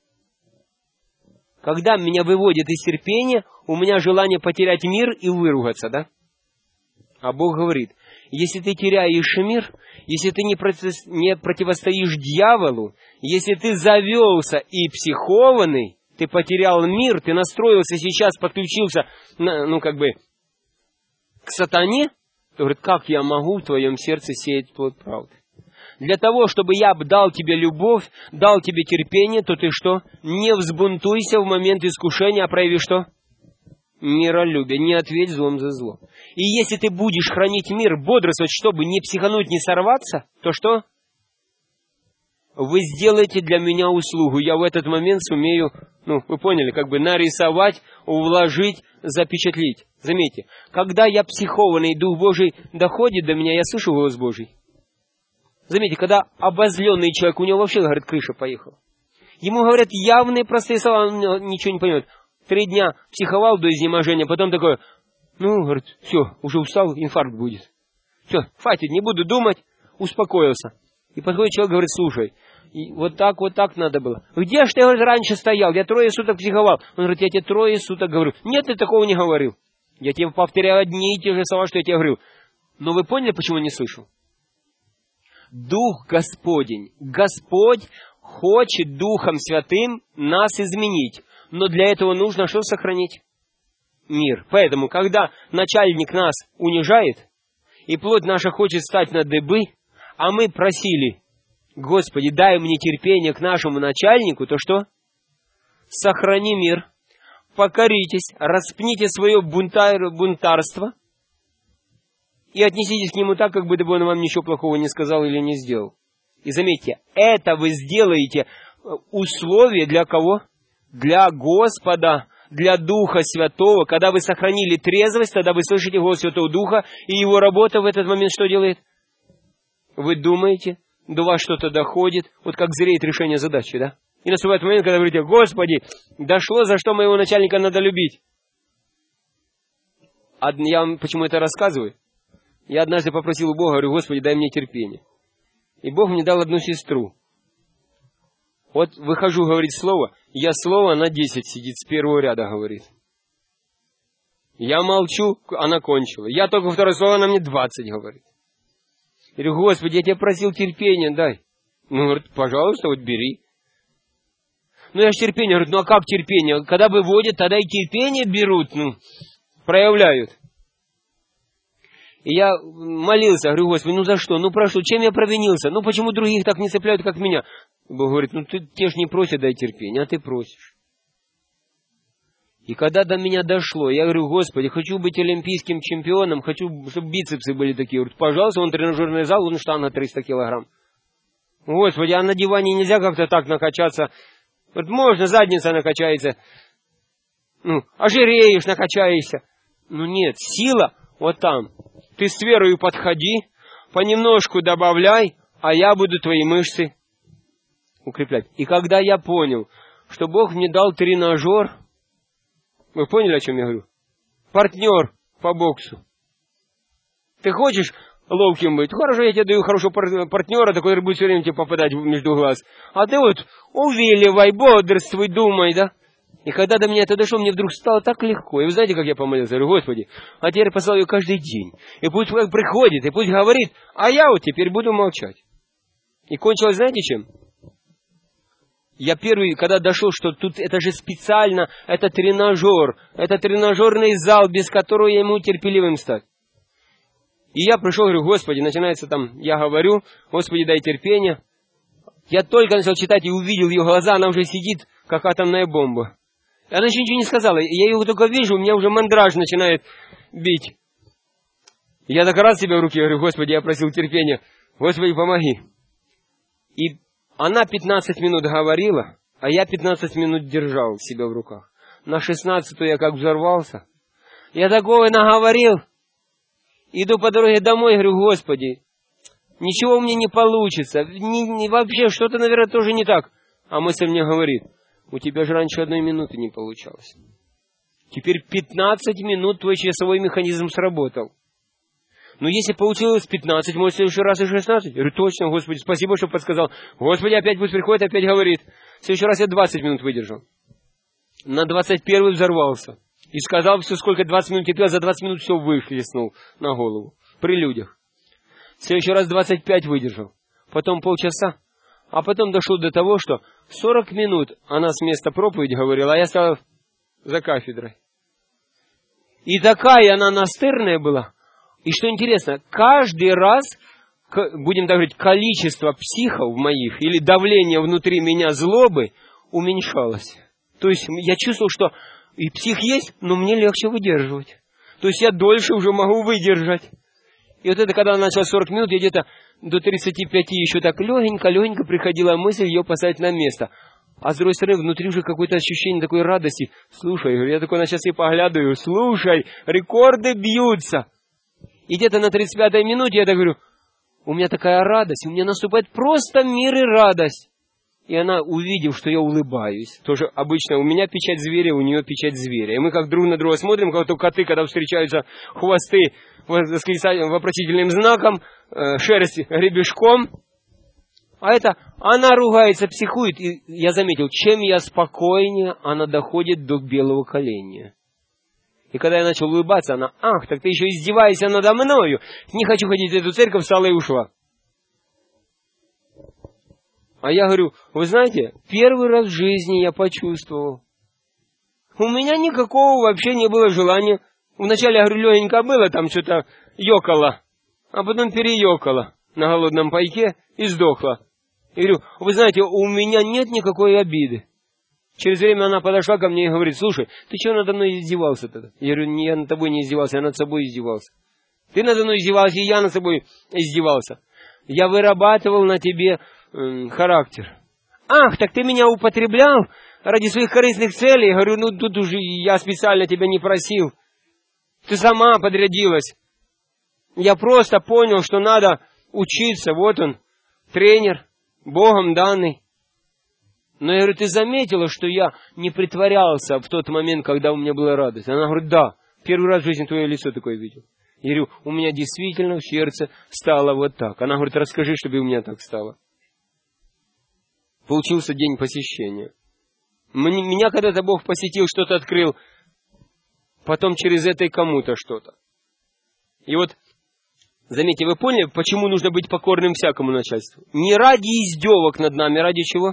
Когда меня выводят из терпения, у меня желание потерять мир и выругаться, да? А Бог говорит, если ты теряешь мир, если ты не противостоишь дьяволу, если ты завелся и психованный, ты потерял мир, ты настроился сейчас, подключился, к сатане, то говорит, как я могу в твоем сердце сеять плод правды? Для того, чтобы я дал тебе любовь, дал тебе терпение, то ты что? Не взбунтуйся в момент искушения, а прояви что? Миролюбие. Не ответь злом за зло. И если ты будешь хранить мир, бодрствовать, чтобы не психануть, не сорваться, то что? Вы сделаете для меня услугу. Я в этот момент сумею, вы поняли, нарисовать, вложить, запечатлеть. Заметьте, когда я психованный, Дух Божий доходит до меня, я слышу голос Божий. Заметьте, когда обозленный человек, у него вообще, говорит, крыша поехала. Ему говорят явные простые слова, он ничего не понимает. 3 дня психовал до изнеможения, потом такой, говорит, все, уже устал, инфаркт будет. Все, хватит, не буду думать, успокоился. И подходит человек, говорит, слушай, и вот так надо было. Где ж ты, говорит, раньше стоял? Я 3 суток психовал. Он говорит, я тебе 3 суток говорю. Нет, ты такого не говорил. Я тебе повторял одни и те же слова, что я тебе говорил. Но вы поняли, почему не слышу? Дух Господень. Господь хочет Духом Святым нас изменить. Но для этого нужно что сохранить? Мир. Поэтому, когда начальник нас унижает, и плоть наша хочет стать на дыбы, а мы просили, Господи, дай мне терпение к нашему начальнику, то что? Сохрани мир, покоритесь, распните свое бунтарство и отнеситесь к нему так, как будто бы он вам ничего плохого не сказал или не сделал. И заметьте, это вы сделаете условие для кого? Для Господа, для Духа Святого. Когда вы сохранили трезвость, тогда вы слышите голос Святого Духа, и его работа в этот момент что делает? Вы думаете, до вас что-то доходит, вот как зреет решение задачи, да? И наступает момент, когда вы говорите, Господи, дошло, за что моего начальника надо любить. Я вам почему это рассказываю? Я однажды попросил у Бога, говорю, Господи, дай мне терпение. И Бог мне дал одну сестру. Вот выхожу говорить слово, я слово на 10 сидит, с первого ряда говорит. Я молчу, она кончила. Я только второе слово, она мне 20 говорит. Я говорю, Господи, я тебя просил терпения, дай. Говорит, пожалуйста, вот бери. Я же терпение, говорит, а как терпение? Когда выводят, тогда и терпение берут, проявляют. И я молился, говорю, Господи, за что? Прошу, чем я провинился? Почему других так не цепляют, как меня? Бог говорит, те ж не просят, дай терпение, а ты просишь. И когда до меня дошло, я говорю, Господи, хочу быть олимпийским чемпионом, хочу, чтобы бицепсы были такие. Говорит, пожалуйста, вон тренажерный зал, вон штанга 300 килограмм. Господи, а на диване нельзя как-то так накачаться? Говорит, можно, задница накачается. Ожиреешь, накачаешься. Нет, сила вот там. Ты с верою подходи, понемножку добавляй, а я буду твои мышцы укреплять. И когда я понял, что Бог мне дал тренажер, вы поняли, о чем я говорю? Партнер по боксу. Ты хочешь ловким быть? Хорошо, я тебе даю хорошего партнера, такой будет все время тебе попадать между глаз. А ты вот увиливай, бодрствуй, думай, да? И когда до меня это дошло, мне вдруг стало так легко. И вы знаете, как я помолился? Я говорю, Господи, а теперь послал ее каждый день. И пусть приходит, и пусть говорит, а я вот теперь буду молчать. И кончилось, знаете, чем? Я первый, когда дошел, что тут это же специально, это тренажер, это тренажерный зал, без которого я ему терпеливым стать. И я пришел, говорю, Господи, начинается там, я говорю, Господи, дай терпения. Я только начал читать и увидел ее глаза, она уже сидит, как атомная бомба. И она еще ничего не сказала. Я ее только вижу, у меня уже мандраж начинает бить. Я так раз себя в руки, говорю, Господи, я просил терпения, Господи, помоги. И она 15 минут говорила, а я 15 минут держал себя в руках. На 16-ю я как взорвался. Я такого наговорил. Иду по дороге домой, говорю, Господи, ничего у меня не получится. Вообще, что-то, наверное, тоже не так. А мысль мне говорит, у тебя же раньше 1 минуты не получалось. Теперь 15 минут твой часовой механизм сработал. Но если получилось 15, может, в следующий раз и 16? Я говорю, точно, Господи, спасибо, что подсказал. Господи, опять пусть приходит, опять говорит. В следующий раз я 20 минут выдержал. На 21-й взорвался. И сказал, что сколько 20 минут терпел, за 20 минут все выхлестнул на голову. При людях. В следующий раз 25 выдержал. Потом полчаса. А потом дошел до того, что 40 минут она с места проповедь говорила, а я стал за кафедрой. И такая она настырная была. И что интересно, каждый раз, будем так говорить, количество психов моих или давление внутри меня злобы уменьшалось. То есть я чувствовал, что и псих есть, но мне легче выдерживать. То есть я дольше уже могу выдержать. И вот это, когда она начала 40 минут, я где-то до 35 еще так легенько приходила мысль ее поставить на место. А с другой стороны, внутри уже какое-то ощущение такой радости. Слушай, я такой на часы поглядываю, слушай, рекорды бьются. И где-то на 35-й минуте я так говорю, у меня такая радость, у меня наступает просто мир и радость. И она, увидев, что я улыбаюсь, тоже обычно у меня печать зверя, у нее печать зверя. И мы как друг на друга смотрим, как то коты, когда встречаются, хвосты вопросительным знаком, шерсть гребешком. А это, она ругается, психует. И я заметил, чем я спокойнее, она доходит до белого коленя. И когда я начал улыбаться, она, ах, так ты еще издеваешься надо мною. Не хочу ходить в эту церковь, встала и ушла. А я говорю, вы знаете, первый раз в жизни я почувствовал. У меня никакого вообще не было желания. Вначале, я говорю, легенько было, там что-то ёкало, а потом переёкало на голодном пайке и сдохло. И говорю, вы знаете, у меня нет никакой обиды. Через время она подошла ко мне и говорит, слушай, ты что надо мной издевался-то? Я говорю, я над тобой не издевался, я над собой издевался. Ты надо мной издевался, и я над собой издевался. Я вырабатывал на тебе характер. Ах, так ты меня употреблял ради своих корыстных целей? Я говорю, ну тут уже я специально тебя не просил. Ты сама подрядилась. Я просто понял, что надо учиться. Вот он, тренер, Богом данный. Но я говорю, ты заметила, что я не притворялся в тот момент, когда у меня была радость? Она говорит, да, первый раз в жизни твое лицо такое видел. Я говорю, у меня действительно в сердце стало вот так. Она говорит, расскажи, чтобы у меня так стало. Получился день посещения. Меня когда-то Бог посетил, что-то открыл, потом через это и кому-то что-то. И вот, заметьте, вы поняли, почему нужно быть покорным всякому начальству? Не ради издевок над нами, ради чего?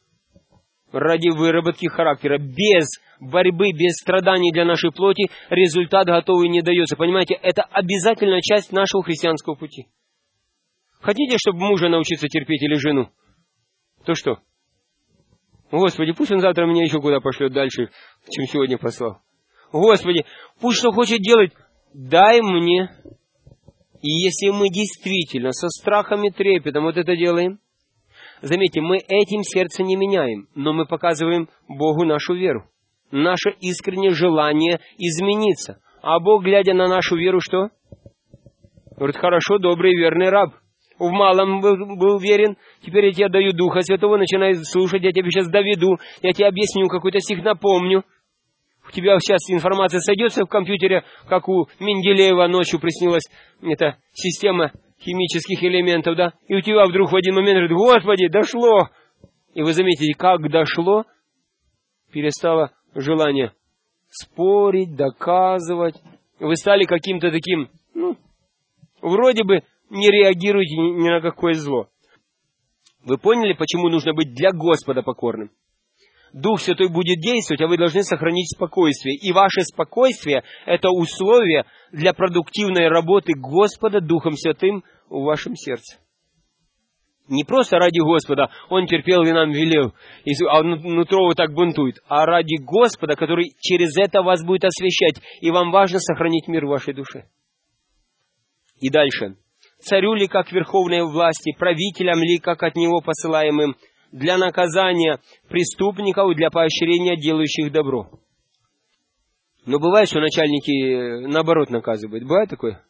Ради выработки характера. Без борьбы, без страданий для нашей плоти результат готовый не дается. Понимаете, это обязательная часть нашего христианского пути. Хотите, чтобы мужа научиться терпеть или жену? То что? Господи, пусть он завтра меня еще куда пошлет дальше, чем сегодня послал. Господи, пусть что хочет делать, дай мне. И если мы действительно со страхом и трепетом вот это делаем, заметьте, мы этим сердце не меняем, но мы показываем Богу нашу веру. Наше искреннее желание измениться. А Бог, глядя на нашу веру, что? Говорит, хорошо, добрый и верный раб. В малом был верен, теперь я тебе даю Духа Святого, начинай слушать, я тебе сейчас доведу, я тебе объясню, какой-то стих напомню. У тебя сейчас информация сойдется в компьютере, как у Менделеева ночью приснилась эта система химических элементов, да? И у тебя вдруг в один момент говорит: Господи, дошло! И вы заметите, как дошло, перестало желание спорить, доказывать. Вы стали каким-то таким, вроде бы не реагируете ни на какое зло. Вы поняли, почему нужно быть для Господа покорным? Дух Святой будет действовать, а вы должны сохранить спокойствие. И ваше спокойствие – это условие для продуктивной работы Господа Духом Святым в вашем сердце. Не просто ради Господа, Он терпел и нам велел, а нутро вот так бунтует, а ради Господа, который через это вас будет освящать, и вам важно сохранить мир в вашей душе. И дальше. Царю ли как верховной власти, правителям ли как от него посылаемым, для наказания преступников, для поощрения делающих добро. Но бывает, что начальники наоборот наказывают. Бывает такое?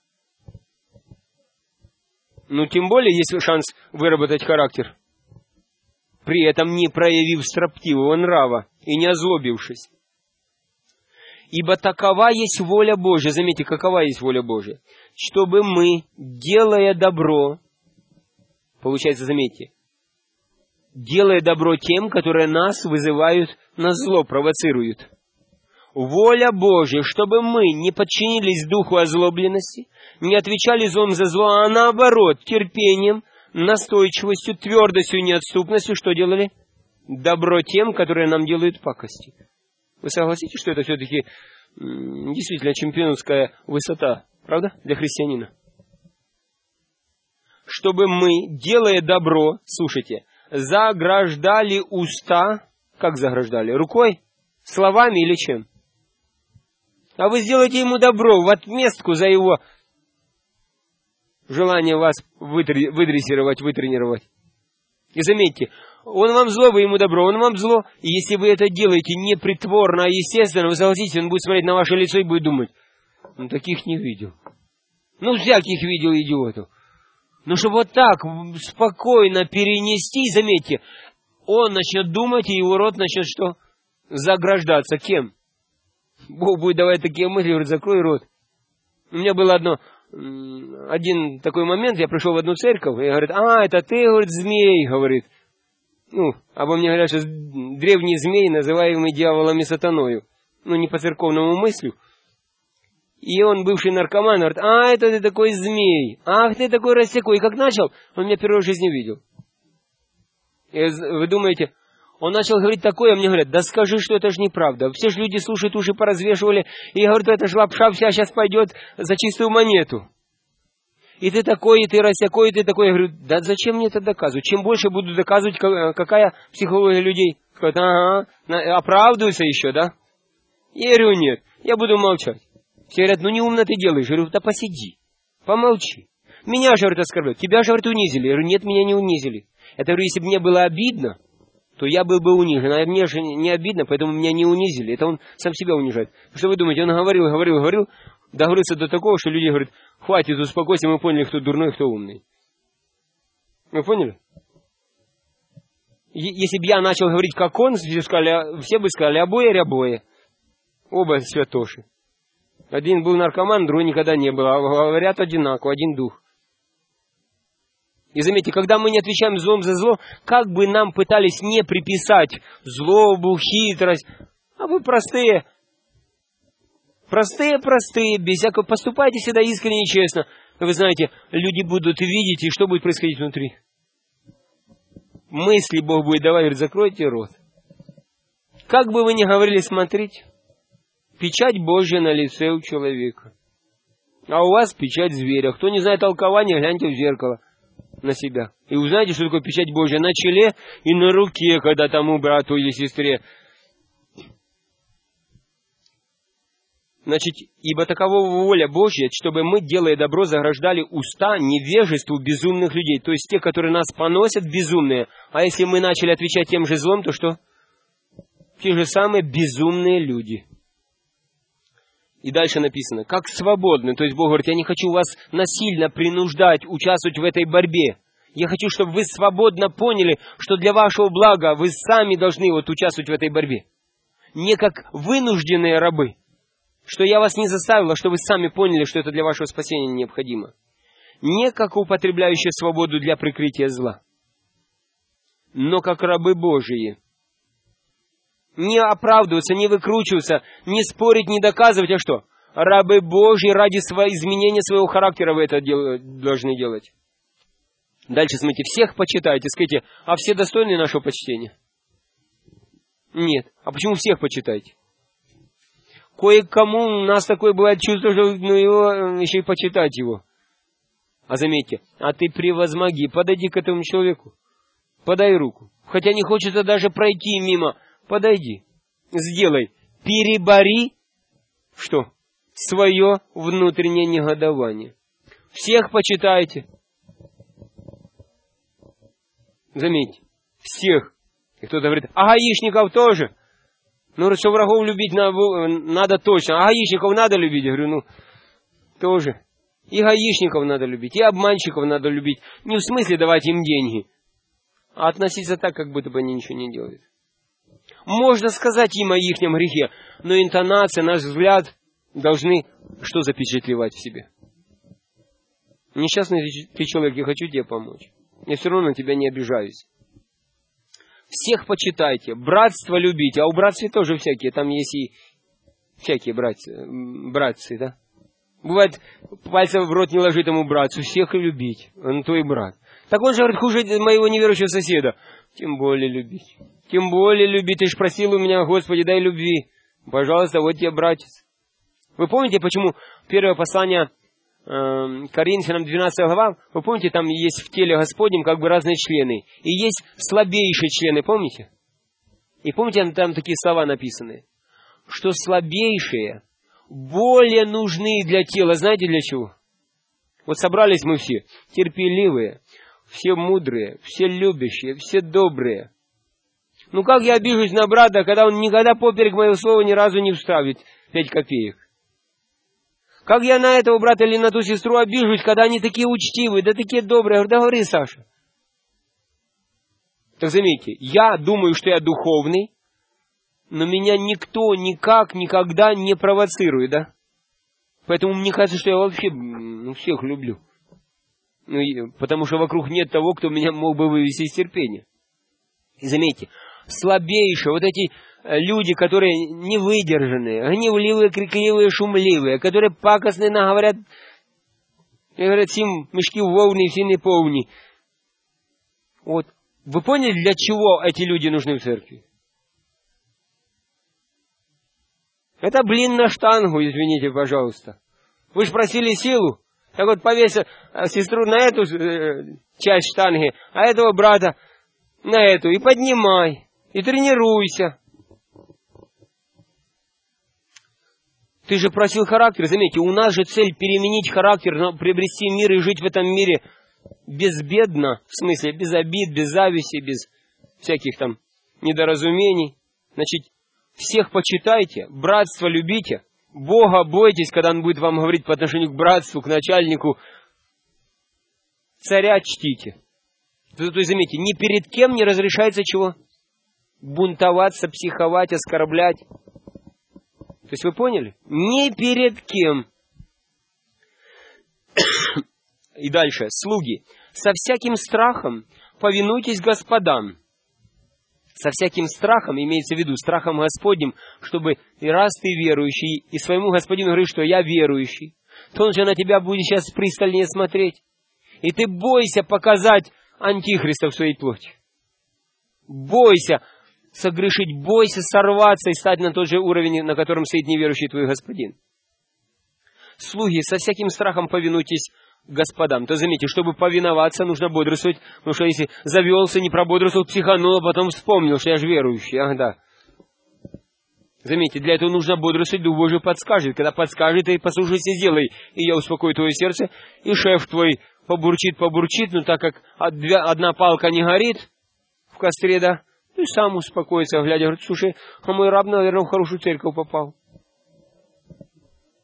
Тем более, есть шанс выработать характер, при этом не проявив строптивого нрава и не озлобившись. Ибо такова есть воля Божья. Заметьте, какова есть воля Божья. Чтобы мы, делая добро, получается, заметьте, делая добро тем, которые нас вызывают на зло, провоцируют. Воля Божья, чтобы мы не подчинились духу озлобленности, не отвечали злом за зло, а наоборот, терпением, настойчивостью, твердостью и неотступностью, что делали? Добро тем, которые нам делают пакости. Вы согласитесь, что это все-таки действительно чемпионская высота, правда, для христианина? Чтобы мы, делая добро, слушайте, заграждали уста, как заграждали? Рукой? Словами или чем? А вы сделаете ему добро в отместку за его желание вас выдрессировать, вытренировать. И заметьте, он вам зло, вы ему добро, он вам зло. И если вы это делаете не притворно, а естественно, вы согласитесь, он будет смотреть на ваше лицо и будет думать: таких не видел. Всяких видел идиотов. Чтобы вот так спокойно перенести, заметьте, он начнет думать, и его рот начнет что? Заграждаться. Кем? Бог будет давать такие мысли, говорит: закрой рот. У меня было один такой момент, я пришел в одну церковь, и говорит: это ты, говорит, змей, говорит. Обо мне говорят, что древний змей, называемый дьяволом и сатаною. Не по церковному мыслю. И он, бывший наркоман, говорит: это ты такой змей, ах, ты такой рассекой. И как начал, он меня первый раз в жизни видел. И вы думаете, он начал говорить такое, а мне говорят: да скажи, что это же неправда. Все же люди слушают, уши поразвешивали, и говорят: это же лапша вся сейчас пойдет за чистую монету. И ты такой, и ты рассекой, и ты такой. Я говорю: да зачем мне это доказывать? Чем больше буду доказывать, какая психология людей. Скажут: оправдываются еще, да? Я говорю: нет, я буду молчать. Все говорят: неумно ты делаешь. Я говорю: да посиди, помолчи. Меня же, говорит, оскорбляют. Тебя же, говорит, унизили. Я говорю: нет, меня не унизили. Это, говорю, если бы мне было обидно, то я был бы унижен. А мне же не обидно, поэтому меня не унизили. Это он сам себя унижает. Что вы думаете, он говорил, договорился до такого, что люди говорят: хватит, успокойся, мы поняли, кто дурной, кто умный. Вы поняли? Если бы я начал говорить, как он, все бы сказали: обои. Оба святоши. Один был наркоман, другой никогда не был. А говорят одинаково, один дух. И заметьте, когда мы не отвечаем злом за зло, как бы нам пытались не приписать злобу, хитрость, а вы простые, без всякого, поступайте всегда искренне и честно. Вы знаете, люди будут видеть, и что будет происходить внутри? Мысли Бог будет давать, говорит: закройте рот. Как бы вы ни говорили, смотрите, печать Божья на лице у человека. А у вас печать зверя. Кто не знает толкования, гляньте в зеркало на себя. И узнаете, что такое печать Божья на челе и на руке, когда тому брату или сестре. Значит, ибо такова воля Божья, чтобы мы, делая добро, заграждали уста невежеству безумных людей. То есть те, которые нас поносят, безумные. А если мы начали отвечать тем же злом, то что? Те же самые безумные люди. И дальше написано, как свободны. То есть Бог говорит, я не хочу вас насильно принуждать участвовать в этой борьбе. Я хочу, чтобы вы свободно поняли, что для вашего блага вы сами должны участвовать в этой борьбе. Не как вынужденные рабы. Что я вас не заставил, а что вы сами поняли, что это для вашего спасения необходимо. Не как употребляющие свободу для прикрытия зла, но как рабы Божии. Не оправдываться, не выкручиваться, не спорить, не доказывать, а что? Рабы Божьи ради изменения своего характера вы это должны делать. Дальше смотрите, всех почитайте, скажите, а все достойны нашего почтения? Нет. А почему всех почитайте? Кое-кому у нас такое бывает чувство, что его еще и почитать его. А заметьте, а ты превозмоги, подойди к этому человеку, подай руку. Хотя не хочется даже пройти мимо, подойди, сделай, перебори, что? Свое внутреннее негодование. Всех почитайте. Заметьте, всех. И кто-то говорит, а гаишников тоже? Ну, что врагов любить надо точно. А гаишников надо любить? Я говорю, тоже. И гаишников надо любить, и обманщиков надо любить. Не в смысле давать им деньги, а относиться так, как будто бы они ничего не делают. Можно сказать им о ихнем грехе, но интонация, наш взгляд должны что запечатлевать в себе? Несчастный ты человек, я хочу тебе помочь. Я все равно на тебя не обижаюсь. Всех почитайте, братство любите, а у братства тоже всякие, там есть и всякие братцы, да? Бывает, пальцем в рот не ложит ему братцу, всех и любить, он твой брат. Так он же говорит, хуже моего неверующего соседа. Тем более любить. Тем более любить. Ты же просил у меня, Господи, дай любви. Пожалуйста, вот тебе братец. Вы помните, почему первое послание Коринфянам 12 глава, вы помните, там есть в теле Господнем как бы разные члены. И есть слабейшие члены, помните? И помните, там такие слова написаны, что слабейшие более нужны для тела. Знаете для чего? Вот собрались мы все, терпеливые, все мудрые, все любящие, все добрые. Ну как я обижусь на брата, когда он никогда поперек моего слова ни разу не вставит 5 копеек? Как я на этого брата или на ту сестру обижусь, когда они такие учтивые, да такие добрые? Я говорю, да говори, Саша. Так заметьте, я думаю, что я духовный, но меня никто никак никогда не провоцирует, да? Поэтому мне кажется, что я вообще всех люблю. Потому что вокруг нет того, кто меня мог бы вывести из терпения. И заметьте, слабейшие, вот эти люди, которые невыдержанные, гневливые, крикливые, шумливые, которые пакостные наговорят, и говорят, всем мешки вовны, все не повни. Вот, вы поняли, для чего эти люди нужны в церкви? Это блин на штангу, извините, пожалуйста. Вы же просили силу. Так вот, повесь сестру на эту часть штанги, а этого брата на эту. И поднимай. И тренируйся. Ты же просил характер. Заметьте, у нас же цель переменить характер, приобрести мир и жить в этом мире безбедно. В смысле, без обид, без зависти, без всяких там недоразумений. Значит, всех почитайте, братство любите, Бога бойтесь, когда Он будет вам говорить по отношению к братству, к начальнику. Царя чтите. То есть, заметьте, ни перед кем не разрешается чего? Бунтоваться, психовать, оскорблять. То есть, вы поняли? Ни перед кем. И дальше, слуги. Со всяким страхом повинуйтесь господам. Со всяким страхом, имеется в виду, страхом Господним, чтобы и раз ты верующий, и своему Господину говоришь, что я верующий, то он же на тебя будет сейчас пристальнее смотреть. И ты бойся показать антихриста в своей плоти. Бойся согрешить, бойся сорваться и стать на тот же уровень, на котором стоит неверующий твой Господин. Слуги, со всяким страхом повинуйтесь господам. То заметьте, чтобы повиноваться, нужно бодрствовать, потому что если завелся, не прободрствовал, психанул, а потом вспомнил, что я же верующий. Ах, да. Заметьте, для этого нужно бодрствовать, Дух Божий подскажет. Когда подскажет, ты послушайся, сделай, и я успокою твое сердце, и шеф твой побурчит, но так как одна палка не горит в костре, да, ты сам успокоится, глядя, говорит, слушай, а мой раб, наверное, в хорошую церковь попал.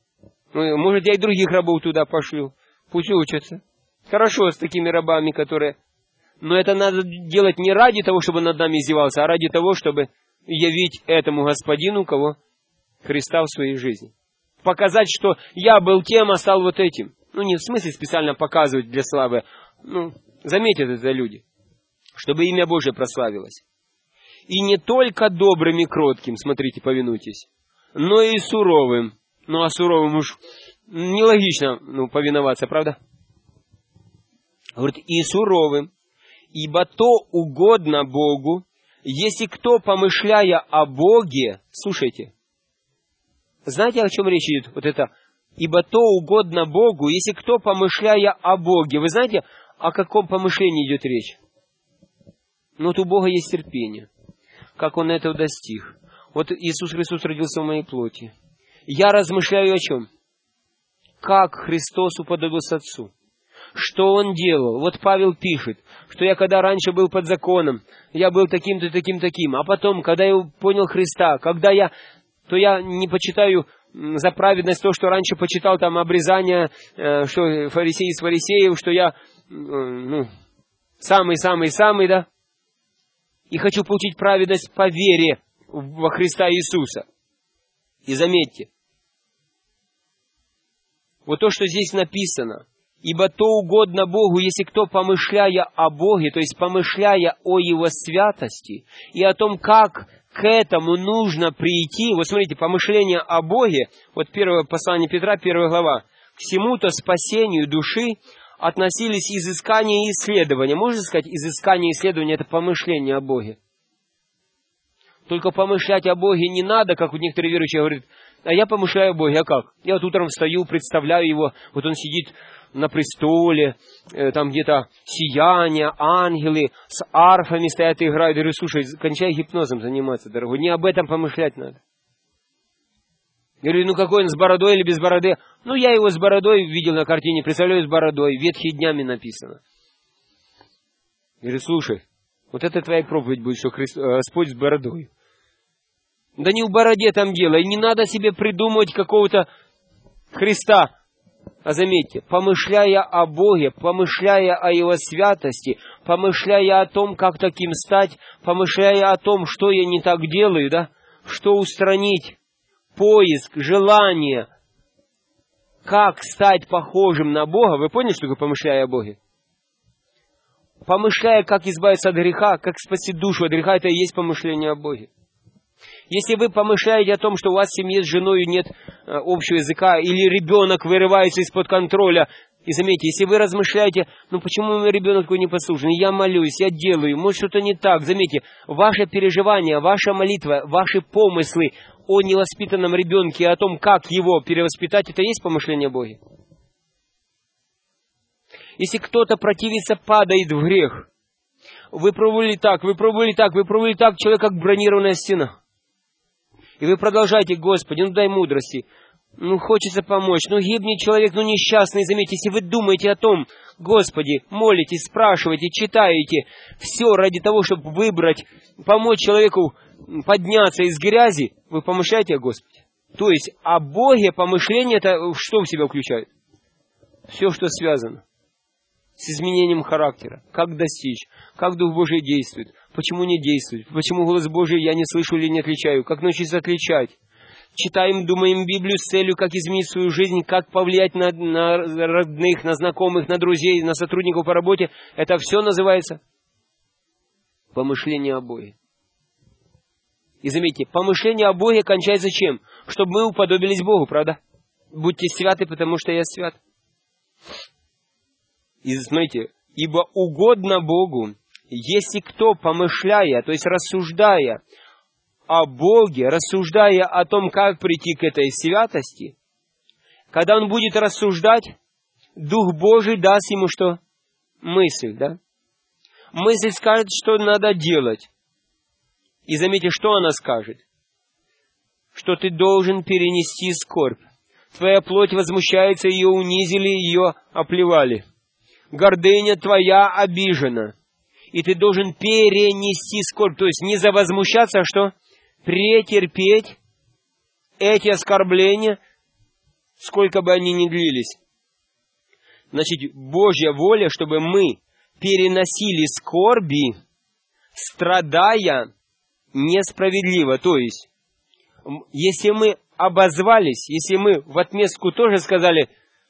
Ну, может, я и других рабов туда пошлю. Пусть учатся. Хорошо с такими рабами, которые... Но это надо делать не ради того, чтобы над нами издевался, а ради того, чтобы явить этому господину, кого? Христа в своей жизни. Показать, что я был тем, а стал вот этим. Ну, не в смысле специально показывать для славы. Ну, заметят это люди. Чтобы имя Божие прославилось. И не только добрым и кротким, смотрите, повинуйтесь, но и суровым. Ну, а суровым уж нелогично, повиноваться, правда? Говорит, и суровым. Ибо то угодно Богу, если кто, помышляя о Боге, слушайте, знаете, о чем речь идет? Вот это, ибо то угодно Богу, если кто, помышляя о Боге. Вы знаете, о каком помышлении идет речь? Ну, вот у Бога есть терпение. Как Он этого достиг? Вот Иисус Христос родился в моей плоти. Я размышляю о чем? Как Христос уподобился Отцу. Что Он делал? Вот Павел пишет, что я когда раньше был под законом, я был таким-то, таким-таким. А потом, когда я понял Христа, то я не почитаю за праведность то, что раньше почитал там обрезание, что фарисеи из фарисеев, что я самый-самый-самый, да? И хочу получить праведность по вере во Христа Иисуса. И заметьте, вот то, что здесь написано, ибо то угодно Богу, если кто, помышляя о Боге, то есть помышляя о Его святости и о том, как к этому нужно прийти. Вот смотрите, помышление о Боге, вот первое послание Петра, 1 глава, к всему-то спасению души относились изыскания и исследования. Можно сказать, изыскание и исследование – это помышление о Боге. Только помышлять о Боге не надо, как вот некоторые верующие говорят, а я помышляю о Боге, а как? Я вот утром встаю, представляю Его, вот Он сидит на престоле, там где-то сияние, ангелы с арфами стоят и играют. Я говорю, слушай, кончай гипнозом заниматься, дорогой, не об этом помышлять надо. Я говорю, какой он, с бородой или без бороды? Я его с бородой видел на картине, представляю, с бородой, ветхие днями написано. Я говорю, слушай, вот это твоя проповедь будет, что Господь с бородой. Да не в бороде там дело, и не надо себе придумывать какого-то Христа. А заметьте, помышляя о Боге, помышляя о Его святости, помышляя о том, как таким стать, помышляя о том, что я не так делаю, да, что устранить, поиск, желание, как стать похожим на Бога. Вы поняли, что такое помышляя о Боге? Помышляя, как избавиться от греха, как спасти душу от греха, это и есть помышление о Боге. Если вы помышляете о том, что у вас в семье с женой нет общего языка, или ребенок вырывается из-под контроля, и заметьте, если вы размышляете, почему мой ребенок такой непослушный, я молюсь, я делаю, может что-то не так, заметьте, ваше переживание, ваша молитва, ваши помыслы о невоспитанном ребенке и о том, как его перевоспитать, это и есть помышление о Боге. Если кто-то противится, падает в грех, вы пробовали так, человек как бронированная стена. И вы продолжаете, Господи, дай мудрости. Хочется помочь. Гибнет человек, несчастный. Заметьте, если вы думаете о том, Господи, молитесь, спрашиваете, читаете, все ради того, чтобы выбрать, помочь человеку подняться из грязи, вы помышляете о Господе. То есть о Боге помышление, это что в себя включает? Все, что связано с изменением характера. Как достичь, как Дух Божий действует, почему не действует, почему голос Божий я не слышу или не отличаю, как научиться отличать. Читаем, думаем Библию с целью, как изменить свою жизнь, как повлиять на родных, на знакомых, на друзей, на сотрудников по работе. Это все называется помышление о Боге. И заметьте, помышление о Боге кончается чем? Чтобы мы уподобились Богу, правда? Будьте святы, потому что я свят. И смотрите, ибо угодно Богу, если кто, помышляя, то есть рассуждая о Боге, рассуждая о том, как прийти к этой святости, когда он будет рассуждать, Дух Божий даст ему что? Мысль, да? Мысль скажет, что надо делать. И заметьте, что она скажет? Что ты должен перенести скорбь. Твоя плоть возмущается, ее унизили, ее оплевали. Гордыня твоя обижена. И ты должен перенести скорбь. То есть не завозмущаться, а что? Претерпеть эти оскорбления сколько бы они ни длились. Значит, Божья воля, чтобы мы переносили скорби, страдая несправедливо. То есть, если мы обозвались, если мы в отместку тоже сказали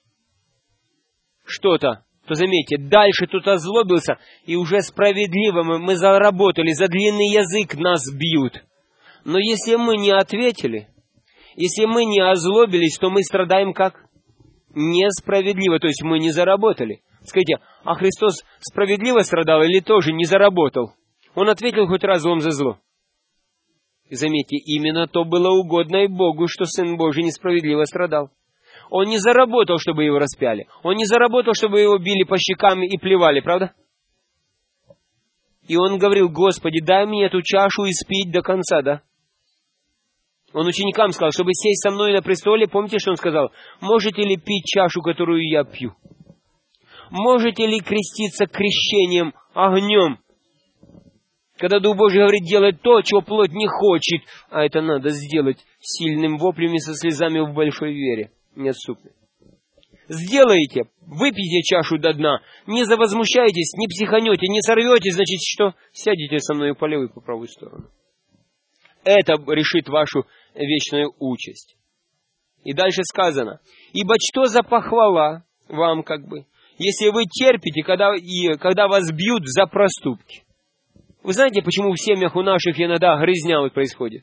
что-то, то заметьте, дальше тут озлобился, и уже справедливо мы заработали, за длинный язык нас бьют. Но если мы не ответили, если мы не озлобились, то мы страдаем как? Несправедливо, то есть мы не заработали. Скажите, а Христос справедливо страдал или тоже не заработал? Он ответил хоть раз злом за зло. И заметьте, именно то было угодно и Богу, что Сын Божий несправедливо страдал. Он не заработал, чтобы его распяли. Он не заработал, чтобы его били по щекам и плевали, правда? И он говорил: Господи, дай мне эту чашу испить до конца, да? Он ученикам сказал, чтобы сесть со мной на престоле, помните, что он сказал? Можете ли пить чашу, которую я пью? Можете ли креститься крещением, огнем? Когда Дух Божий говорит делать то, чего плоть не хочет, а это надо сделать сильным воплем и со слезами в большой вере. Неотступно. Сделаете, выпейте чашу до дна, не завозмущайтесь, не психанете, не сорветесь, значит что? Сядете со мной по левую и по правую сторону. Это решит вашу вечную участь. И дальше сказано: ибо что за похвала вам если вы терпите, когда вас бьют за проступки? Вы знаете, почему в семьях у наших иногда грызня происходит?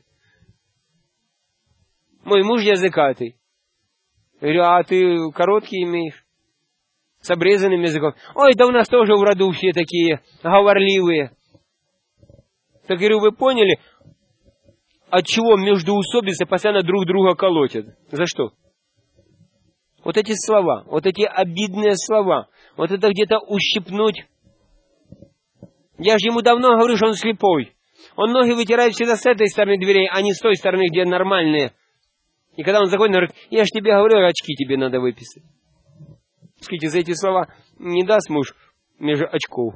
Мой муж языкатый. Я говорю, а ты короткий имеешь? С обрезанным языком. Ой, да у нас тоже в роду все такие говорливые. Так, говорю, вы поняли, от чего междоусобицы постоянно друг друга колотят? За что? Вот эти слова, вот эти обидные слова, вот это где-то ущипнуть. Я же ему давно говорю, что он слепой. Он ноги вытирает всегда с этой стороны дверей, а не с той стороны, где нормальные. И когда он заходит, он говорит: я же тебе говорю, очки тебе надо выписать. Скажите, за эти слова не даст муж между очков.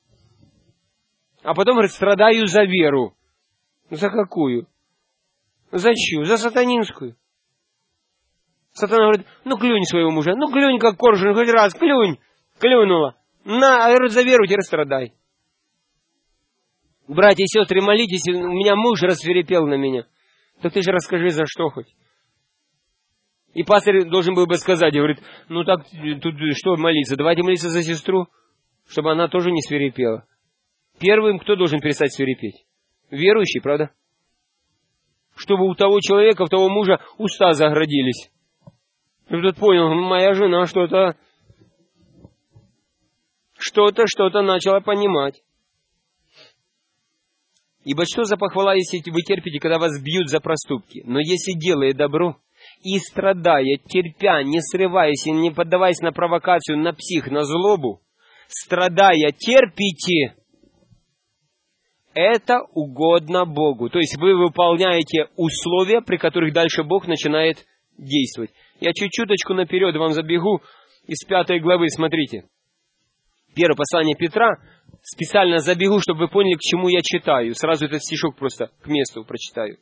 А потом говорит: страдаю за веру. За какую? За чью? За сатанинскую. Сатана говорит: ну клюнь своего мужа, ну клюнь как коршун, хоть раз, клюнь. Клюнула. На, говорит, за веру теперь страдай. Братья и сестры, молитесь, у меня муж рассвирепел на меня. Так ты же расскажи, за что хоть. И пастор должен был бы сказать, говорит: ну так, тут что молиться? Давайте молиться за сестру, чтобы она тоже не свирепела. Первым кто должен перестать свирепеть? Верующий, правда? Чтобы у того человека, у того мужа уста заградились. И тот понял, моя жена что-то начала понимать. Ибо что за похвала, если вы терпите, когда вас бьют за проступки? Но если делая добро и страдая, терпя, не срываясь и не поддаваясь на провокацию, на псих, на злобу, страдая, терпите, это угодно Богу. То есть вы выполняете условия, при которых дальше Бог начинает действовать. Я чуть-чуточку наперед вам забегу из 5 главы, смотрите. Первое послание Петра, специально забегу, чтобы вы поняли, к чему я читаю. Сразу этот стишок просто к месту прочитаю.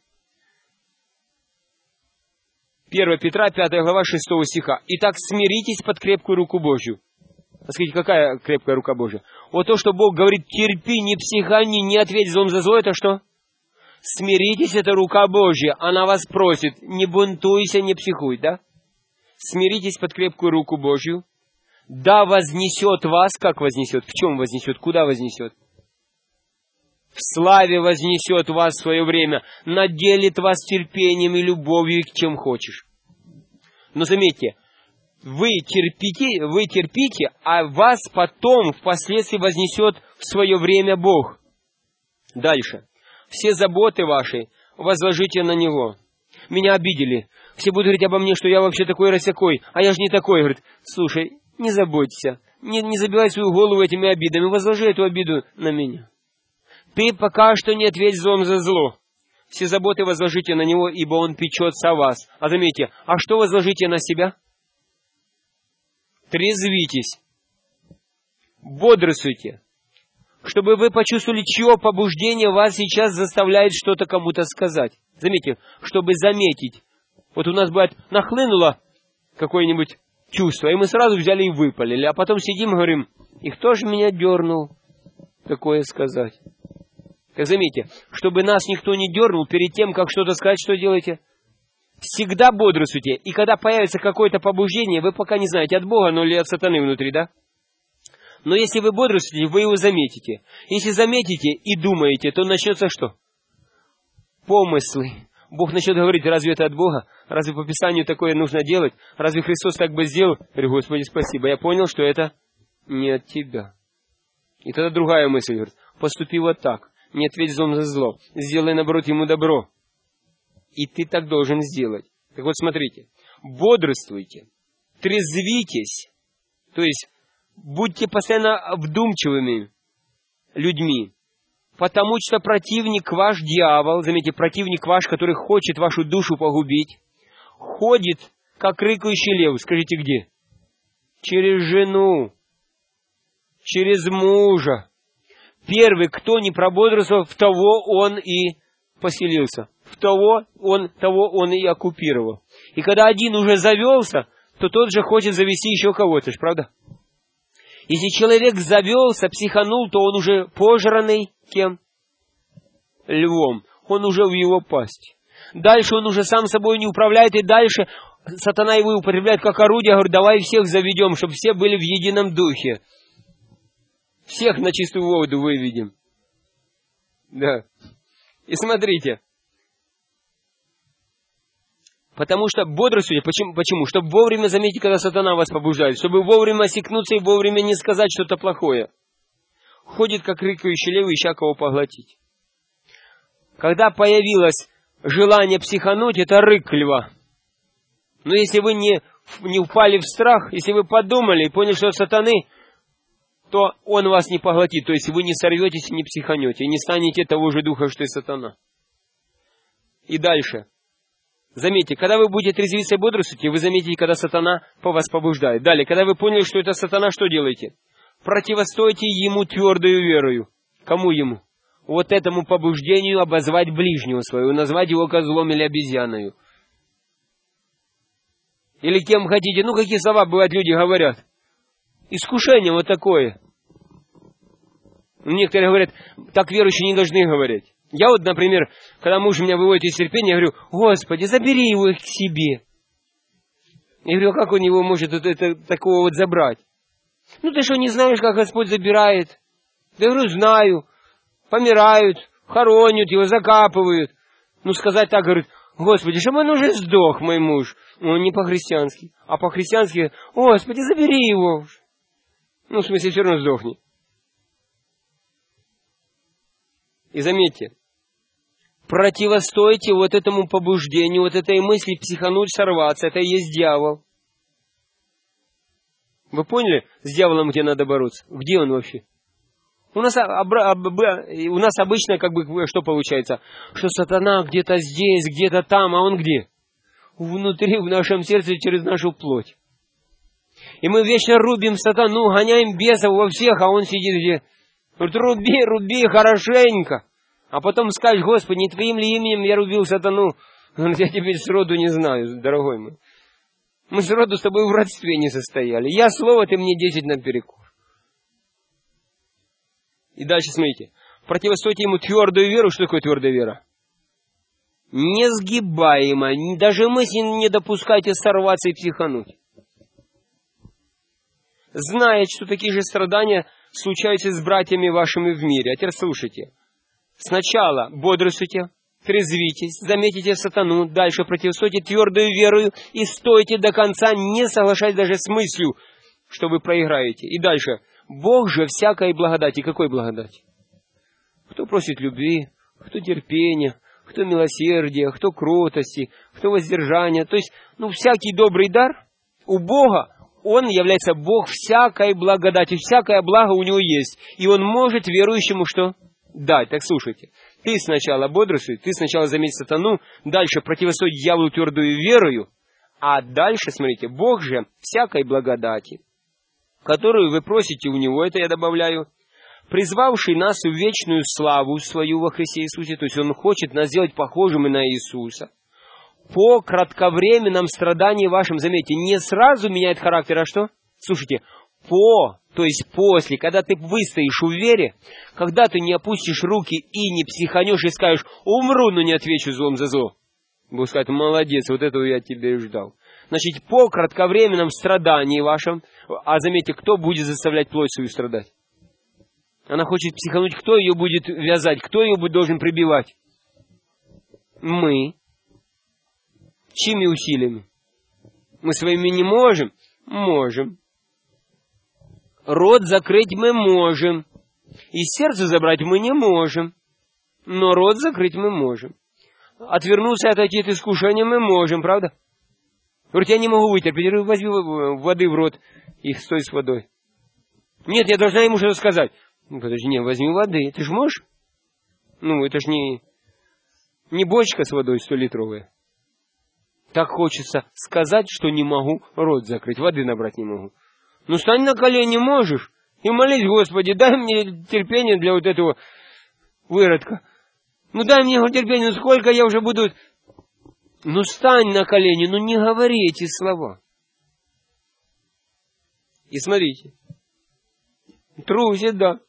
1 Петра, 5 глава, 6 стиха. «Итак, смиритесь под крепкую руку Божью». Скажите, какая крепкая рука Божья? Вот то, что Бог говорит: терпи, не психани, не ответь злом за зло, это что? Смиритесь, это рука Божья. Она вас просит: не бунтуйся, не психуй, да? Смиритесь под крепкую руку Божью. Да вознесет вас, как вознесет? В чем вознесет? Куда вознесет? В славе вознесет вас в свое время, наделит вас терпением и любовью, к чем хочешь. Но заметьте, вы терпите, а вас потом впоследствии вознесет в свое время Бог. Дальше. Все заботы ваши возложите на Него. Меня обидели. Все будут говорить обо мне, что я вообще такой-расякой, а я же не такой. Говорит: слушай, не заботься, не забивай свою голову этими обидами, возложи эту обиду на меня. Ты пока что не ответь злом за зло. Все заботы возложите на Него, ибо Он печется о вас. А заметьте, а что возложите на себя? Трезвитесь, бодрствуйте, чтобы вы почувствовали, чье побуждение вас сейчас заставляет что-то кому-то сказать. Заметьте, чтобы заметить. Вот у нас бывает, нахлынуло какое-нибудь чувство, и мы сразу взяли и выпалили, а потом сидим и говорим, и кто же меня дернул такое сказать? Так заметьте, чтобы нас никто не дернул, перед тем, как что-то сказать, что делаете? Всегда бодрствуйте, и когда появится какое-то побуждение, вы пока не знаете, от Бога, но или от сатаны внутри, да? Но если вы бодрствуете, вы его заметите. Если заметите и думаете, то начнется что? Помыслы. Бог начнет говорить, разве это от Бога? Разве по Писанию такое нужно делать? Разве Христос так бы сделал? Я говорю, Господи, спасибо, я понял, что это не от Тебя. И тогда другая мысль говорит, поступи вот так, не ответь злом за зло, сделай, наоборот, ему добро. И ты так должен сделать. Так вот, смотрите, бодрствуйте, трезвитесь, то есть будьте постоянно вдумчивыми людьми, потому что противник ваш, дьявол, заметьте, противник ваш, который хочет вашу душу погубить, ходит, как рыкающий лев. Скажите, где? Через жену, через мужа. Первый, кто не прободрствовал, в того он и поселился. В того он и оккупировал. И когда один уже завелся, то тот же хочет завести еще кого-то, правда? Если человек завелся, психанул, то он уже пожранный кем? Львом. Он уже в его пасти. Дальше он уже сам собой не управляет, и дальше сатана его употребляет как орудие, говорит, давай всех заведем, чтобы все были в едином духе. Всех на чистую воду выведем. Да. И смотрите. Потому что бодрствуйте. Почему? Чтобы вовремя заметить, когда сатана вас побуждает. Чтобы вовремя осекнуться и вовремя не сказать что-то плохое. Ходит, как рыкающий лев, ища кого поглотить. Когда появилось желание психануть, это рык льва. Но если вы не упали в страх, если вы подумали и поняли, что от сатаны, то он вас не поглотит. То есть вы не сорветесь и не психанете, и не станете того же духа, что и сатана. И дальше. Заметьте, когда вы будете трезвиться и бодрствовать, вы заметите, когда сатана по вас побуждает. Далее, когда вы поняли, что это сатана, что делаете? Противостойте ему твердою верою. Кому ему? Вот этому побуждению обозвать ближнего своего, назвать его козлом или обезьяною. Или кем хотите. Ну, какие слова, бывают, люди говорят. Искушение вот такое. Некоторые говорят, так верующие не должны говорить. Я вот, например, когда муж меня выводит из терпения, я говорю, Господи, забери его к себе. Я говорю, как он его может это такого вот забрать? Ну, ты что, не знаешь, как Господь забирает? Я говорю, знаю. Помирают, хоронят его, закапывают. Ну, сказать так, говорит, Господи, чтобы он уже сдох, мой муж. Он не по-христиански. А по-христиански, Господи, забери его. Ну, в смысле, все равно сдохни. И заметьте, противостойте вот этому побуждению, вот этой мысли психануть, сорваться. Это и есть дьявол. Вы поняли, с дьяволом где надо бороться? Где он вообще? У нас обычно как бы что получается? Что сатана где-то здесь, где-то там, а он где? Внутри, в нашем сердце, через нашу плоть. И мы вечно рубим сатану, гоняем бесов во всех, а он сидит где? Говорит, руби хорошенько. А потом скажешь, Господи, не Твоим ли именем я рубил сатану? Он говорит, я теперь сроду не знаю, дорогой мой. Мы сроду с тобой в родстве не состояли. Я слово, ты мне 10 наперекор. И дальше смотрите. Противостойте ему твердую веру. Что такое твердая вера? Несгибаемо. Даже мысли не допускайте сорваться и психануть. Зная, что такие же страдания случаются с братьями вашими в мире. А теперь слушайте. Сначала бодрствуйте, трезвитесь, заметите сатану, дальше противостойте твердую верою и стойте до конца, не соглашаясь даже с мыслью, что вы проиграете. И дальше. Бог же всякой благодати. Какой благодати? Кто просит любви, кто терпения, кто милосердия, кто кротости, кто воздержания. То есть, всякий добрый дар у Бога, Он является Бог всякой благодати. Всякое благо у Него есть. И Он может верующему что? Дать. Так слушайте. Ты сначала бодрствуй, ты сначала заметь сатану, дальше противостой дьяволу твердую верою, а дальше, смотрите, Бог же всякой благодати, которую вы просите у Него, это я добавляю, призвавший нас в вечную славу свою во Христе Иисусе, то есть Он хочет нас сделать похожими на Иисуса, по кратковременном страдании вашим. Заметьте, не сразу меняет характер, а что? Слушайте, то есть после, когда ты выстоишь в вере, когда ты не опустишь руки и не психанешь и скажешь: умру, но не отвечу злом за зло. Бог скажет: молодец, вот этого я тебе и ждал. Значит, по кратковременном страдании вашем, а заметьте, кто будет заставлять плоть свою страдать? Она хочет психануть, кто ее будет вязать, кто ее будет должен прибивать? Мы. Чьими усилиями? Мы своими не можем? Можем. Рот закрыть мы можем. И сердце забрать мы не можем. Но рот закрыть мы можем. Отвернуться и отойти от искушения мы можем, правда? Говорит: я не могу вытерпеть. Возьми воды в рот и стой с водой. Нет, я должна ему что-то сказать. Подожди, не, возьми воды. Ты же можешь? Это ж не бочка с водой 100-литровая. Так хочется сказать, что не могу рот закрыть, воды набрать не могу. Стань на колени можешь и молись: Господи, дай мне терпение для вот этого выродка. Дай мне терпение, сколько я уже буду... стань на колени, не говори эти слова. И смотрите. Трусит, да.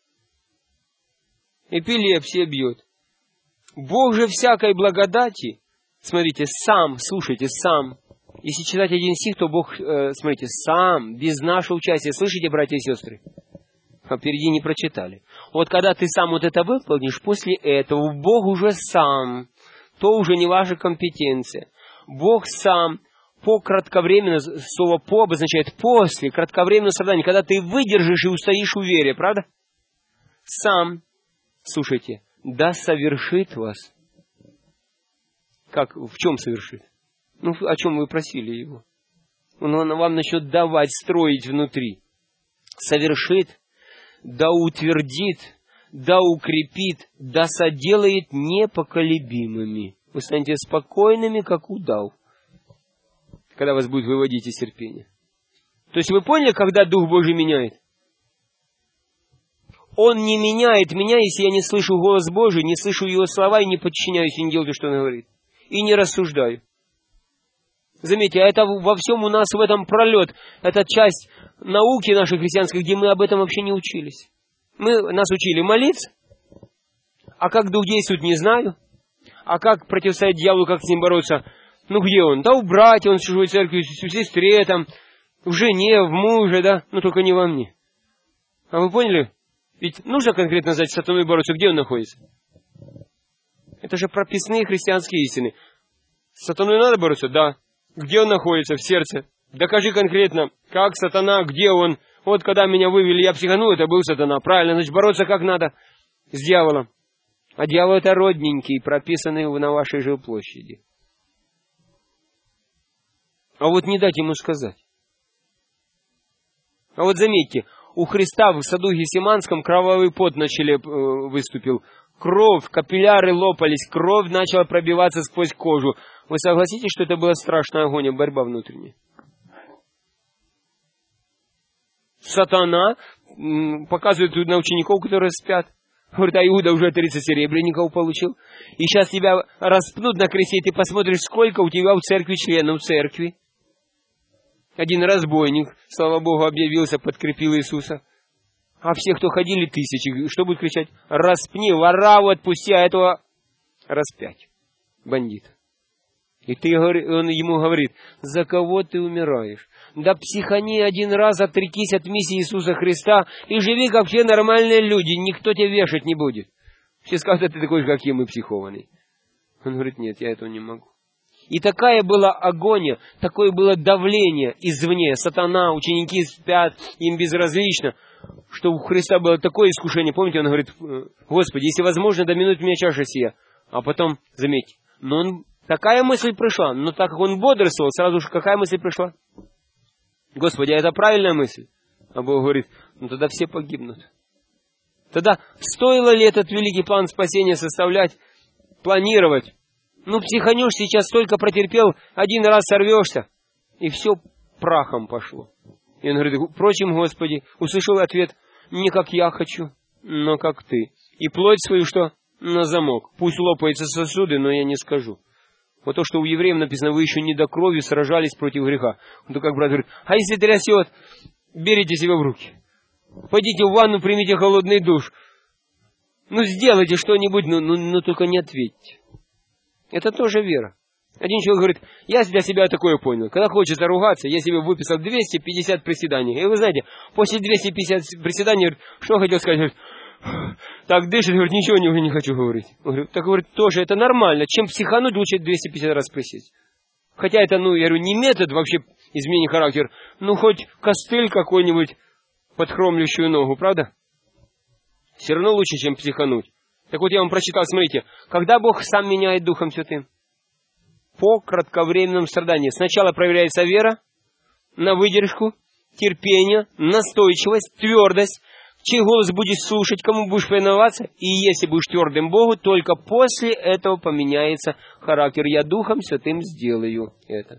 Эпилепсия бьет. Бог же всякой благодати, смотрите, сам, слушайте, сам. Если читать один стих, то Бог, смотрите, сам, без нашего участия. Слышите, братья и сестры? А впереди не прочитали. Вот когда ты сам вот это выполнишь, после этого Бог уже сам, то уже не ваша компетенция. Бог сам по кратковременно, слово «по» обозначает после, кратковременного страдания, когда ты выдержишь и устоишь в вере, правда? Сам, слушайте, да совершит вас. Как, в чем совершит? О чем вы просили его? Он вам начнет давать, строить внутри. Совершит, да утвердит, да укрепит, да соделает непоколебимыми. Вы станете спокойными, как удав, когда вас будет выводить из терпения. То есть вы поняли, когда Дух Божий меняет? Он не меняет меня, если я не слышу голос Божий, не слышу Его слова и не подчиняюсь, и не делаю, что Он говорит. И не рассуждаю. Заметьте, это во всем у нас в этом пролет. Это часть науки нашей христианской, где мы об этом вообще не учились. Нас учили молиться, а как Дух действует, не знаю. А как противостоять дьяволу, как с ним бороться? Где он? Да у братья, он в чужой церкви, в сестре, в жене, в муже, да? Только не во мне. А вы поняли? Ведь нужно конкретно знать, с сатаной бороться, где он находится. Это же прописные христианские истины. С сатаной надо бороться? Да. Где он находится? В сердце. Докажи конкретно, как сатана, где он. Вот когда меня вывели, я психанул, это был сатана. Правильно, значит, бороться как надо с дьяволом. А дьявол это родненький, прописанный на вашей жилплощади. А вот не дать ему сказать. А вот заметьте, у Христа в саду Гефсиманском кровавый пот выступил. Кровь, капилляры лопались, кровь начала пробиваться сквозь кожу. Вы согласитесь, что это была страшная агония, борьба внутренняя? Сатана показывает на учеников, которые спят. Говорит: а Иуда уже 30 серебряников получил. И сейчас тебя распнут на кресте, и ты посмотришь, сколько у тебя в церкви членов церкви. Один разбойник, слава Богу, объявился, подкрепил Иисуса. А все, кто ходили, тысячи, что будет кричать? Распни, вораву отпусти, а этого распять. Бандит. И он ему говорит: за кого ты умираешь? Да психани один раз, отрекись от миссии Иисуса Христа и живи, как все нормальные люди, никто тебя вешать не будет. Все скажут: ты такой же, как я, мы психованный. Он говорит: нет, я этого не могу. И такая была агония, такое было давление извне. Сатана, ученики спят, им безразлично, что у Христа было такое искушение. Помните, он говорит: Господи, если возможно, доминует меня чаша сия. А потом, заметьте, такая мысль пришла, но так как он бодрствовал, сразу же какая мысль пришла? Господи, а это правильная мысль? А Бог говорит: тогда все погибнут. Тогда стоило ли этот великий план спасения составлять, планировать? Психанешь сейчас, столько протерпел, один раз сорвешься, и все прахом пошло. И он говорит: впрочем, Господи, услышал ответ: не как я хочу, но как ты. И плоть свою что? На замок. Пусть лопаются сосуды, но я не скажу. Вот то, что у евреев написано, вы еще не до крови сражались против греха. Он то как брат говорит, а если трясет, берите себя в руки. Пойдите в ванну, примите холодный душ. Ну, сделайте что-нибудь, но только не ответьте. Это тоже вера. Один человек говорит, я для себя такое понял. Когда хочется ругаться, я себе выписал 250 приседаний. И вы знаете, после 250 приседаний, говорит, что хотел сказать? Говорит, так дышит, говорит, ничего уже не хочу говорить. Он говорит, так говорит, тоже это нормально. Чем психануть, лучше 250 раз присесть. Хотя это, я говорю, не метод вообще изменения характера, хоть костыль какой-нибудь под хромлющую ногу, правда? Все равно лучше, чем психануть. Так вот я вам прочитал, смотрите, когда Бог сам меняет Духом Святым? По кратковременном страдании. Сначала проверяется вера, на выдержку, терпение, настойчивость, твердость. Чей голос будешь слушать, кому будешь повиноваться. И если будешь твердым Богу, только после этого поменяется характер. Я Духом Святым сделаю это.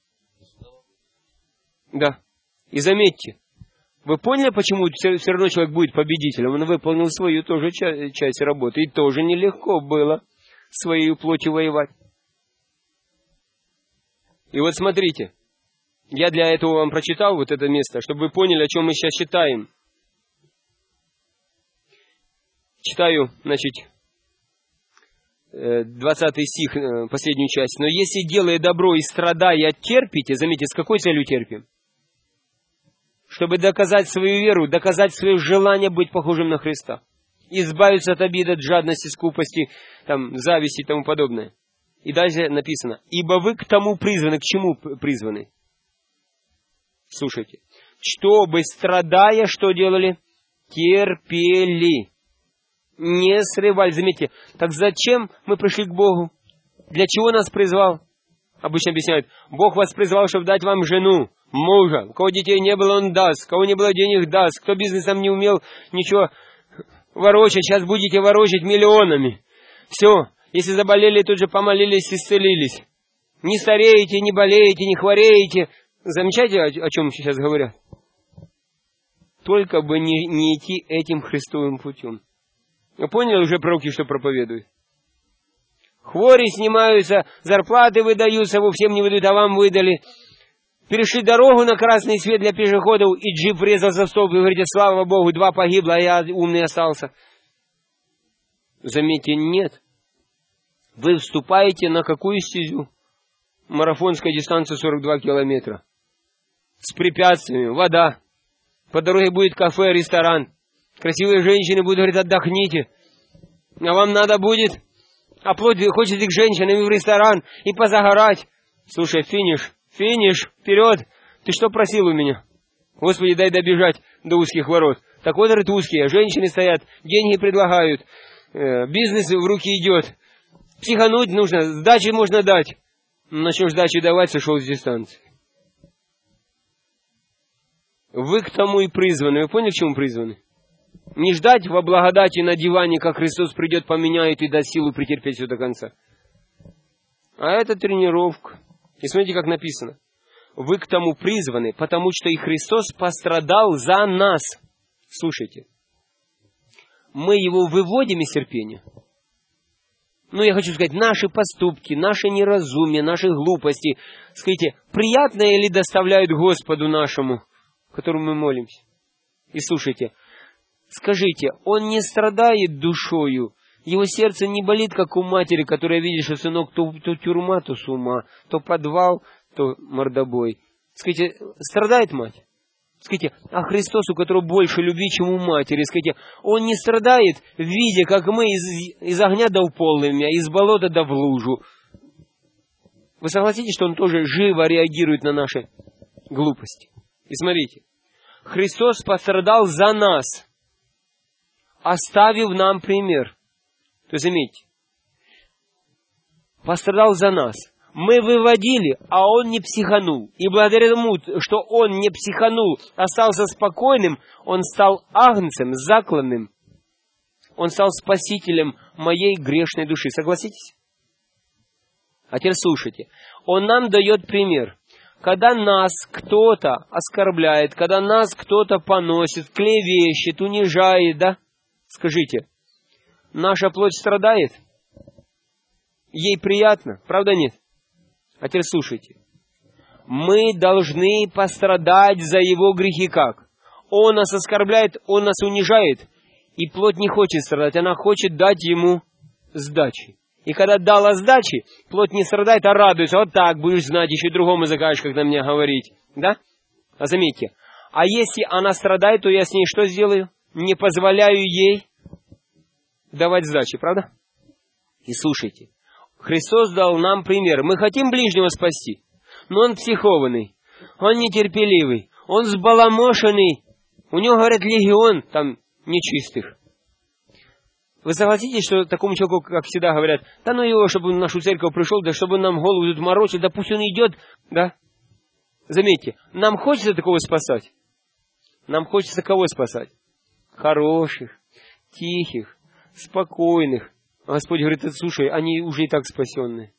Да. И заметьте, вы поняли, почему все равно человек будет победителем? Он выполнил свою тоже часть работы. И тоже нелегко было своей плотью воевать. И вот смотрите, я для этого вам прочитал вот это место, чтобы вы поняли, о чем мы сейчас читаем. Читаю, 20 стих, последнюю часть. «Но если, делая добро и страдая, терпите», заметьте, с какой целью терпим? Чтобы доказать свою веру, доказать свое желание быть похожим на Христа. Избавиться от обид, от жадности, скупости, зависти и тому подобное. И дальше написано, «Ибо вы к тому призваны». К чему призваны? Слушайте. «Чтобы, страдая, что делали? Терпели». Не срывали. Заметьте, так зачем мы пришли к Богу? Для чего нас призвал? Обычно объясняют, Бог вас призвал, чтобы дать вам жену, мужа. У кого детей не было, он даст. У кого не было денег, даст. Кто бизнесом не умел ничего ворочать, сейчас будете ворочать миллионами. Все. Если заболели, тут же помолились и исцелились. Не стареете, не болеете, не хвореете. Замечаете, о чем сейчас говорят? Только бы не идти этим Христовым путем. Вы поняли уже пророки, что проповедуют? Хвори снимаются, зарплаты выдаются, вы всем не выдают, а вам выдали. Перешли дорогу на красный свет для пешеходов, и джип врезался в столб, вы говорите, слава Богу, 2 погибло, а я умный остался. Заметьте, нет. Вы вступаете на какую стезю? Марафонская дистанция 42 километра. С препятствиями, вода. По дороге будет кафе, ресторан. Красивые женщины будут говорить, отдохните. А вам надо будет, а плоть хочет к женщинам в ресторан и позагорать. Слушай, финиш, вперед. Ты что просил у меня? Господи, дай добежать до узких ворот. Так вот, говорит, узкие. Женщины стоят, деньги предлагают. Бизнес в руки идет. Психануть нужно, сдачи можно дать. Начнешь сдачи давать, сошел с дистанции. Вы к тому и призваны. Вы поняли, к чему призваны? Не ждать во благодати на диване, как Христос придет, поменяет и даст силу претерпеть все до конца. А это тренировка. И смотрите, как написано. Вы к тому призваны, потому что и Христос пострадал за нас. Слушайте. Мы его выводим из терпения. Я хочу сказать, наши поступки, наше неразумие, наши глупости, скажите, приятное ли доставляют Господу нашему, которому мы молимся? И слушайте, скажите, он не страдает душою, его сердце не болит, как у матери, которая видит, что сынок то тюрьма, то с ума, то подвал, то мордобой. Скажите, страдает мать? Скажите, а Христос, у которого больше любви, чем у матери, скажите, он не страдает, видя, как мы из огня да в полымя, из болота да в лужу. Вы согласитесь, что он тоже живо реагирует на наши глупости? И смотрите, Христос пострадал за нас, оставив нам пример. То есть, заметьте, пострадал за нас. Мы выводили, а он не психанул. И благодаря тому, что он не психанул, остался спокойным, он стал агнцем, закланным. Он стал спасителем моей грешной души. Согласитесь? А теперь слушайте. Он нам дает пример. Когда нас кто-то оскорбляет, когда нас кто-то поносит, клевещет, унижает, да? Скажите, наша плоть страдает? Ей приятно, правда нет? А теперь слушайте. Мы должны пострадать за Его грехи как? Он нас оскорбляет, Он нас унижает, и плоть не хочет страдать, она хочет дать Ему сдачи. И когда дала сдачи, плоть не страдает, а радуется. Вот так будешь знать, еще и другому закажешь, как на меня говорить. Да? А заметьте, а если она страдает, то я с ней что сделаю? Не позволяю ей давать сдачи, правда? И слушайте, Христос дал нам пример. Мы хотим ближнего спасти, но он психованный, он нетерпеливый, он сбаламошенный. У него, говорят, легион там нечистых. Вы согласитесь, что такому человеку, как всегда говорят, да ну его, чтобы он в нашу церковь пришел, да чтобы он нам голову тут морочил, да пусть он идет, да? Заметьте, нам хочется такого спасать? Нам хочется кого спасать? Хороших, тихих, спокойных. Господь говорит, слушай, они уже и так спасенные.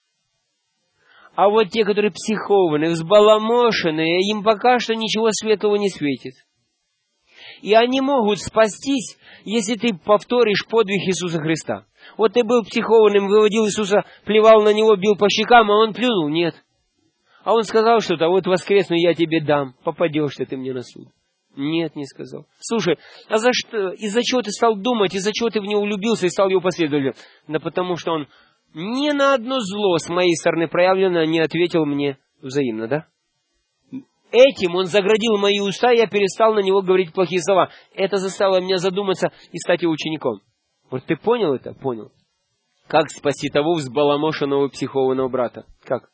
А вот те, которые психованные, взбаламошенные, им пока что ничего светлого не светит. И они могут спастись, если ты повторишь подвиг Иисуса Христа. Вот ты был психованным, выводил Иисуса, плевал на него, бил по щекам, а он плюнул. Нет. А он сказал что-то, а вот воскресну я тебе дам, попадешь ты мне на суд. Нет, не сказал. Слушай, а за что, из-за чего ты стал думать, из-за чего ты в него влюбился и стал его последователем? Да потому что он ни на одно зло с моей стороны проявлено не ответил мне взаимно, да? Этим он заградил мои уста, и я перестал на него говорить плохие слова. Это заставило меня задуматься и стать его учеником. Вот ты понял это? Понял. Как спасти того взбаламошенного психованного брата? Как?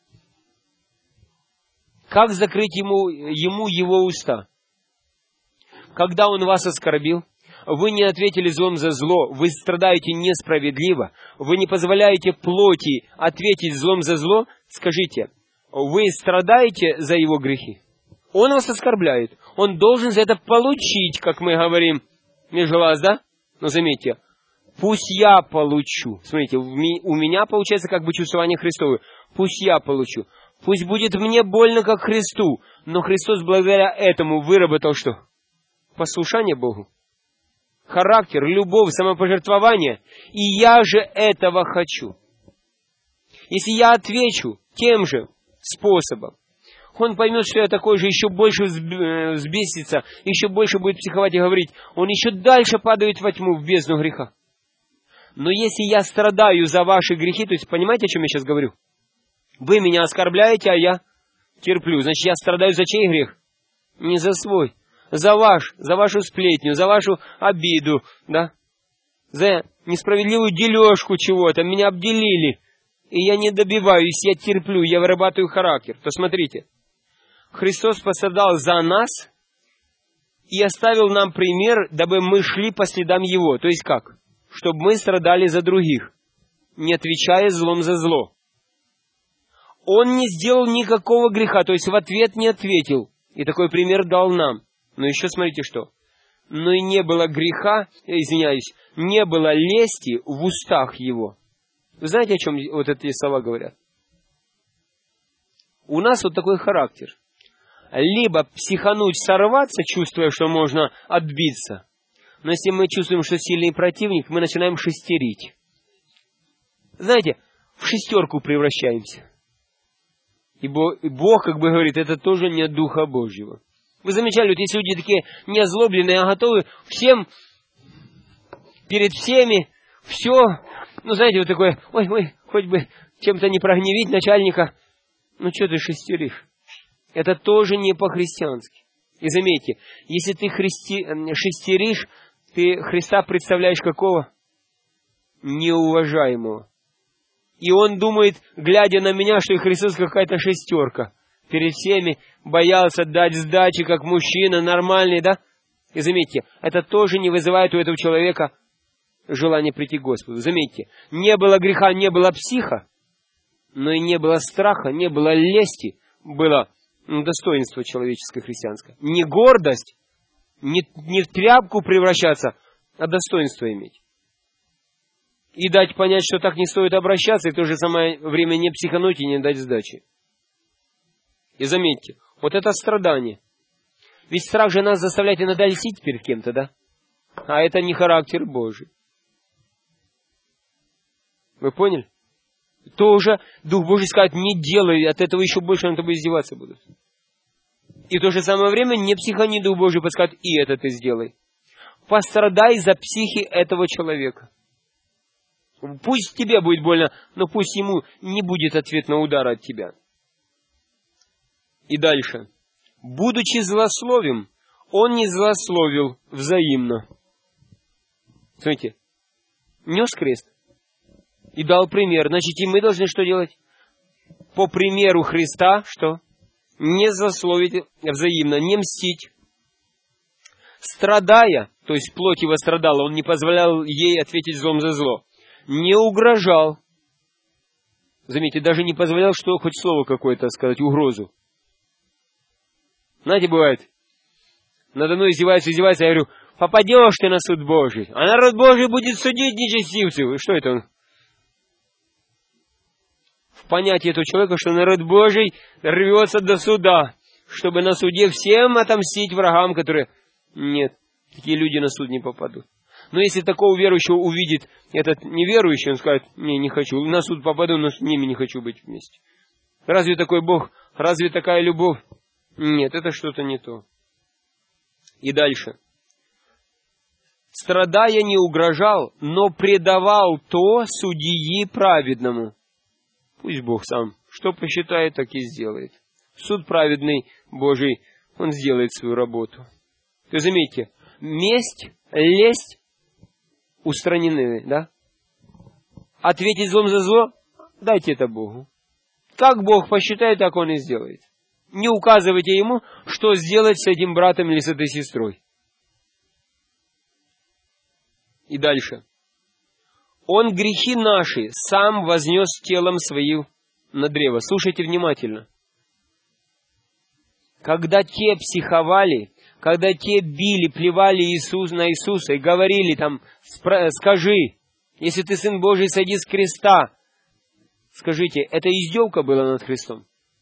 Как закрыть ему его уста? Когда он вас оскорбил, вы не ответили злом за зло, вы страдаете несправедливо, вы не позволяете плоти ответить злом за зло, скажите, вы страдаете за его грехи? Он вас оскорбляет. Он должен за это получить, как мы говорим, между глаз, да? Но заметьте, пусть я получу. Смотрите, у меня получается как бы чувствование Христовое. Пусть я получу. Пусть будет мне больно, как Христу. Но Христос благодаря этому выработал что? Послушание Богу. Характер, любовь, самопожертвование. И я же этого хочу. Если я отвечу тем же способом, он поймет, что я такой же, еще больше взбесится, еще больше будет психовать и говорить. Он еще дальше падает во тьму, в бездну греха. Но если я страдаю за ваши грехи, то есть понимаете, о чем я сейчас говорю? Вы меня оскорбляете, а я терплю. Значит, я страдаю за чей грех? Не за свой. За вашу сплетню, за вашу обиду, да? За несправедливую дележку чего-то. Меня обделили. И я не добиваюсь, я терплю, я вырабатываю характер. То смотрите. Христос пострадал за нас и оставил нам пример, дабы мы шли по следам Его. То есть как? Чтобы мы страдали за других, не отвечая злом за зло. Он не сделал никакого греха, то есть в ответ не ответил. И такой пример дал нам. Но еще смотрите что. Но и не было греха, не было лести в устах Его. Вы знаете, о чем вот эти слова говорят? У нас вот такой характер. Либо психануть, сорваться, чувствуя, что можно отбиться. Но если мы чувствуем, что сильный противник, мы начинаем шестерить. Знаете, в шестерку превращаемся. И Бог, как бы говорит, это тоже не от Духа Божьего. Вы замечали, вот если люди такие не озлобленные, а готовы всем, перед всеми, все, ну знаете, вот такое, ой, хоть бы чем-то не прогневить начальника. Ну что ты шестеришь? Это тоже не по-христиански. И заметьте, если ты шестеришь, ты Христа представляешь какого? Неуважаемого. И он думает, глядя на меня, что и Христос какая-то шестерка. Перед всеми боялся дать сдачи, как мужчина, нормальный, да? И заметьте, это тоже не вызывает у этого человека желания прийти к Господу. Заметьте, не было греха, не было психа, но и не было страха, не было лести, было достоинство человеческое христианское. Не гордость, не в тряпку превращаться, а достоинство иметь. И дать понять, что так не стоит обращаться, и в то же самое время не психануть и не дать сдачи. И заметьте, вот это страдание. Ведь страх же нас заставляет иногда льстить перед кем-то, да? А это не характер Божий. Вы поняли? то уже Дух Божий скажет, не делай, от этого еще больше над тобой издеваться будут. И в то же самое время не психани, Дух Божий подскажет, и это ты сделай. Пострадай за психи этого человека. Пусть тебе будет больно, но пусть ему не будет ответного удара от тебя. И дальше. Будучи злословим, он не злословил взаимно. Смотрите, нес крест и дал пример. Значит, и мы должны что делать? По примеру Христа, что? Не злословить взаимно, не мстить. Страдая, то есть плоть его страдала, он не позволял ей ответить злом за зло. Не угрожал. Заметьте, даже не позволял, что хоть слово какое-то сказать, угрозу. Знаете, бывает, надо мной издеваются, я говорю, попадешь ты на суд Божий, а народ Божий будет судить нечестивцев. И что это он? В понятии этого человека, что народ Божий рвется до суда, чтобы на суде всем отомстить врагам, которые... Нет, такие люди на суд не попадут. Но если такого верующего увидит этот неверующий, он скажет, не хочу, на суд попаду, но с ними не хочу быть вместе. Разве такой Бог? Разве такая любовь? Нет, это что-то не то. И дальше. Страдая не угрожал, но предавал то судьи праведному. Пусть Бог сам, что посчитает, так и сделает. Суд праведный Божий, он сделает свою работу. То есть, заметьте, месть, лесть устранены, да? Ответить злом за зло, дайте это Богу. Как Бог посчитает, так Он и сделает. Не указывайте Ему, что сделать с этим братом или с этой сестрой. И дальше. Он грехи наши сам вознес телом своим на древо. Слушайте внимательно. Когда те психовали, когда те били, плевали на Иисуса и говорили там, скажи, если ты Сын Божий, сойди с креста. Скажите, это издевка была над Христом?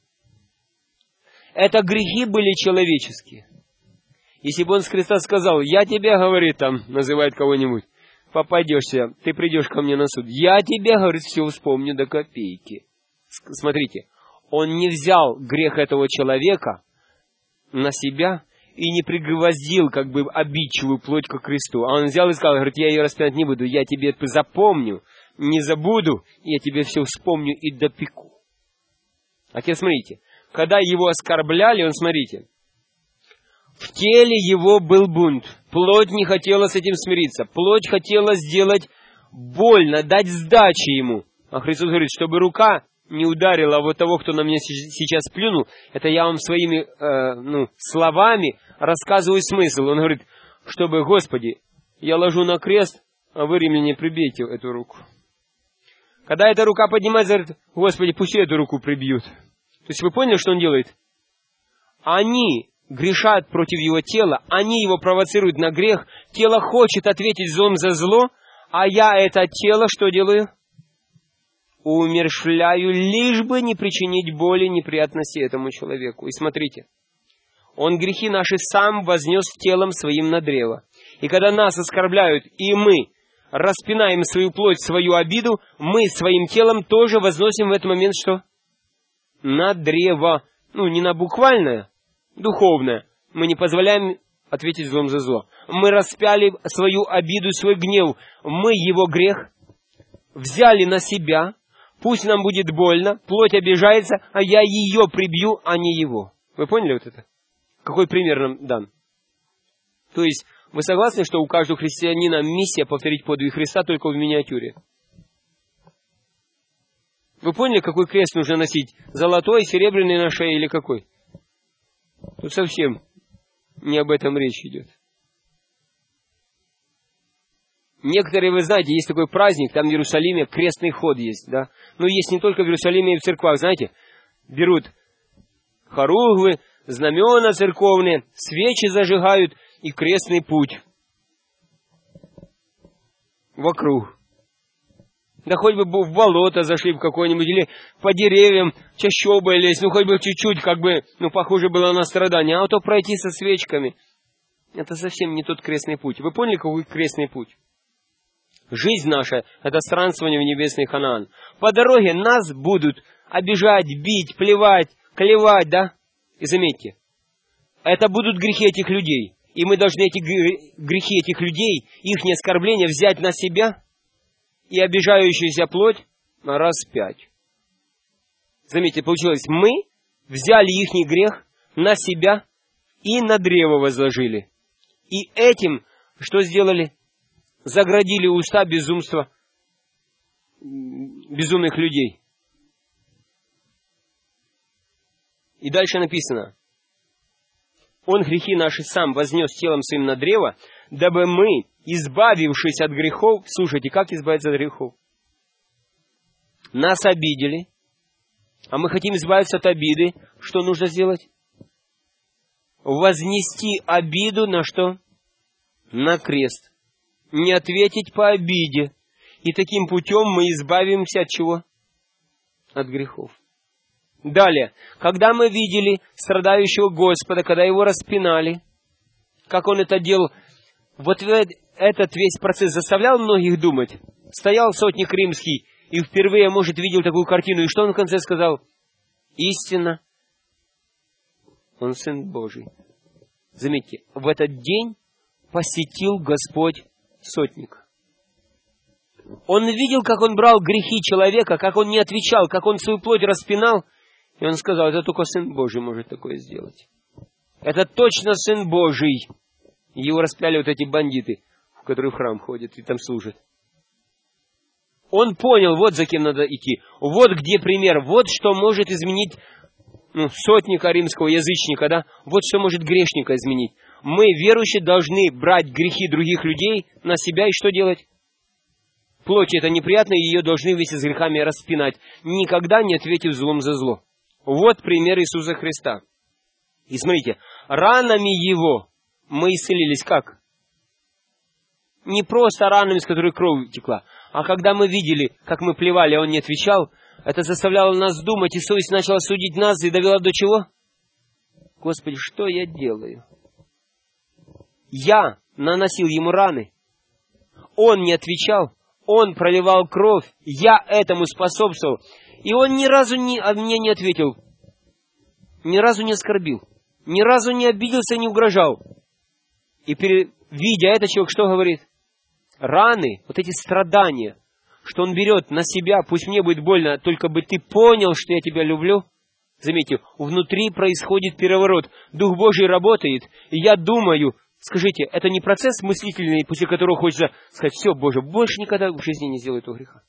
Это грехи были человеческие. Если бы он с креста сказал, я тебе, говорит, там, называет кого-нибудь, попадешься, ты придешь ко мне на суд, я тебе, говорит, все вспомню до копейки. Смотрите, он не взял грех этого человека на себя и не пригвоздил, как бы, обидчивую плоть ко кресту. А он взял и сказал, говорит, я ее распинать не буду, я тебе это запомню, не забуду, я тебе все вспомню и допеку. А теперь смотрите, когда его оскорбляли, он, смотрите, в теле его был бунт. Плоть не хотела с этим смириться. Плоть хотела сделать больно, дать сдачи ему. А Христос говорит, чтобы рука не ударила вот того, кто на меня сейчас плюнул, это я вам своими словами рассказываю смысл. Он говорит, чтобы, Господи, я ложу на крест, а вы, римляне, прибейте эту руку. Когда эта рука поднимается, говорит, Господи, пусть эту руку прибьют. То есть вы поняли, что он делает? Они грешат против его тела, они его провоцируют на грех, тело хочет ответить злом за зло, а я это тело что делаю? Умерщвляю, лишь бы не причинить боли, неприятности этому человеку. И смотрите, он грехи наши сам вознес телом своим на древо. И когда нас оскорбляют, и мы распинаем свою плоть, свою обиду, мы своим телом тоже возносим в этот момент что? На древо. Не на буквальное, духовное. Мы не позволяем ответить злом за зло. Мы распяли свою обиду, свой гнев. Мы его грех взяли на себя. Пусть нам будет больно, плоть обижается, а я ее прибью, а не его. Вы поняли вот это? Какой пример нам дан? То есть, вы согласны, что у каждого христианина миссия повторить подвиг Христа только в миниатюре? Вы поняли, какой крест нужно носить? Золотой, серебряный на шее или какой? Тут совсем не об этом речь идет. Некоторые, вы знаете, есть такой праздник, там в Иерусалиме крестный ход есть, да? Но есть не только в Иерусалиме и в церквах, знаете, берут хоругвы, знамена церковные, свечи зажигают и крестный путь вокруг. Да хоть бы в болото зашли в какое-нибудь, или по деревьям чащобой лезть, хоть бы чуть-чуть, похоже было на страдание, а то пройти со свечками. Это совсем не тот крестный путь. Вы поняли, какой крестный путь? Жизнь наша – это странствование в небесный Ханаан. По дороге нас будут обижать, бить, плевать, клевать, да? И заметьте, это будут грехи этих людей. И мы должны эти грехи этих людей, их оскорбления взять на себя и обижающуюся плоть распять. Заметьте, получилось, мы взяли ихний грех на себя и на древо возложили. И этим что сделали? Заградили уста безумства безумных людей. И дальше написано: Он грехи наши сам вознес телом своим на древо, дабы мы, избавившись от грехов, слушайте, как избавиться от грехов? Нас обидели, а мы хотим избавиться от обиды. Что нужно сделать? Вознести обиду на что? На крест. Не ответить по обиде. И таким путем мы избавимся от чего? От грехов. Далее, когда мы видели страдающего Господа, когда его распинали, как он это делал, вот этот весь процесс заставлял многих думать. Стоял сотник римский и впервые, может, видел такую картину. И что он в конце сказал? Истинно, он Сын Божий. Заметьте, в этот день посетил Господь сотника. Он видел, как он брал грехи человека, как он не отвечал, как он свою плоть распинал. И он сказал, это только Сын Божий может такое сделать. Это точно Сын Божий. Его распяли вот эти бандиты, которые в храм ходят и там служат. Он понял, вот за кем надо идти. Вот где пример. Вот что может изменить сотника римского, язычника, да? Вот что может грешника изменить. Мы, верующие, должны брать грехи других людей на себя и что делать? Плоти это неприятно, и ее должны вместе с грехами распинать, никогда не ответив злом за зло. Вот пример Иисуса Христа. И смотрите, ранами Его мы исцелились как? Не просто ранами, с которой кровь текла, а когда мы видели, как мы плевали, а Он не отвечал, это заставляло нас думать, и совесть начала судить нас, и довела до чего? Господи, что я делаю? Я наносил Ему раны. Он не отвечал. Он проливал кровь. Я этому способствовал. И Он ни разу мне не ответил. Ни разу не оскорбил. Ни разу не обиделся, не угрожал. И видя это, человек что говорит? Раны, вот эти страдания, что Он берет на себя, пусть мне будет больно, только бы ты понял, что я тебя люблю. Заметьте, внутри происходит переворот. Дух Божий работает. И я думаю, скажите, это не процесс мыслительный, после которого хочется сказать, все, Боже, больше никогда в жизни не сделаю этого греха.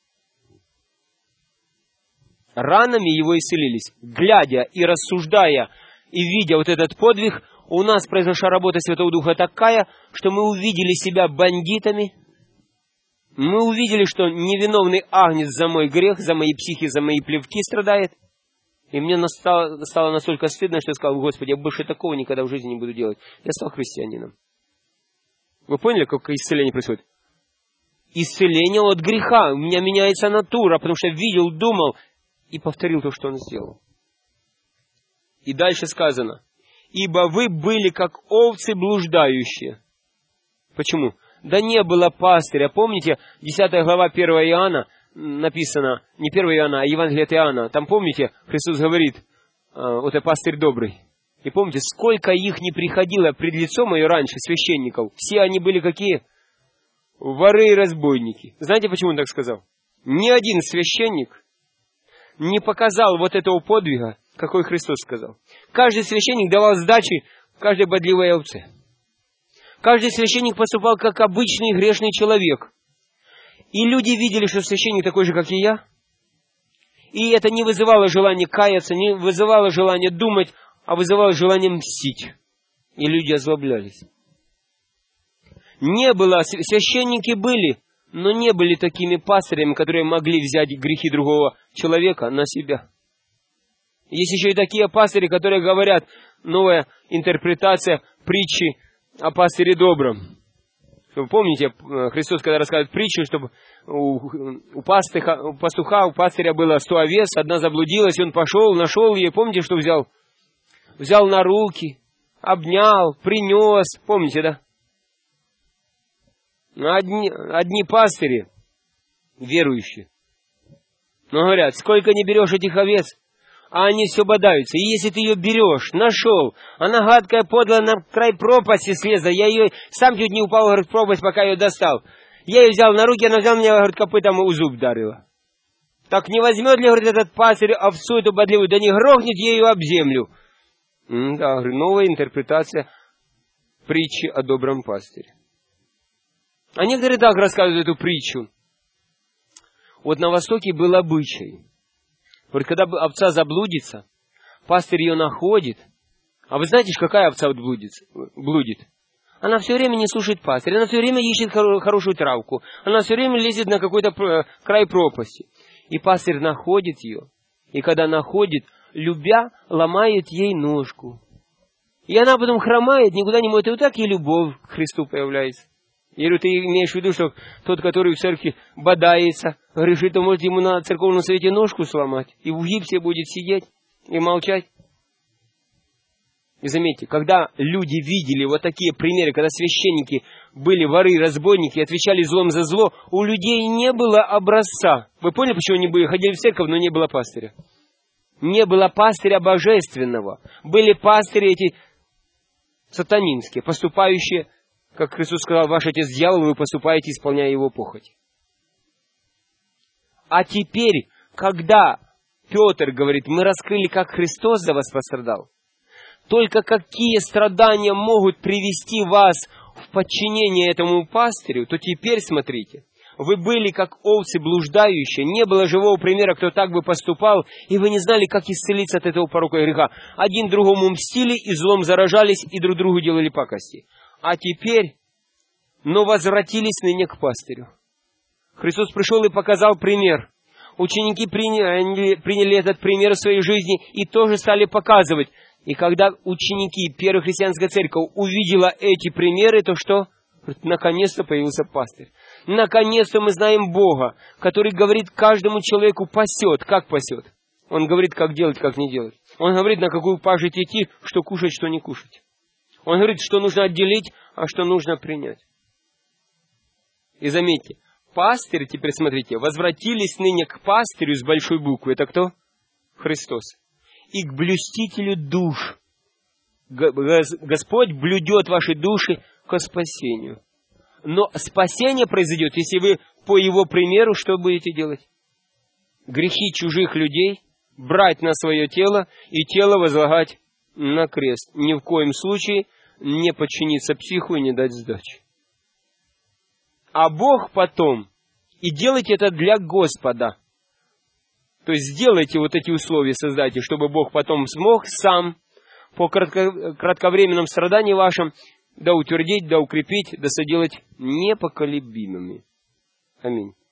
Ранами Его исцелились. Глядя и рассуждая, и видя вот этот подвиг, у нас произошла работа Святого Духа такая, что мы увидели себя бандитами. Мы увидели, что невиновный агнец за мой грех, за мои психи, за мои плевки страдает. И мне стало настолько стыдно, что я сказал, Господи, я больше такого никогда в жизни не буду делать. Я стал христианином. Вы поняли, как исцеление происходит? Исцеление от греха. У меня меняется натура, потому что я видел, думал и повторил то, что Он сделал. И дальше сказано, ибо вы были как овцы блуждающие. Почему? Да не было пастыря. Помните, 10 глава 1 Иоанна, написано, не 1 Иоанна, а Евангелие от Иоанна. Там, помните, Христос говорит, вот это пастырь добрый. И помните, сколько их не приходило пред лицо мое раньше, священников. Все они были какие? Воры и разбойники. Знаете, почему он так сказал? Ни один священник не показал вот этого подвига, какой Христос сказал. Каждый священник давал сдачи каждой бодливой овце. Каждый священник поступал как обычный грешный человек. И люди видели, что священник такой же, как и я. И это не вызывало желания каяться, не вызывало желания думать, а вызывало желание мстить. И люди озлоблялись. Не было, священники были, но не были такими пастырями, которые могли взять грехи другого человека на себя. Есть еще и такие пастыри, которые говорят, новая интерпретация притчи о пастыре добром. Вы помните, Христос, когда рассказывает притчу, чтобы у пастуха, у пастыря было 100 овец, одна заблудилась, и он пошел, нашел ее. Помните, что взял? Взял на руки, обнял, принес. Помните, да? Одни пастыри, верующие, но говорят, сколько не берешь этих овец, а они все бодаются. И если ты ее берешь, нашел, она гадкая, подлая, на край пропасти слезла, я ее сам чуть не упал, говорит, в пропасть, пока ее достал. Я ее взял на руки, она взяла меня, говорит, копытом и зуб ударила. Так не возьмет ли, говорит, этот пастырь овцу эту бодливую, да не грохнет ею об землю. Да, говорю, новая интерпретация притчи о добром пастыре. А некоторые так рассказывают эту притчу. Вот на Востоке был обычай. Вот когда овца заблудится, пастырь ее находит. А вы знаете, какая овца блудит? Она все время не слушает пастыря, она все время ищет хорошую травку, она все время лезет на какой-то край пропасти. И пастырь находит ее, и когда находит, любя, ломает ей ножку. И она потом хромает, никуда не может, и вот так и любовь к Христу появляется. Я говорю, ты имеешь в виду, что тот, который в церкви бодается, говоришь, что может ему на церковном совете ножку сломать, и в гипсе будет сидеть и молчать? И заметьте, когда люди видели вот такие примеры, когда священники были воры, разбойники, отвечали злом за зло, у людей не было образца. Вы поняли, почему они ходили в церковь, но не было пастыря? Не было пастыря божественного. Были пастыри эти сатанинские, поступающие, как Христос сказал, ваш отец дьявол, вы поступаете, исполняя его похоть. А теперь, когда Петр говорит, мы раскрыли, как Христос за вас пострадал, только какие страдания могут привести вас в подчинение этому пастырю, то теперь смотрите, вы были как овцы блуждающие, не было живого примера, кто так бы поступал, и вы не знали, как исцелиться от этого порока и греха. Один другому мстили, и злом заражались, и друг другу делали пакости. А теперь, но возвратились ныне к пастырю. Христос пришел и показал пример. Ученики приняли этот пример в своей жизни и тоже стали показывать. И когда ученики Первой христианской церкви увидела эти примеры, то что? Наконец-то появился пастырь. Наконец-то мы знаем Бога, который говорит каждому человеку пасет. Как пасет? Он говорит, как делать, как не делать. Он говорит, на какую пажить идти, что кушать, что не кушать. Он говорит, что нужно отделить, а что нужно принять. И заметьте, пастырь, теперь смотрите, возвратились ныне к пастырю с большой буквы. Это кто? Христос. И к блюстителю душ. Господь блюдет ваши души ко спасению. Но спасение произойдет, если вы по Его примеру что будете делать? Грехи чужих людей брать на свое тело и тело возлагать на крест. Ни в коем случае не подчиниться психу и не дать сдачи. А Бог потом, и делайте это для Господа. То есть сделайте вот эти условия, создайте, чтобы Бог потом смог сам по кратковременном страдании вашем да утвердить, да укрепить, да соделать непоколебимыми. Аминь.